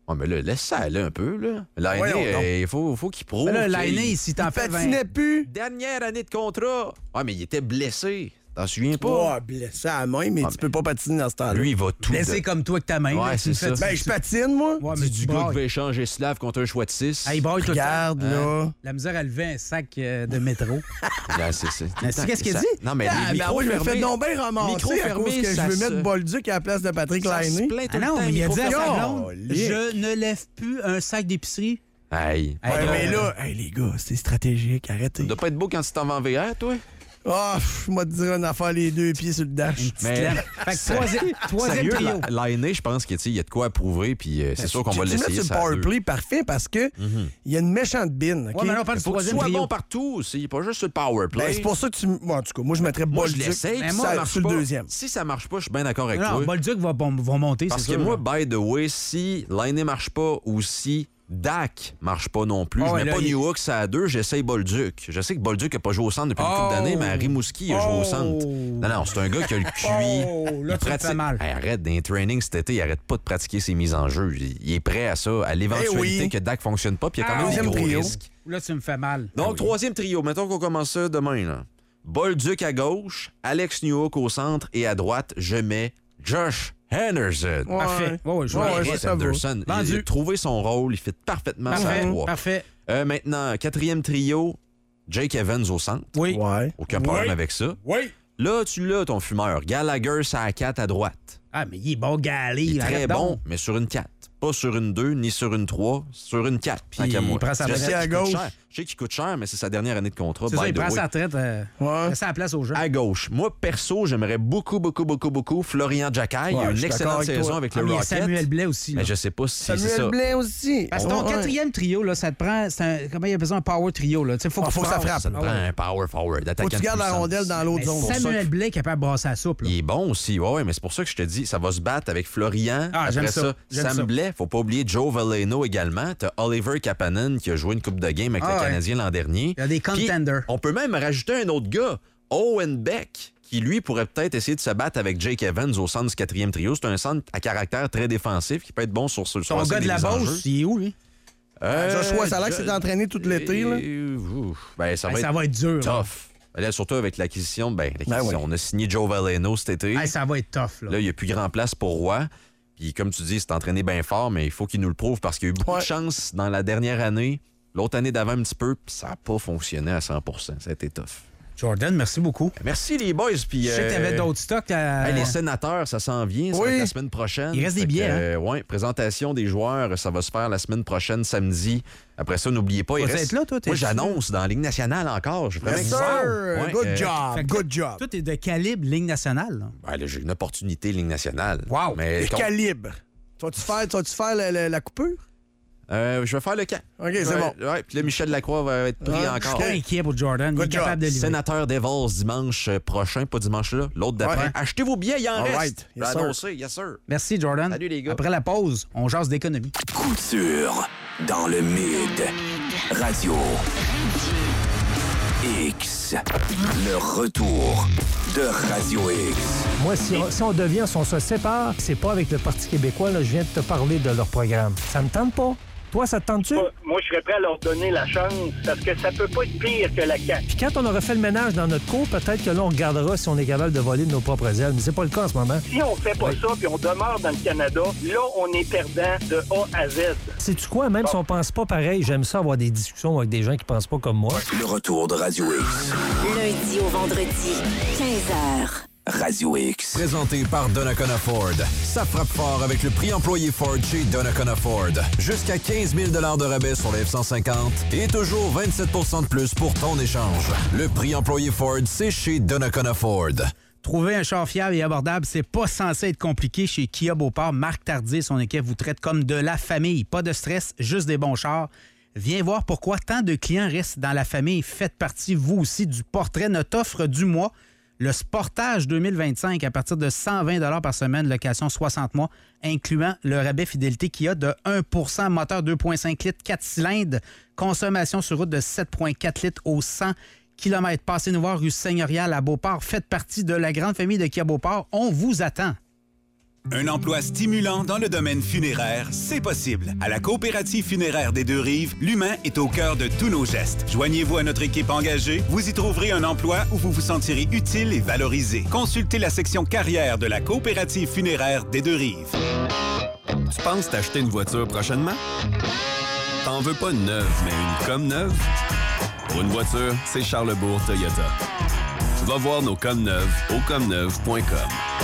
Oh, mais là, laisse ça aller un peu, là. L'année, Voyons donc. il faut, faut qu'il prouve. Mais là, qu'il- l'année, si t'en Il fais vingt... patinait plus. Dernière année de contrat. Ah, mais il était blessé. T'en souviens pas? Oh, blessé à la main, mais Ah, tu peux pas patiner dans ce temps-là. Lui, il va tout. Blessé de- comme toi avec ta main. Ouais, là, tu c'est me ça. fais- Ben, je patine, moi. Ouais, mais Dis tu du gars brailles. qui va échanger Slav contre un choix de six. Ah, il braille tout le temps. Regarde, Hein? là. La misère à lever un sac euh, de métro. Là, c'est, c'est, Mais c'est qu'est-ce qu'il ça- dit? Non, mais Ah, les ben micros oui, je me fais fermés- donc bien ramasser micros à cause fermés, que je ça veux se- mettre Bolduc à la place de Patrick ça se Laine. plaint tout Ah le non, temps, mais il a micros dit à sa fermés. blonde, Oh, je ne lève plus un sac d'épicerie. Hey. Hey, Ouais, gros, mais euh, là, hey, les gars, c'est stratégique, arrêtez. Ça doit pas être beau quand tu t'en vas en V R, toi? Ah, je vais te dire une affaire, les deux pieds sur le dash. Une petite Mais- laine. Fait que troisième, troisième Sérieux, trio. la- l'année, je pense qu'il y a de quoi à prouver, puis euh, c'est sûr qu'on va Tu- tu l'essayer. mets sur ça le à power deux. play, parfait, parce que Mhm. il y a une méchante bine, OK? Ouais, mais là, on parle Il du faut que tu troisième sois trio. bon partout aussi, pas juste sur le power play. Ben, c'est pour ça que tu... Bon, en tout cas, moi, je mettrais Moi, je Bolduc l'essaye, Mais puis moi, ça sur marche le pas. deuxième. Si ça marche pas, je suis bien d'accord avec Non, toi. Bolduc va, bon- va monter, Parce c'est que sûr. moi, là. by the way, si Lainé marche pas ou si Dak marche pas non plus, Ah je ouais, mets là, pas il- New Hooks à deux, j'essaye Bolduc. Je sais que Bolduc n'a pas joué au centre depuis une Oh! couple d'années, mais à Rimouski, il a joué au Oh! centre. Non, non, c'est un gars qui a le Q I. Oh, là, il tu me pratique- fais mal. Hey, arrête, dans les trainings cet été, il arrête pas de pratiquer ses mises en jeu. Il, il est prêt à ça, à l'éventualité Eh oui. que Dak fonctionne pas, puis il y a quand même Ah, des deuxième gros trio. risques. Là, tu me fais mal. Donc, troisième trio, mettons qu'on commence ça demain. Là. Bolduc à gauche, Alex Newhook au centre, et à droite, je mets Josh Henderson. Ouais. Parfait. Ouais, ouais, je Ouais, vois. ouais, Arrête, ça va. Anderson. Il Vendu. a trouvé son rôle, il fait parfaitement Parfait, sa trois. parfait. Euh, maintenant, quatrième trio, Jake Evans au centre. Oui. Ouais. Aucun problème Oui. avec ça. Oui. Là, tu l'as, ton fumeur. Gallagher, ça à quatre à droite. Ah, mais il est bon galé. Il est très arrête bon, donc. mais sur une quatre. Pas sur une deux, ni sur une trois, sur une quatre. Puis tant qu'à moi. il prend sa Je retraite sais à qu'il coûte gauche. cher. Je sais qu'il coûte cher, mais c'est sa dernière année de contrat. C'est ça, by il the prend way. sa retraite. Euh, Ouais. laisse la place aux gens. À gauche. Moi, perso, j'aimerais beaucoup, beaucoup, beaucoup, beaucoup Florian Jacquet. il Ouais, a je une suis excellente d'accord avec saison toi. avec Ah, le mais il y a Rocket. Samuel Blais aussi. là. Mais je sais pas si c'est Samuel ça. Blais aussi. Parce que ton Ouais. quatrième trio, là, ça te prend. c'est un- comment il appelle ça, un power trio? Là. Tu sais, faut, Ah, faut que ça tu frappe. Ça te Ah prend ouais. un power forward. Faut attaquant que tu de gardes la puissance. rondelle dans l'autre Mais zone. Samuel Blais est capable de brasser la soupe. Là. Il est bon aussi, ouais, ouais, mais c'est pour ça que je te dis, ça va se battre avec Florian. Ah, j'aime Après ça, ça, j'aime Sam ça. Blais. Faut pas oublier Joe Valeno également. T'as Oliver Kapanen qui a joué une coupe de game avec Ah, le ouais. Canadien l'an dernier. Il y a des Puis, contenders. on peut même rajouter un autre gars, Owen Beck, qui lui pourrait peut-être essayer de se battre avec Jake Evans au centre du quatrième trio. C'est un centre à caractère très défensif qui peut être bon sur ce Ton gars de la Beauce, il est où, lui? Euh, Joshua Salak s'est entraîné tout l'été, là. Euh, ouf. Ben, ça, Hey, va ça être va être dur. là. tough. Là, surtout avec l'acquisition, ben, l'acquisition. Ben oui. On a signé Joe Valeno cet été. Hey, ça va être tough. Là. Là, il n'y a plus grand place pour Roy. Puis comme tu dis, il s'est entraîné bien fort, mais il faut qu'il nous le prouve parce qu'il y a eu beaucoup Ouais. de chance dans la dernière année. L'autre année d'avant un petit peu, puis ça n'a pas fonctionné à cent pour cent. Ça a été tough. Jordan, merci beaucoup. Merci les boys. Puis, Je sais que tu avais euh, d'autres stocks. à- hey, les sénateurs, ça s'en vient. Ça Oui. va être la semaine prochaine. Il reste des Fait que, billets, hein? euh, ouais, présentation des joueurs, ça va se faire la semaine prochaine, samedi. Après ça, n'oubliez pas, il Vas-y reste... être là, toi, t'es Moi, dessus? j'annonce dans la Ligue nationale encore. Je suis vraiment Yes, excité. sir! Ouais, Good euh, job, Fait que good job. Tout est de calibre Ligue nationale. là. ben, là, j'ai une opportunité Ligue nationale. Wow. Mais Le con- calibre. Tu vas-tu faire, tu vas-tu faire la, la- la coupure? euh, je vais faire le camp. OK, c'est Ouais, bon. ouais, puis là, Michel Lacroix va être pris Ouais, encore. Je suis pas inquiet pour Jordan. Il est Good job. capable de livrer. Sénateur Devils dimanche prochain, pas dimanche là, l'autre d'après. Ouais. Achetez vos billets, il en All reste. right. Je Yes, l'ai sir. annoncé, yes sir. Merci, Jordan. Salut, les gars. Après la pause, on jase d'économie. Couture dans le Mid. Radio X. Le retour de Radio X. Moi, si on, si on devient, si on se sépare, c'est pas avec le Parti québécois, là, je viens de te parler de leur programme. Ça me tente pas. Toi, ça te tente-tu? Moi, moi, je serais prêt à leur donner la chance parce que ça peut pas être pire que la C A Q. Puis quand on aura fait le ménage dans notre cour, peut-être que là, on regardera si on est capable de voler de nos propres ailes. Mais c'est pas le cas en ce moment. Si on fait pas ça puis on demeure dans le Canada, là, on est perdant de A à Z. Sais-tu quoi? Même si on pense pas pareil, j'aime ça avoir des discussions avec des gens qui pensent pas comme moi. Le retour de Radio X. Lundi au vendredi, quinze heures. Radio X. Présenté par Donnacona Ford. Ça frappe fort avec le prix employé Ford chez Donnacona Ford. Jusqu'à quinze mille de rabais sur les F cent cinquante et toujours vingt-sept pour cent de plus pour ton échange. Le prix employé Ford, c'est chez Donnacona Ford. Trouver un char fiable et abordable, c'est pas censé être compliqué chez Kia Beauport. Marc Tardy et son équipe vous traitent comme de la famille. Pas de stress, juste des bons chars. Viens voir pourquoi tant de clients restent dans la famille. Faites partie, vous aussi, du portrait, notre offre du mois. Le Sportage deux mille vingt-cinq à partir de cent vingt dollars par semaine, location soixante mois, incluant le rabais fidélité Kia de un pour cent, moteur deux virgule cinq litres, quatre cylindres, consommation sur route de sept virgule quatre litres au cent kilomètres. Passez nous voir rue Seigneurial à Beauport. Faites partie de la grande famille de Kia Beauport. On vous attend. Un emploi stimulant dans le domaine funéraire, c'est possible. À la Coopérative funéraire des Deux-Rives, l'humain est au cœur de tous nos gestes. Joignez-vous à notre équipe engagée, vous y trouverez un emploi où vous vous sentirez utile et valorisé. Consultez la section carrière de la Coopérative funéraire des Deux-Rives. Tu penses t'acheter une voiture prochainement? T'en veux pas une neuve, mais une comme neuve? Pour une voiture, c'est Charlebourg Toyota. Va voir nos comme neuves au comme neuve point com.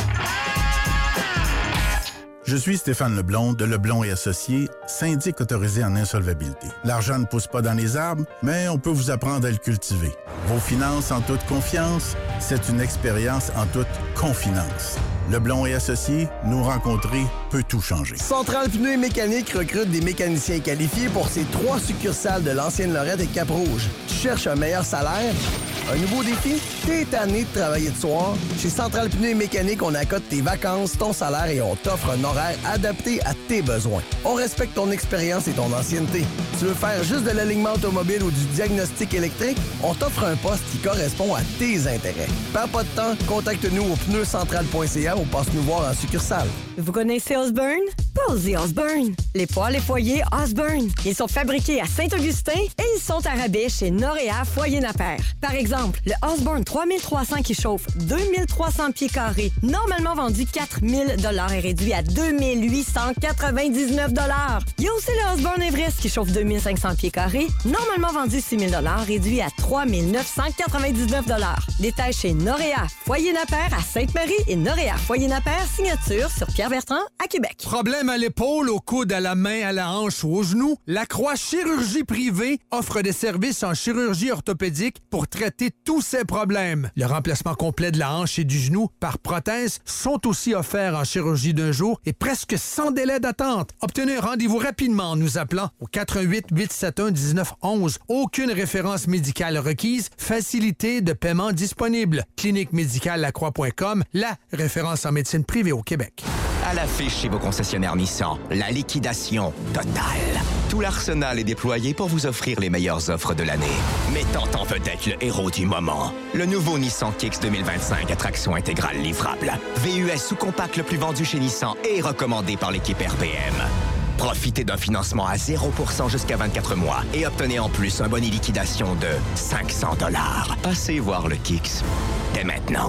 Je suis Stéphane Leblond de Leblond et Associés, syndic autorisé en insolvabilité. L'argent ne pousse pas dans les arbres, mais on peut vous apprendre à le cultiver. Vos finances en toute confiance, c'est une expérience en toute confinance. Leblond et Associés, nous rencontrer peut tout changer. Centrale Pneus et Mécanique recrute des mécaniciens qualifiés pour ses trois succursales de l'ancienne Lorette et Cap-Rouge. Tu cherches un meilleur salaire? Un nouveau défi? T'es tanné de travailler de soir? Chez Centrale Pneus et Mécanique, on accote tes vacances, ton salaire et on t'offre un horaire adapté à tes besoins. On respecte ton expérience et ton ancienneté. Tu veux faire juste de l'alignement automobile ou du diagnostic électrique? On t'offre un poste qui correspond à tes intérêts. Perds pas de temps, contacte-nous au pneus central point c a ou passe nous voir en succursale. Vous connaissez Osborne? Posez Osborne. Les poêles et foyers Osborne. Ils sont fabriqués à Saint-Augustin et ils sont à rabais chez Noréa Foyer Napper. Par exemple, le Osborne trois mille trois cents qui chauffe deux mille trois cents pieds carrés, normalement vendu quatre mille dollars, est réduit à deux mille huit cent quatre-vingt-dix-neuf dollars. Il y a aussi le Osborne Everest qui chauffe deux mille cinq cents pieds carrés, normalement vendu six mille dollars, réduit à trois mille neuf cent quatre-vingt-dix-neuf dollars. Détail chez Noréa Foyer Napper à Sainte-Marie et Noréa Foyer Napper, signature sur Pierre Bertrand à Québec. Problème à l'épaule, au coude, à la main, à la hanche ou au genou? La Croix Chirurgie Privée offre des services en chirurgie orthopédique pour traiter tous ces problèmes. Le remplacement complet de la hanche et du genou par prothèse sont aussi offerts en chirurgie d'un jour et presque sans délai d'attente. Obtenez un rendez-vous rapidement en nous appelant au quatre un huit, huit sept un, un neuf un un. Aucune référence médicale requise. Facilité de paiement disponible. clinique médicale lacroix point com, la référence en médecine privée au Québec. À l'affiche chez vos concessionnaires Nissan, la liquidation totale. Tout l'arsenal est déployé pour vous offrir les meilleures offres de l'année. Mettant en vedette le héros du moment. Le nouveau Nissan Kicks deux mille vingt-cinq à traction intégrale livrable. V U S sous-compact le plus vendu chez Nissan et recommandé par l'équipe R P M. Profitez d'un financement à zéro pour cent jusqu'à vingt-quatre mois et obtenez en plus un bonus liquidation de cinq cents dollars. Passez voir le Kicks dès maintenant.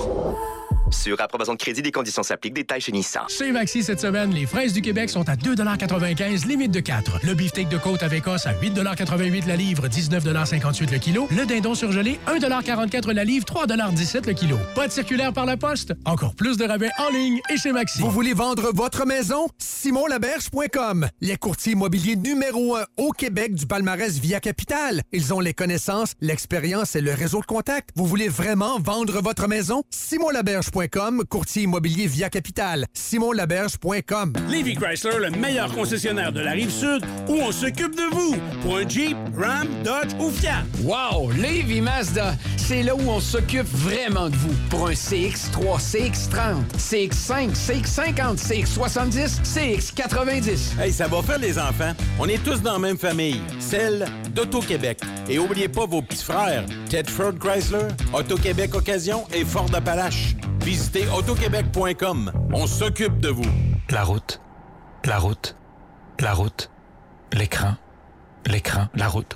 Sur approbation de crédit, des conditions s'appliquent. Détails chez Nissan. Chez Maxi, cette semaine, les fraises du Québec sont à deux quatre-vingt-quinze, limite de quatre. Le beefsteak de côte avec os à huit quatre-vingt-huit la livre, dix-neuf cinquante-huit le kilo. Le dindon surgelé, un quarante-quatre la livre, trois dix-sept le kilo. Pas de circulaire par la poste? Encore plus de rabais en ligne et chez Maxi. Vous voulez vendre votre maison? simon laberge point com. Les courtiers immobiliers numéro un au Québec du palmarès Via Capital. Ils ont les connaissances, l'expérience et le réseau de contacts. Vous voulez vraiment vendre votre maison? simon laberge point com, courtier immobilier Via Capital. simon laberge point com. Lévy Chrysler, le meilleur concessionnaire de la Rive-Sud, où on s'occupe de vous. Pour un Jeep, Ram, Dodge ou Fiat. Wow! Lévy Mazda, c'est là où on s'occupe vraiment de vous. Pour un C X trois, C X trente, C X cinq, C X cinquante, C X soixante-dix, C X quatre-vingt-dix. Hey, ça va faire les enfants. On est tous dans la même famille, celle d'Auto-Québec. Et oubliez pas vos petits frères, Tedford Chrysler, Auto-Québec Occasion et Ford Appalaches. Visitez auto québec point com. On s'occupe de vous. La route, la route, la route, l'écran, l'écran, la route.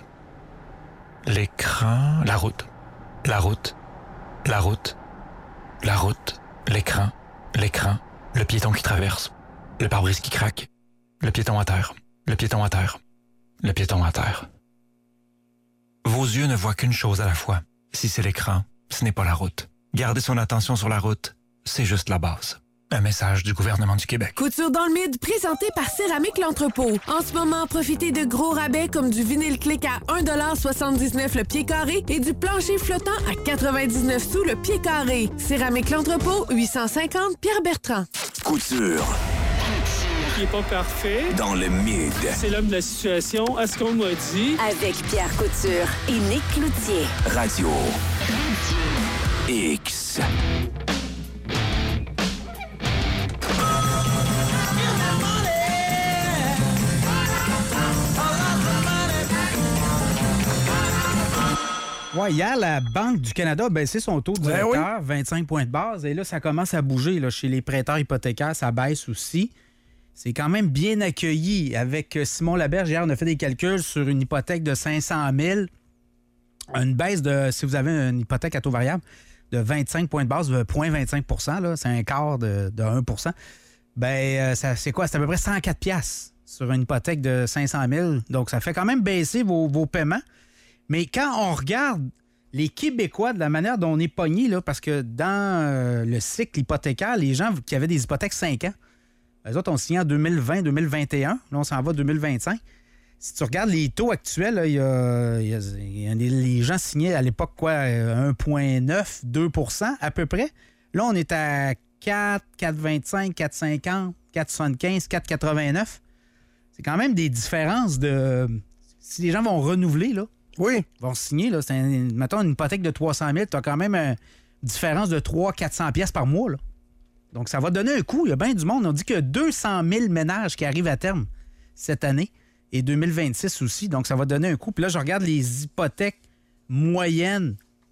L'écran, la route, la route, la route, la route, l'écran, l'écran, le piéton qui traverse, le pare-brise qui craque, le piéton à terre, le piéton à terre, le piéton à terre. Vos yeux ne voient qu'une chose à la fois. Si c'est l'écran, ce n'est pas la route. Garder son attention sur la route, c'est juste la base. Un message du gouvernement du Québec. Couture dans le mid, présenté par Céramique L'Entrepôt. En ce moment, profitez de gros rabais comme du vinyle clic à un soixante-dix-neuf le pied carré et du plancher flottant à quatre-vingt-dix-neuf sous le pied carré. Céramique L'Entrepôt, huit cent cinquante Pierre Bertrand. Couture. Qui est pas parfait. Dans le mid. C'est l'homme de la situation, à ce qu'on m'a dit. Avec Pierre Couture et Nick Cloutier. Radio. X. Oui, hier, la Banque du Canada a baissé son taux directeur, Ben oui. vingt-cinq points de base. Et là, ça commence à bouger. Là, chez les prêteurs hypothécaires, ça baisse aussi. C'est quand même bien accueilli. Avec Simon Laberge, hier, on a fait des calculs sur une hypothèque de cinq cent mille. Une baisse de, si vous avez une hypothèque à taux variable, de vingt-cinq points de base, de zéro virgule vingt-cinq pour cent, là, c'est un quart de, de un pour cent. Ben, ça, c'est quoi? C'est à peu près cent quatre piastres sur une hypothèque de cinq cent mille. Donc, ça fait quand même baisser vos, vos paiements. Mais quand on regarde les Québécois de la manière dont on est pogné, là, parce que dans euh, le cycle hypothécaire, les gens qui avaient des hypothèques cinq ans, eux autres ont signé en deux mille vingt deux mille vingt et un. Là, on s'en va en deux mille vingt-cinq. Si tu regardes les taux actuels, il y a, y a, y a des, les gens signaient à l'époque quoi, un virgule neuf, deux pour cent à peu près. Là, on est à quatre, quatre virgule vingt-cinq, quatre virgule cinquante, quatre virgule soixante-quinze, quatre virgule quatre-vingt-neuf. C'est quand même des différences de... Si les gens vont renouveler, là, oui. vont signer, là, c'est un, mettons une hypothèque de trois cent mille, tu as quand même une différence de trois cents à quatre cents pièces par mois. Là. Donc, ça va donner un coup. Il y a bien du monde. On dit qu'il y a deux cent mille ménages qui arrivent à terme cette année et deux mille vingt-six aussi. Donc, ça va donner un coup. Puis là, je regarde les hypothèques moyennes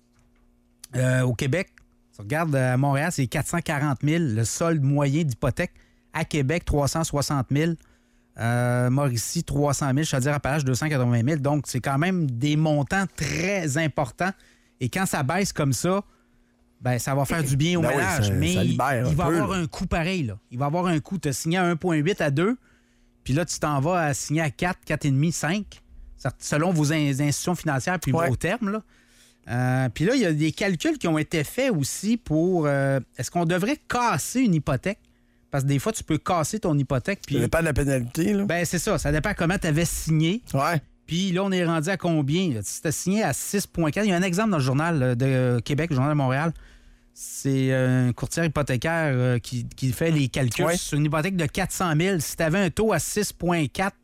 euh, au Québec. Tu regardes à Montréal, c'est quatre cent quarante mille. Le solde moyen d'hypothèque. À Québec, trois cent soixante mille. Euh, Mauricie, trois cent mille. Je veux dire, Appalaches, deux cent quatre-vingt mille. Donc, c'est quand même des montants très importants. Et quand ça baisse comme ça, ben, ça va faire du bien au ben ménage. Oui, ça, mais ça libère il va peu, avoir là. un coût pareil. Là. Il va avoir un coût. Tu as signé à un virgule huit à deux, puis là, tu t'en vas à signer à quatre, quatre virgule cinq, cinq, selon vos in- institutions financières puis Ouais. vos termes. Là. Euh, puis là, il y a des calculs qui ont été faits aussi pour... euh, est-ce qu'on devrait casser une hypothèque? Parce que des fois, tu peux casser ton hypothèque. Puis... Ça dépend de la pénalité. Là. Ben, c'est ça. Ça dépend comment tu avais signé. Ouais. Puis là, on est rendu à combien? Là? Si tu as signé à six virgule quatre, il y a un exemple dans le journal de Québec, le journal de Montréal. C'est un courtier hypothécaire euh, qui, qui fait les calculs Ouais. sur une hypothèque de quatre cent mille. Si tu avais un taux à six virgule quatre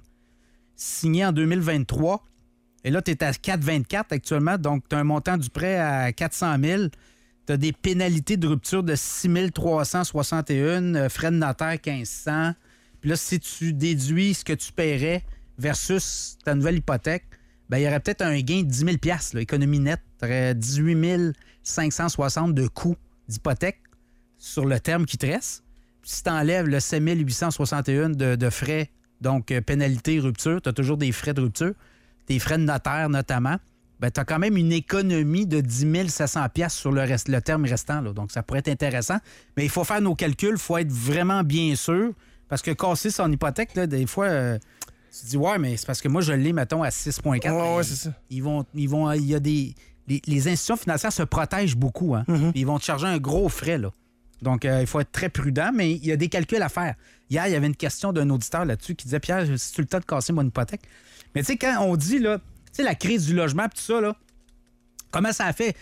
signé en deux mille vingt-trois, et là, tu es à quatre virgule vingt-quatre actuellement, donc tu as un montant du prêt à quatre cent mille. Tu as des pénalités de rupture de six mille trois cent soixante et un, euh, frais de notaire quinze cents. Puis là, si tu déduis ce que tu paierais versus ta nouvelle hypothèque, ben, il y aurait peut-être un gain de dix mille dollars, là, économie nette. Tu aurais dix-huit mille cinq cent soixante de coûts d'hypothèque sur le terme qui te reste. Puis si tu enlèves le sept mille huit cent soixante et un de, de frais, donc euh, pénalité, rupture, tu as toujours des frais de rupture, tes frais de notaire notamment, ben, tu as quand même une économie de dix mille sept cents dollars sur le, reste, le terme restant. Là. Donc, ça pourrait être intéressant. Mais il faut faire nos calculs, il faut être vraiment bien sûr, parce que casser son hypothèque, là, des fois... Euh, tu te dis, ouais, mais c'est parce que moi, je l'ai, mettons, à six virgule quatre. Ouais, ouais, c'est ça. Ils vont, ils vont, il y a des... Les, les institutions financières se protègent beaucoup. Hein? Mm-hmm. Ils vont te charger un gros frais, là. Donc, euh, il faut être très prudent, mais il y a des calculs à faire. Hier, il y avait une question d'un auditeur là-dessus qui disait, Pierre, si tu le temps de casser mon hypothèque. Mais tu sais, quand on dit, là, tu sais, la crise du logement, tout ça, là, comment ça a fait?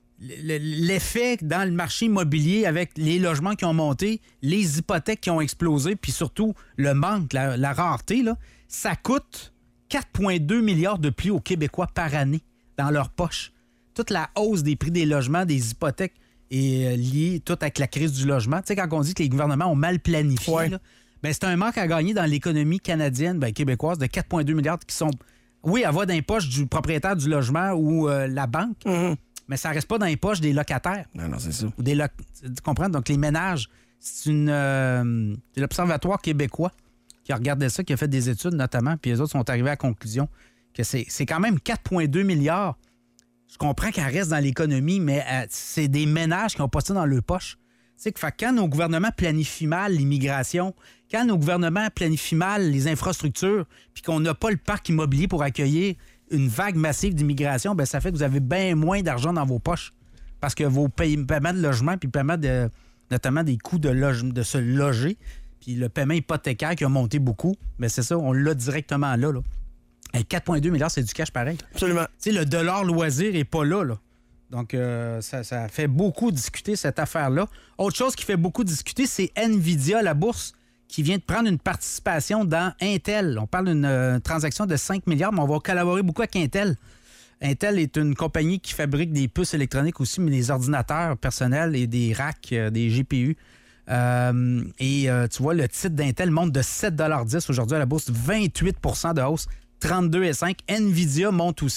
L'effet dans le marché immobilier avec les logements qui ont monté, les hypothèques qui ont explosé, puis surtout le manque, la, la rareté, là, ça coûte quatre virgule deux milliards de plus aux Québécois par année dans leur poche. Toute la hausse des prix des logements, des hypothèques est euh, liée tout avec la crise du logement. Tu sais, quand on dit que les gouvernements ont mal planifié, Ouais. là, ben, c'est un manque à gagner dans l'économie canadienne, ben, québécoise, de quatre virgule deux milliards qui sont, oui, à va dans les poches du propriétaire du logement ou euh, la banque, Mm-hmm. mais ça reste pas dans les poches des locataires. Non, non, c'est ça. Ou des loc- tu comprends? Donc, les ménages, c'est une euh, c'est l'Observatoire québécois qui a regardé ça, qui a fait des études notamment, puis les autres sont arrivés à la conclusion que c'est, c'est quand même quatre virgule deux milliards. Je comprends qu'elle reste dans l'économie, mais euh, c'est des ménages qui ont pas ça dans leur poche. Tu sais, que fait, quand nos gouvernements planifient mal l'immigration, quand nos gouvernements planifient mal les infrastructures, puis qu'on n'a pas le parc immobilier pour accueillir une vague massive d'immigration, ben ça fait que vous avez bien moins d'argent dans vos poches. Parce que vos pay- paiements de logement, puis paiements de, notamment des coûts de, loge, de se loger, puis le paiement hypothécaire qui a monté beaucoup, bien c'est ça, on l'a directement là. là. Et quatre virgule deux milliards, c'est du cash pareil. Absolument. Tu sais, le dollar loisir n'est pas là. là. Donc, euh, ça, ça fait beaucoup discuter, cette affaire-là. Autre chose qui fait beaucoup discuter, c'est Nvidia, la bourse, qui vient de prendre une participation dans Intel. On parle d'une euh, transaction de cinq milliards, mais on va collaborer beaucoup avec Intel. Intel est une compagnie qui fabrique des puces électroniques aussi, mais des ordinateurs personnels et des racks, euh, des G P U. Euh, et euh, tu vois, le titre d'Intel monte de sept virgule dix aujourd'hui à la bourse, vingt-huit pour cent de hausse, trente-deux virgule cinq. Nvidia monte aussi,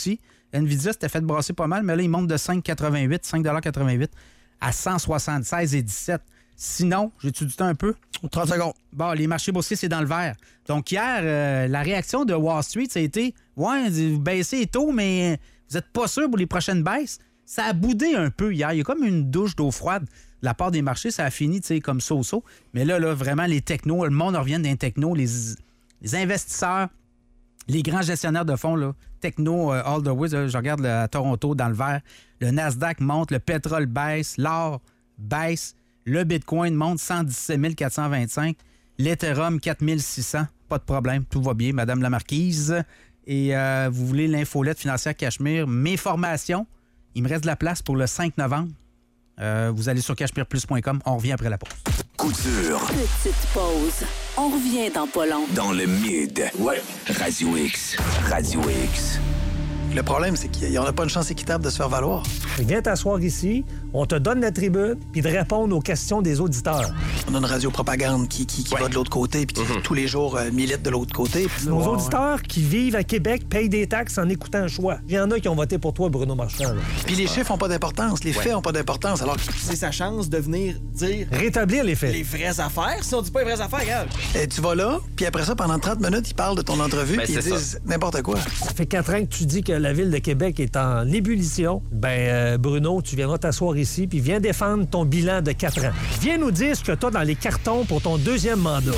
Nvidia s'était fait brasser pas mal, mais là, il monte de cinq virgule quatre-vingt-huit, cinq virgule quatre-vingt-huit à cent soixante-seize virgule dix-sept. Sinon, j'ai-tu du temps un peu? trente secondes. Bon, les marchés boursiers, c'est dans le vert. Donc, hier, euh, la réaction de Wall Street, ça a été « Ouais, vous baissez les taux, mais vous n'êtes pas sûr pour les prochaines baisses. » Ça a boudé un peu hier. Il y a comme une douche d'eau froide de la part des marchés. Ça a fini, tu sais, comme so-so. Mais là, là, vraiment, les technos, le monde revient d'un techno. Les, les investisseurs, les grands gestionnaires de fonds, là, techno, euh, all the way, là, je regarde là, à Toronto, dans le vert. Le Nasdaq monte, le pétrole baisse, l'or baisse. Le Bitcoin monte cent dix-sept mille quatre cent vingt-cinq. L'Ethereum, quatre mille six cents. Pas de problème, tout va bien, Madame la Marquise. Et euh, vous voulez l'infolette financière Cachemire, mes formations, il me reste de la place pour le cinq novembre. Euh, vous allez sur cachemire plus point com. On revient après la pause. Coup dur. Petite pause. On revient dans pas long. Dans le mid. Ouais. Radio X. Radio X. Le problème, c'est qu'il n'y en a pas une chance équitable de se faire valoir. Viens t'asseoir ici, on te donne la tribune, puis de répondre aux questions des auditeurs. On a une radio-propagande qui, qui, qui ouais. va de l'autre côté, puis qui mm-hmm. tous les jours euh, milite de l'autre côté. Puis... Nos ouais. auditeurs qui vivent à Québec payent des taxes en écoutant un choix. Il y en a qui ont voté pour toi, Bruno Marchand. Là. Puis les chiffres n'ont pas d'importance, les ouais. faits n'ont pas d'importance. Alors c'est sa chance de venir dire... Rétablir les faits. Les vraies affaires. Si on dit pas les vraies affaires, regarde. Et tu vas là, puis après ça, pendant trente minutes, ils parlent de ton entrevue, puis ils disent ça. N'importe quoi. Ça fait quatre ans que tu dis que la ville de Québec est en ébullition. Ben, euh, Bruno, tu viendras t'asseoir ici, puis viens défendre ton bilan de quatre ans. Viens nous dire ce que tu as dans les cartons pour ton deuxième mandat.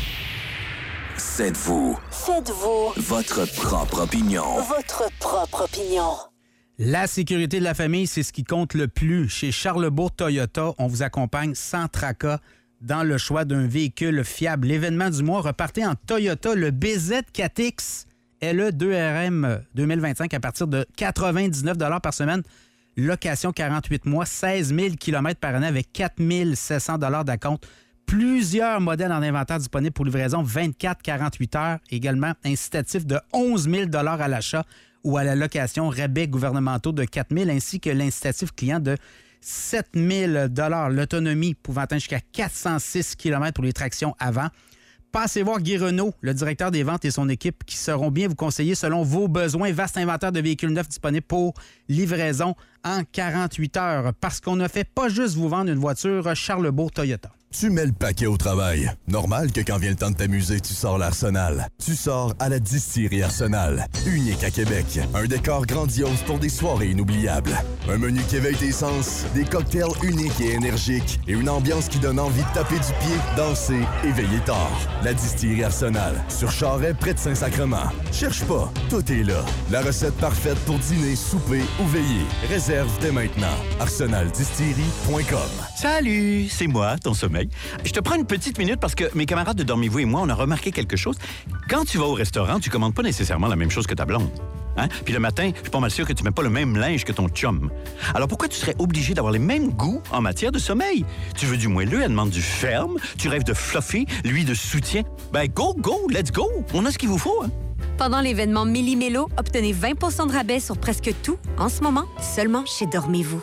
Faites-vous. Faites-vous. Votre propre opinion. Votre propre opinion. La sécurité de la famille, c'est ce qui compte le plus. Chez Charlebourg Toyota, on vous accompagne sans tracas dans le choix d'un véhicule fiable. L'événement du mois, repartez en Toyota, le B Z quatre X L E deux R M deux mille vingt-cinq à partir de quatre-vingt-dix-neuf dollars par semaine. Location quarante-huit mois, seize mille kilomètres par année avec quatre mille sept cents dollars d'acompte. Plusieurs modèles en inventaire disponibles pour livraison vingt-quatre à quarante-huit heures. Également, incitatif de onze mille dollars à l'achat ou à la location, rabais gouvernementaux de quatre mille ainsi que l'incitatif client de sept mille dollars. L'autonomie pouvant atteindre jusqu'à quatre cent six kilomètres pour les tractions avant. Passez voir Guy Renaud, le directeur des ventes et son équipe qui sauront bien vous conseiller selon vos besoins. Vaste inventaire de véhicules neufs disponibles pour livraison en quarante-huit heures. Parce qu'on ne fait pas juste vous vendre une voiture Charlebourg Toyota. Tu mets le paquet au travail. Normal que quand vient le temps de t'amuser, tu sors l'Arsenal. Tu sors à la distillerie Arsenal. Unique à Québec. Un décor grandiose pour des soirées inoubliables. Un menu qui éveille tes sens, des cocktails uniques et énergiques et une ambiance qui donne envie de taper du pied, danser et veiller tard. La distillerie Arsenal. Sur Charret, près de Saint-Sacrement. Cherche pas, tout est là. La recette parfaite pour dîner, souper ou veiller. Réserve dès maintenant. arsenal distillerie point com. Salut, c'est moi, ton sommeil. Je te prends une petite minute parce que mes camarades de Dormez-vous et moi, on a remarqué quelque chose. Quand tu vas au restaurant, tu commandes pas nécessairement la même chose que ta blonde. Hein? Puis le matin, je suis pas mal sûr que tu mets pas le même linge que ton chum. Alors pourquoi tu serais obligé d'avoir les mêmes goûts en matière de sommeil? Tu veux du moelleux, elle demande du ferme. Tu rêves de fluffy, lui de soutien. Ben go, go, let's go. On a ce qu'il vous faut, hein? Pendant l'événement Méli-Mélo, obtenez vingt pour cent de rabais sur presque tout, en ce moment, seulement chez Dormez-vous.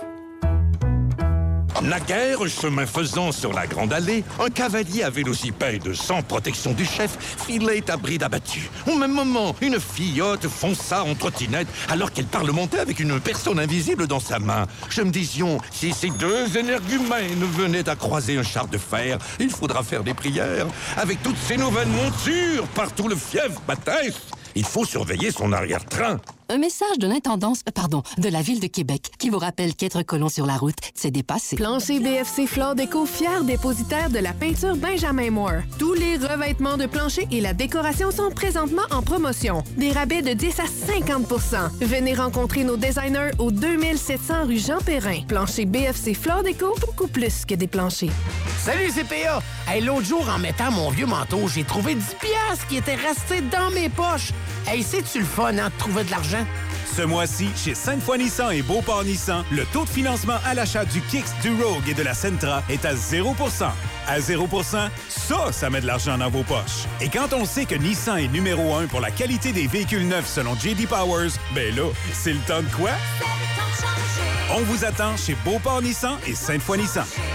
Naguère, chemin faisant sur la Grande Allée, un cavalier à vélocipède sans protection du chef filait à bride abattue. Au même moment, une fillotte fonça en trottinette alors qu'elle parlementait avec une personne invisible dans sa main. Je me disions, si ces deux énergumènes venaient à croiser un char de fer, il faudra faire des prières. Avec toutes ces nouvelles montures, partout le fief bataille, il faut surveiller son arrière-train. Un message de l'intendance, euh, pardon, de la Ville de Québec qui vous rappelle qu'être colon sur la route, c'est dépassé. Plancher B F C Flore Déco, fier dépositaire de la peinture Benjamin Moore. Tous les revêtements de plancher et la décoration sont présentement en promotion. Des rabais de dix à cinquante pour cent. Venez rencontrer nos designers au deux mille sept cents rue Jean-Perrin. Plancher B F C Flore Déco, beaucoup plus que des planchers. Salut C P A! Hey, l'autre jour, en mettant mon vieux manteau, j'ai trouvé dix piastres qui étaient restés dans mes poches. Hey, c'est-tu le fun, hein, de trouver de l'argent? Ce mois-ci, chez Sainte-Foy Nissan et Beauport Nissan, le taux de financement à l'achat du Kicks, du Rogue et de la Sentra est à zéro pour cent. À zéro pour cent, ça, ça met de l'argent dans vos poches. Et quand on sait que Nissan est numéro un pour la qualité des véhicules neufs selon J D Powers, ben là, c'est le temps de quoi? On vous attend chez Beauport Nissan et Sainte-Foy Nissan.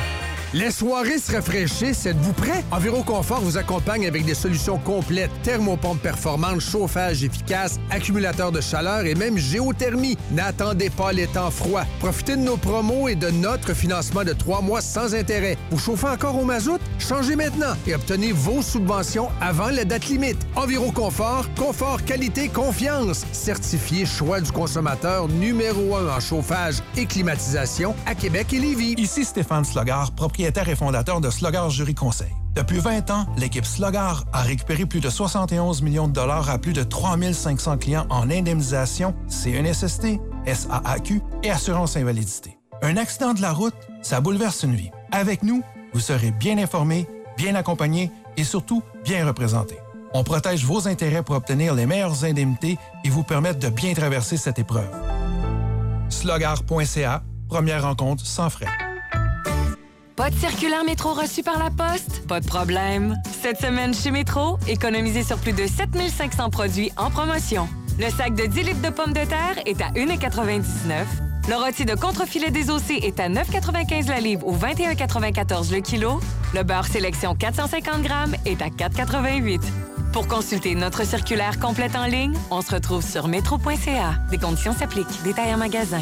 Les soirées se rafraîchissent, êtes-vous prêts? Enviroconfort vous accompagne avec des solutions complètes. Thermopompe performante, chauffage efficace, accumulateur de chaleur et même géothermie. N'attendez pas les temps froids. Profitez de nos promos et de notre financement de trois mois sans intérêt. Vous chauffez encore au mazout? Changez maintenant et obtenez vos subventions avant la date limite. Enviroconfort, confort, qualité, confiance. Certifié choix du consommateur numéro un en chauffage et climatisation à Québec et Lévis. Ici Stéphane Slogard, propriétaire et fondateur de Slogard Jury Conseil. Depuis vingt ans, l'équipe Slogard a récupéré plus de soixante et onze millions de dollars à plus de trois mille cinq cents clients en indemnisation, C N S S T, S A A Q et assurance invalidité. Un accident de la route, ça bouleverse une vie. Avec nous, vous serez bien informé, bien accompagné et surtout bien représenté. On protège vos intérêts pour obtenir les meilleures indemnités et vous permettre de bien traverser cette épreuve. Slogard point C A, première rencontre sans frais. Pas de circulaire Métro reçu par la poste? Pas de problème. Cette semaine, chez Métro, économisez sur plus de sept mille cinq cents produits en promotion. Le sac de dix litres de pommes de terre est à un virgule quatre-vingt-dix-neuf. Le rôti de contrefilet désossé est à neuf virgule quatre-vingt-quinze la livre ou vingt et un virgule quatre-vingt-quatorze le kilo. Le beurre sélection quatre cent cinquante grammes est à quatre virgule quatre-vingt-huit. Pour consulter notre circulaire complète en ligne, on se retrouve sur métro point C A. Des conditions s'appliquent. Détail en magasin.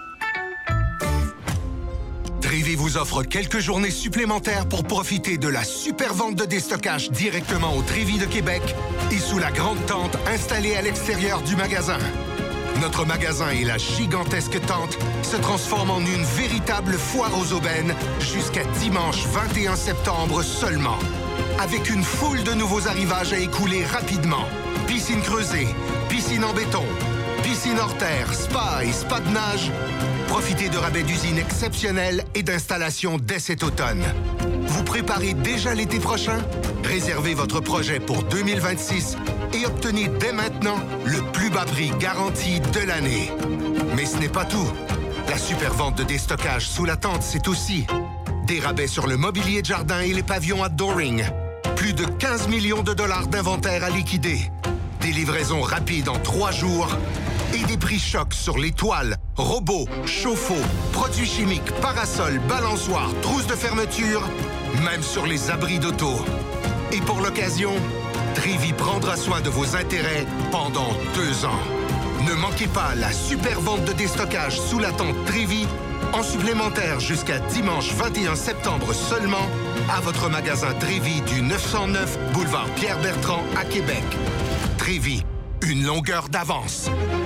Trévi vous offre quelques journées supplémentaires pour profiter de la super vente de déstockage directement au Trévi de Québec et sous la grande tente installée à l'extérieur du magasin. Notre magasin et la gigantesque tente se transforment en une véritable foire aux aubaines jusqu'à dimanche vingt et un septembre seulement. Avec une foule de nouveaux arrivages à écouler rapidement. Piscine creusée, piscine en béton, piscine hors terre, spa et spa de nage. Profitez de rabais d'usine exceptionnels et d'installations dès cet automne. Vous préparez déjà l'été prochain? Réservez votre projet pour deux mille vingt-six et obtenez dès maintenant le plus bas prix garanti de l'année. Mais ce n'est pas tout. La super vente de déstockage sous la tente, c'est aussi des rabais sur le mobilier de jardin et les pavillons outdooring. Plus de quinze millions de dollars d'inventaire à liquider. Des livraisons rapides en trois jours et des prix chocs sur les toiles, robots, chauffe-eau, produits chimiques, parasols, balançoires, trousses de fermeture, même sur les abris d'auto. Et pour l'occasion, Trévi prendra soin de vos intérêts pendant deux ans. Ne manquez pas la super vente de déstockage sous la tente Trévi en supplémentaire jusqu'à dimanche vingt et un septembre seulement à votre magasin Trévi du neuf cent neuf boulevard Pierre-Bertrand à Québec. Trévi, une longueur d'avance.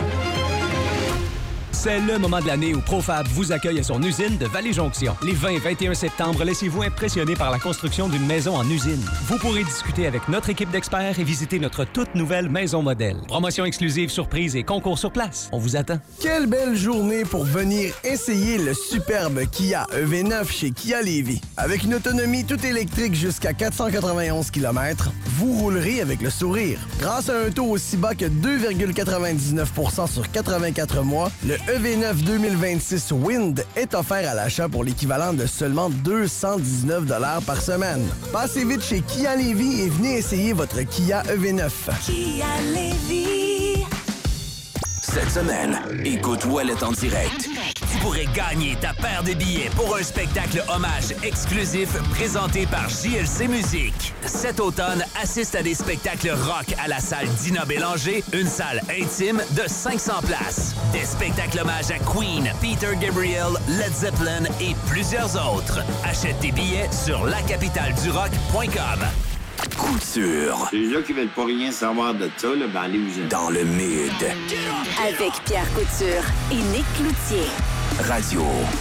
C'est le moment de l'année où Profab vous accueille à son usine de Vallée-Jonction. Les vingt et vingt et un septembre, laissez-vous impressionner par la construction d'une maison en usine. Vous pourrez discuter avec notre équipe d'experts et visiter notre toute nouvelle maison modèle. Promotion exclusive, surprise et concours sur place. On vous attend. Quelle belle journée pour venir essayer le superbe Kia E V neuf chez Kia Lévis. Avec une autonomie toute électrique jusqu'à quatre cent quatre-vingt-onze kilomètres, vous roulerez avec le sourire. Grâce à un taux aussi bas que deux virgule quatre-vingt-dix-neuf pour cent sur quatre-vingt-quatre mois, le E V neuf deux mille vingt-six Wind est offert à l'achat pour l'équivalent de seulement deux cent dix-neuf dollars par semaine. Passez vite chez Kia Lévis et venez essayer votre Kia E V neuf. Kia Lévis. Cette semaine, écoute Ouellet en direct. Tu pourrais gagner ta paire de billets pour un spectacle hommage exclusif présenté par J L C Musique. Cet automne, assiste à des spectacles rock à la salle Dina Bélanger, une salle intime de cinq cents places. Des spectacles hommage à Queen, Peter Gabriel, Led Zeppelin et plusieurs autres. Achète tes billets sur la capitale du rock point com. Couture. Les gens qui veulent pas rien savoir de ça, là, ben allez-vous. Dans le mid. Avec Pierre Couture et Nick Cloutier. Radio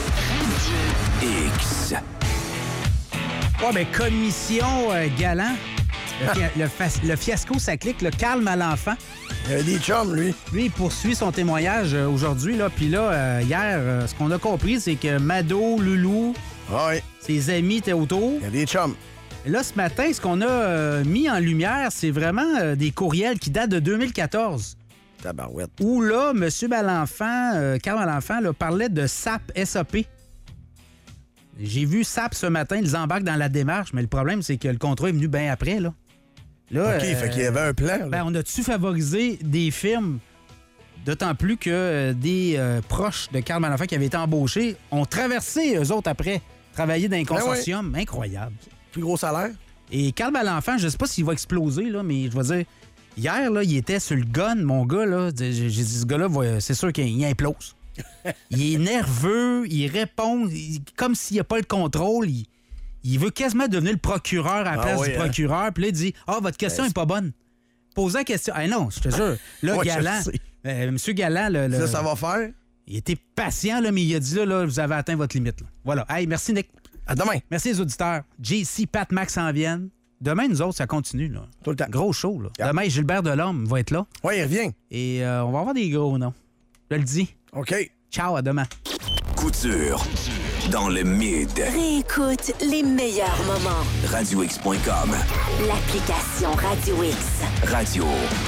X. Ouais, mais commission euh, galant. Le, fia- le, fa- le fiasco, ça clique. Le calme à l'enfant. Il a des chums, lui. Lui, il poursuit son témoignage euh, aujourd'hui. Là. Puis là, euh, hier, euh, ce qu'on a compris, c'est que Mado, Loulou, ouais. ses amis étaient autour. Il y a des chums. Et là, ce matin, ce qu'on a euh, mis en lumière, c'est vraiment euh, des courriels qui datent de deux mille quatorze. Tabarouette. Où là, M. Malenfant, euh, Carl Malenfant, là, parlait de S A P, S A P. J'ai vu S A P ce matin, ils embarquent dans la démarche, mais le problème, c'est que le contrat est venu bien après, là. Là, OK, euh, fait qu'il y avait un plan. Là. Ben, on a-tu favorisé des firmes, d'autant plus que euh, des euh, proches de Carl Malenfant qui avaient été embauchés ont traversé, eux autres, après, travailler dans un consortium. Ben oui. Incroyable. Plus gros salaire. Et Carl Malenfant, je sais pas s'il va exploser, là, mais je vais dire, hier, là, il était sur le gun, mon gars. Là. J'ai dit, ce gars-là, c'est sûr qu'il implose. Il est nerveux, il répond il, comme s'il n'a pas le contrôle. Il, il veut quasiment devenir le procureur à la place ah oui, du procureur. Hein? Puis là, il dit, ah, oh, votre question n'est pas bonne. Posez la question. Ah non, je te jure. Là, ouais, Galland, euh, M. Galland... Le, le, ça, ça va faire? Il était patient, là, mais il a dit, là, là vous avez atteint votre limite. Là. Voilà. Hey, merci, Nick. À demain. Merci les auditeurs. J C, Pat, Max s'en viennent. Demain, nous autres, ça continue. Là. Tout le temps. Gros show. Là. Yeah. Demain, Gilbert Delorme va être là. Oui, il revient. Et euh, on va avoir des gros noms. Je le dis. OK. Ciao, à demain. Couture. Dans le mid. Réécoute les meilleurs moments. radio x point com. L'application Radio X. Radio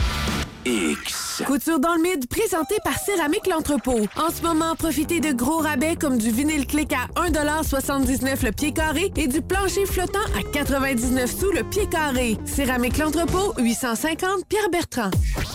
X. Couture dans le mid, présenté par Céramique L'Entrepôt. En ce moment, profitez de gros rabais comme du vinyle clic à un dollar soixante-dix-neuf le pied carré et du plancher flottant à quatre-vingt-dix-neuf sous le pied carré. Céramique L'Entrepôt, huit cent cinquante Pierre-Bertrand.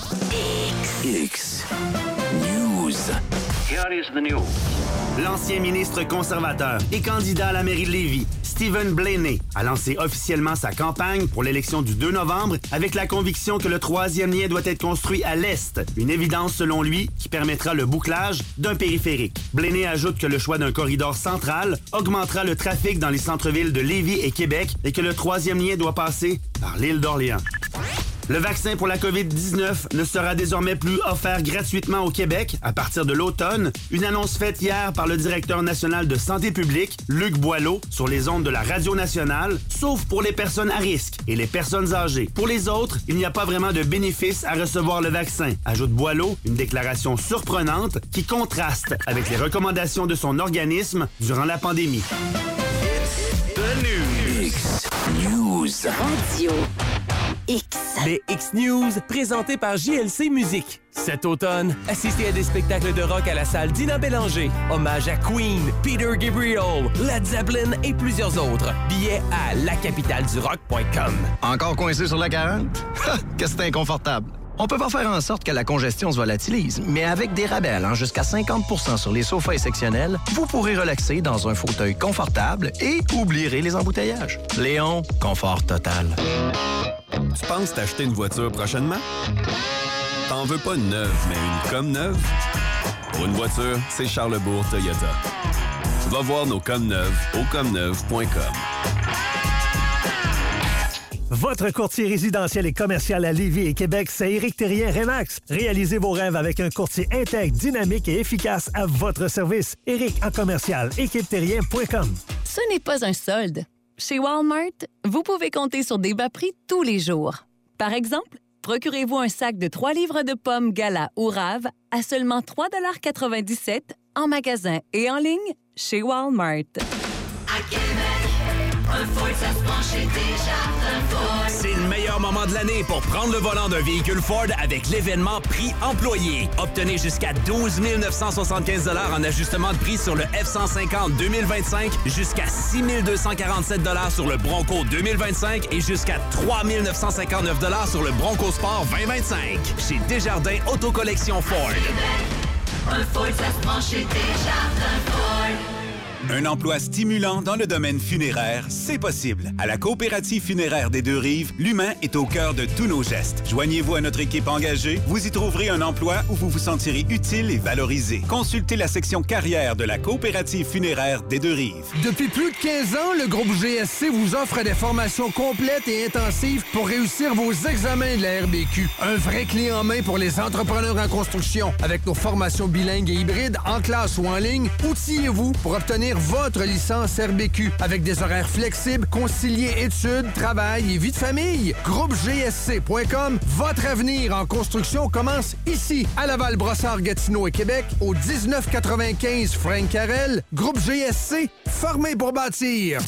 X. X. News. Here is the news. L'ancien ministre conservateur et candidat à la mairie de Lévis, Stephen Blaney, a lancé officiellement sa campagne pour l'élection du deux novembre avec la conviction que le troisième lien doit être construit à l'est, une évidence selon lui qui permettra le bouclage d'un périphérique. Blaney ajoute que le choix d'un corridor central augmentera le trafic dans les centres-villes de Lévis et Québec et que le troisième lien doit passer par l'île d'Orléans. Le vaccin pour la covid dix-neuf ne sera désormais plus offert gratuitement au Québec à partir de l'automne. Une annonce faite hier par le directeur national de santé publique, Luc Boileau, sur les ondes de la Radio nationale, sauf pour les personnes à risque et les personnes âgées. Pour les autres, il n'y a pas vraiment de bénéfice à recevoir le vaccin, ajoute Boileau, une déclaration surprenante qui contraste avec les recommandations de son organisme durant la pandémie. It's the news. X News. Radio X. Les X-News, présentés par J L C Musique. Cet automne, assistez à des spectacles de rock à la salle Dina Bélanger. Hommage à Queen, Peter Gabriel, Led Zeppelin et plusieurs autres. Billets à la capitale du rock point com. Encore coincé sur la quarante? Qu'est-ce que c'est inconfortable? On peut pas faire en sorte que la congestion se volatilise, mais avec des rabais allant jusqu'à cinquante pour cent sur les sofas et sectionnels, vous pourrez relaxer dans un fauteuil confortable et oublierez les embouteillages. Léon, confort total. Tu penses t'acheter une voiture prochainement? T'en veux pas une neuve, mais une comme neuve? Pour une voiture, c'est Charlebourg Toyota. Va voir nos comme neuves au comme neuve point com. Votre courtier résidentiel et commercial à Lévis et Québec, c'est Éric Thérien Remax. Réalisez vos rêves avec un courtier intègre, dynamique et efficace à votre service. Éric en commercial, équipe terrien point com. Ce n'est pas un solde. Chez Walmart, vous pouvez compter sur des bas prix tous les jours. Par exemple, procurez-vous un sac de trois livres de pommes Gala ou Rave à seulement trois dollars quatre-vingt-dix-sept en magasin et en ligne chez Walmart. À Québec, un Ford, ça se penche chez Desjardins Ford. C'est le meilleur moment de l'année pour prendre le volant d'un véhicule Ford avec l'événement Prix Employé. Obtenez jusqu'à douze mille neuf cent soixante-quinze dollars en ajustement de prix sur le F cent cinquante deux mille vingt-cinq, jusqu'à six mille deux cent quarante-sept dollars sur le Bronco deux mille vingt-cinq et jusqu'à trois mille neuf cent cinquante-neuf dollars sur le Bronco Sport vingt vingt-cinq. Chez Desjardins Autocollection Ford. Un Ford, ça se prend chez Desjardins Ford. Un emploi stimulant dans le domaine funéraire, c'est possible. À la Coopérative funéraire des Deux-Rives, l'humain est au cœur de tous nos gestes. Joignez-vous à notre équipe engagée, vous y trouverez un emploi où vous vous sentirez utile et valorisé. Consultez la section carrière de la Coopérative funéraire des Deux-Rives. Depuis plus de quinze ans, le groupe G S C vous offre des formations complètes et intensives pour réussir vos examens de la R B Q. Un vrai clé en main pour les entrepreneurs en construction. Avec nos formations bilingues et hybrides, en classe ou en ligne, outillez-vous pour obtenir votre licence R B Q avec des horaires flexibles, concilier études, travail et vie de famille. Groupe G S C point com, votre avenir en construction commence ici, à Laval, Brossard, Gatineau et Québec, au dix-neuf quatre-vingt-quinze Frank Carrel. Groupe G S C, formé pour bâtir.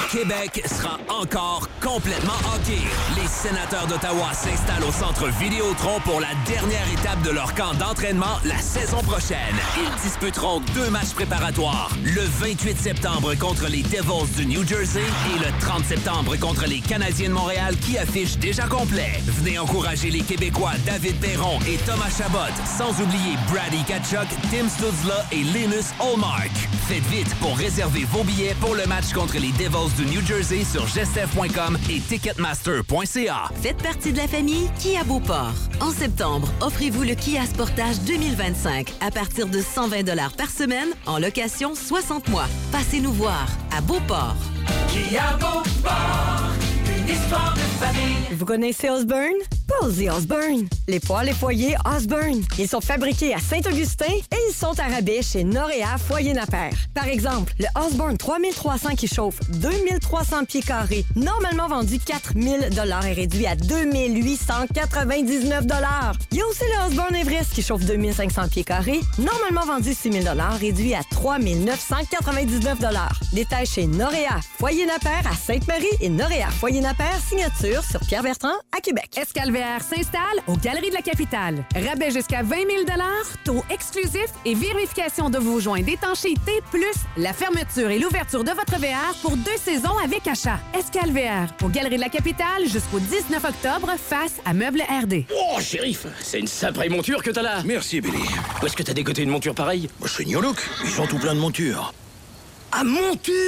Québec sera encore complètement hockey. Les Sénateurs d'Ottawa s'installent au centre Vidéotron pour la dernière étape de leur camp d'entraînement la saison prochaine. Ils disputeront deux matchs préparatoires, le vingt-huit septembre contre les Devils du New Jersey et le trente septembre contre les Canadiens de Montréal qui affichent déjà complet. Venez encourager les Québécois David Perron et Thomas Chabot, sans oublier Brady Tkachuk, Tim Stutzla et Linus Ullmark. Faites vite pour réserver vos billets pour le match contre les Devils du New Jersey sur gestef point com et ticketmaster point c a. Faites partie de la famille Kia Beauport. En septembre, offrez-vous le Kia Sportage deux mille vingt-cinq à partir de cent vingt dollars par semaine en location soixante mois. Passez-nous voir à Beauport. Kia Beauport, une histoire de famille. Vous connaissez Osborne? Posey Osborne. Les poêles et foyers Osborne. Ils sont fabriqués à Saint-Augustin et ils sont à rabais chez Noréa Foyer Napper. Par exemple, le Osborne trois mille trois cents qui chauffe deux mille trois cents pieds carrés, normalement vendu quatre mille dollars, est réduit à deux mille huit cent quatre-vingt-dix-neuf dollars. Il y a aussi le Osborne Everest qui chauffe deux mille cinq cents pieds carrés, normalement vendu six mille dollars, réduit à trois mille neuf cent quatre-vingt-dix-neuf dollars. Détail chez Noréa Foyer Napper à Sainte-Marie et Noréa Foyer Napper, signature sur Pierre Bertrand à Québec. Escalver s'installe aux Galeries de la Capitale. Rabais jusqu'à vingt mille dollars, taux exclusif et vérification de vos joints d'étanchéité, plus la fermeture et l'ouverture de votre V R pour deux saisons avec achat. Escale V R aux Galeries de la Capitale jusqu'au dix-neuf octobre face à Meubles R D. Oh, shérif, c'est une sacrée monture que t'as là. Merci, Billy. Où est-ce que t'as dégoté une monture pareille? Moi, je suis New Look. Ils sont tout plein de montures. À monture?